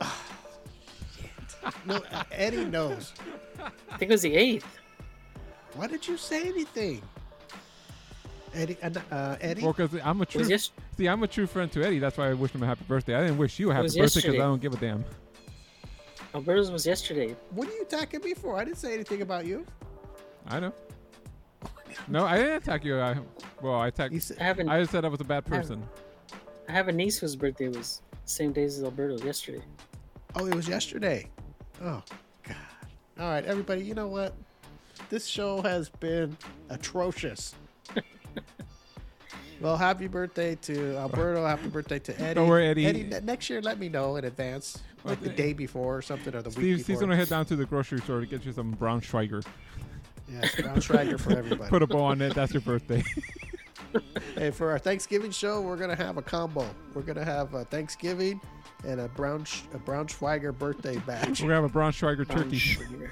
No, Eddie knows. I think it was the eighth. Why did you say anything? Eddie, uh, uh, Eddie. Well, because I'm a It true. was yes. See, I'm a true friend to Eddie. That's why I wished him a happy birthday. I didn't wish you a happy was birthday because yesterday. I don't give a damn. Alberto's was yesterday. What are you attacking me for? I didn't say anything about you. I know. No, I didn't attack you. I, well, I attacked. You said, I have an, I just said I was a bad person. I have a niece whose birthday was the same days as Alberto's yesterday. oh, it was yesterday. Oh, God. All right, everybody. You know what? This show has been atrocious. Well, happy birthday to Alberto. Happy birthday to Eddie. Don't worry, Eddie. Eddie, ne- next year, let me know in advance, like the Well, day before or something, or the Steve, week Steve's before. gonna head down to the grocery store to get you some brown Schweiger. Yeah, it's Brown Schweiger for everybody. Put a bow on it. That's your birthday. Hey, for our Thanksgiving show, we're gonna have a combo. We're gonna have a Thanksgiving and a Brown Sch- a Brown Schweiger birthday batch. We're gonna have a brown Schweiger Brown turkey. sugar.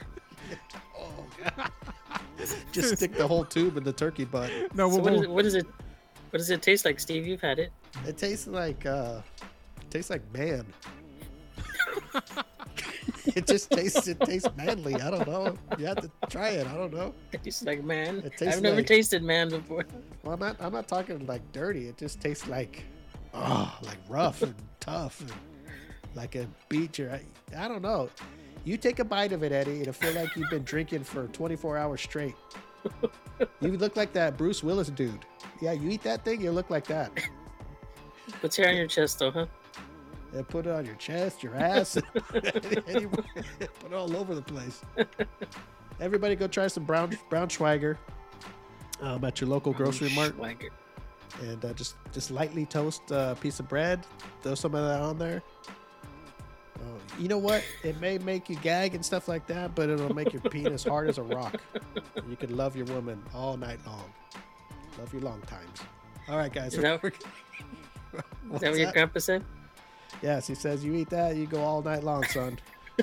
Just stick the whole tube in the turkey butt. No, So we'll, what, is we'll, it, what does it? What does it taste like, Steve? You've had it. It tastes like uh, it tastes like man. It just tastes it tastes manly. I don't know. You have to try it. I don't know. It tastes like man. It tastes I've never like- tasted man before. Well, I'm not I'm not talking like dirty. It just tastes like oh, like rough and tough and like a beat your I don't know. You take a bite of it, Eddie, it'll feel like you've been drinking for twenty-four hours straight. You look like that Bruce Willis dude. Yeah, you eat that thing, you look like that. Puts hair on your chest, though, huh? And put it on your chest, your ass, anywhere. Put it all over the place. Everybody, go try some brown brown Schweiger um, at your local grocery mart, Schweiger. and uh, just just lightly toast a piece of bread. Throw some of that on there. Oh, you know what? It may make you gag and stuff like that, but it'll make your penis hard as a rock. And you can love your woman all night long. Love your long times. All right, guys. Is that- we're- Is What's that what your that? grandpa said? Yes, he says you eat that, you go all night long, son.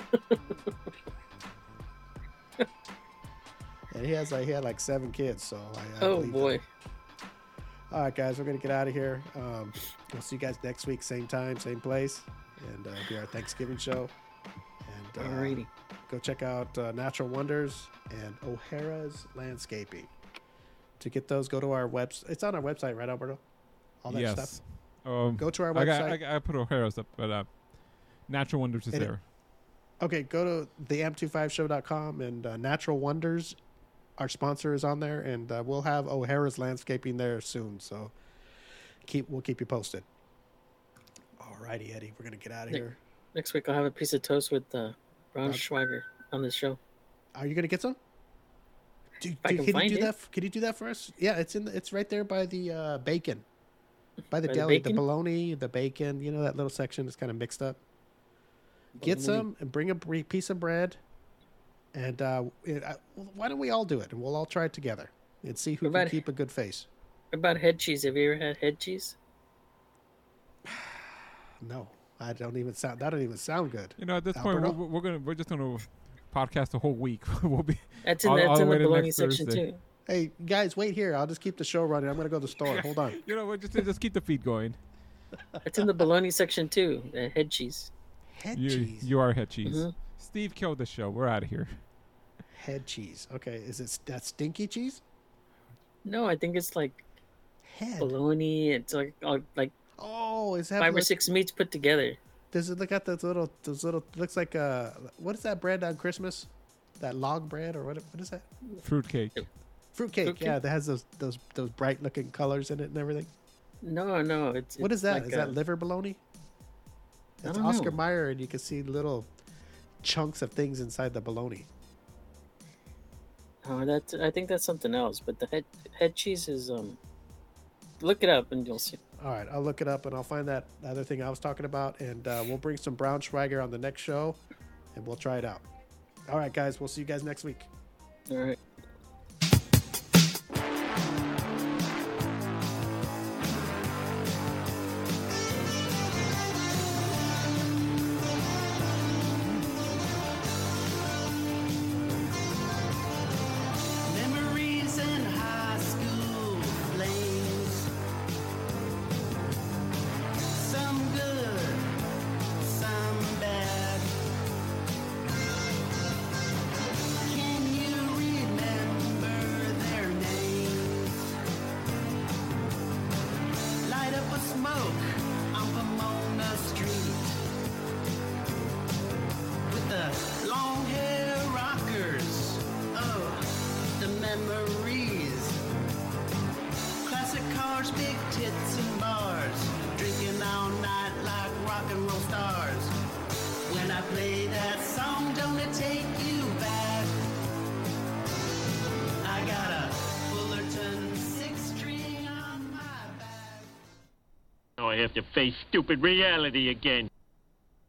And he has like he had like seven kids, so I, I Oh believe boy. him. All right, guys, we're gonna get out of here. Um, we'll see you guys next week, same time, same place, and uh, be our Thanksgiving show. And uh, Alrighty. go check out uh, Natural Wonders and O'Hara's Landscaping. To get those, go to our website. It's on our website, right, Alberto? All that yes. stuff. Um, Go to our I got, website. I, got- I put O'Hara's up, but uh, Natural Wonders is And it- there. Okay, go to the m twenty-five show dot com and uh, Natural Wonders, our sponsor, is on there, and uh, we'll have O'Hara's Landscaping there soon. So keep we'll keep you posted. All righty, Eddie, we're gonna get out of Nick. here. Next week I'll have a piece of toast with uh, Brown Uh, Schweiger on the show. Are you gonna get some? Do, I do- can can you find do it. that? f- Can you do that for us? Yeah, it's in. The, it's right there by the uh, bacon, by the By the deli, the, bacon? bologna, the bacon. You know that little section is kind of mixed up. Get Bologna. some and bring a bre- piece of bread, and uh, it, uh, why don't we all do it and we'll all try it together and see who What can about- keep a good face. What about head cheese? Have you ever had head cheese? No, I don't even sound. That don't even sound good. You know, at this point, Alberto? we're, we're gonna we're just gonna podcast the whole week. we'll be That's in, All- that's all the in way the to bologna next section Thursday. too. Hey guys, wait here. I'll just keep the show running. I'm gonna go to the store. Hold on. You know, we're just just keep the feed going. That's in the bologna section too. The head cheese. Head You cheese. you are head cheese. Mhm. Steve killed the show. We're out of here. Head cheese. Okay, is it that stinky cheese? No, I think it's like Head. bologna. It's like uh, like Oh, is that five or look- six meats put together. Does it look at those little, those little? Looks like uh, what is that bread on Christmas? that log bread or what? What is that? Fruitcake. Fruitcake. Fruitcake? Yeah, that has those those those bright looking colors in it and everything. No, no, it's. What it's is that? like Is a- that liver bologna? I It's don't Oscar know. Mayer, and you can see little chunks of things inside the bologna. Oh, that I think that's something else. But the head head cheese is um. Look it up and you'll see. All right, I'll look it up and I'll find that other thing I was talking about, and uh, we'll bring some brown Schweiger on the next show, and we'll try it out. All right, guys, we'll see you guys next week. All right. Memories in high school flames. Some good, some bad. Can you remember their names? Light up a smoke on Pomona Street with the long hair rockers. Oh, the memories. Classic cars, big tits and bars. Drinking all night like rock and roll stars. When I play that song, don't it take you back? I got a Fullerton six string on my back. Now I have to face stupid reality again.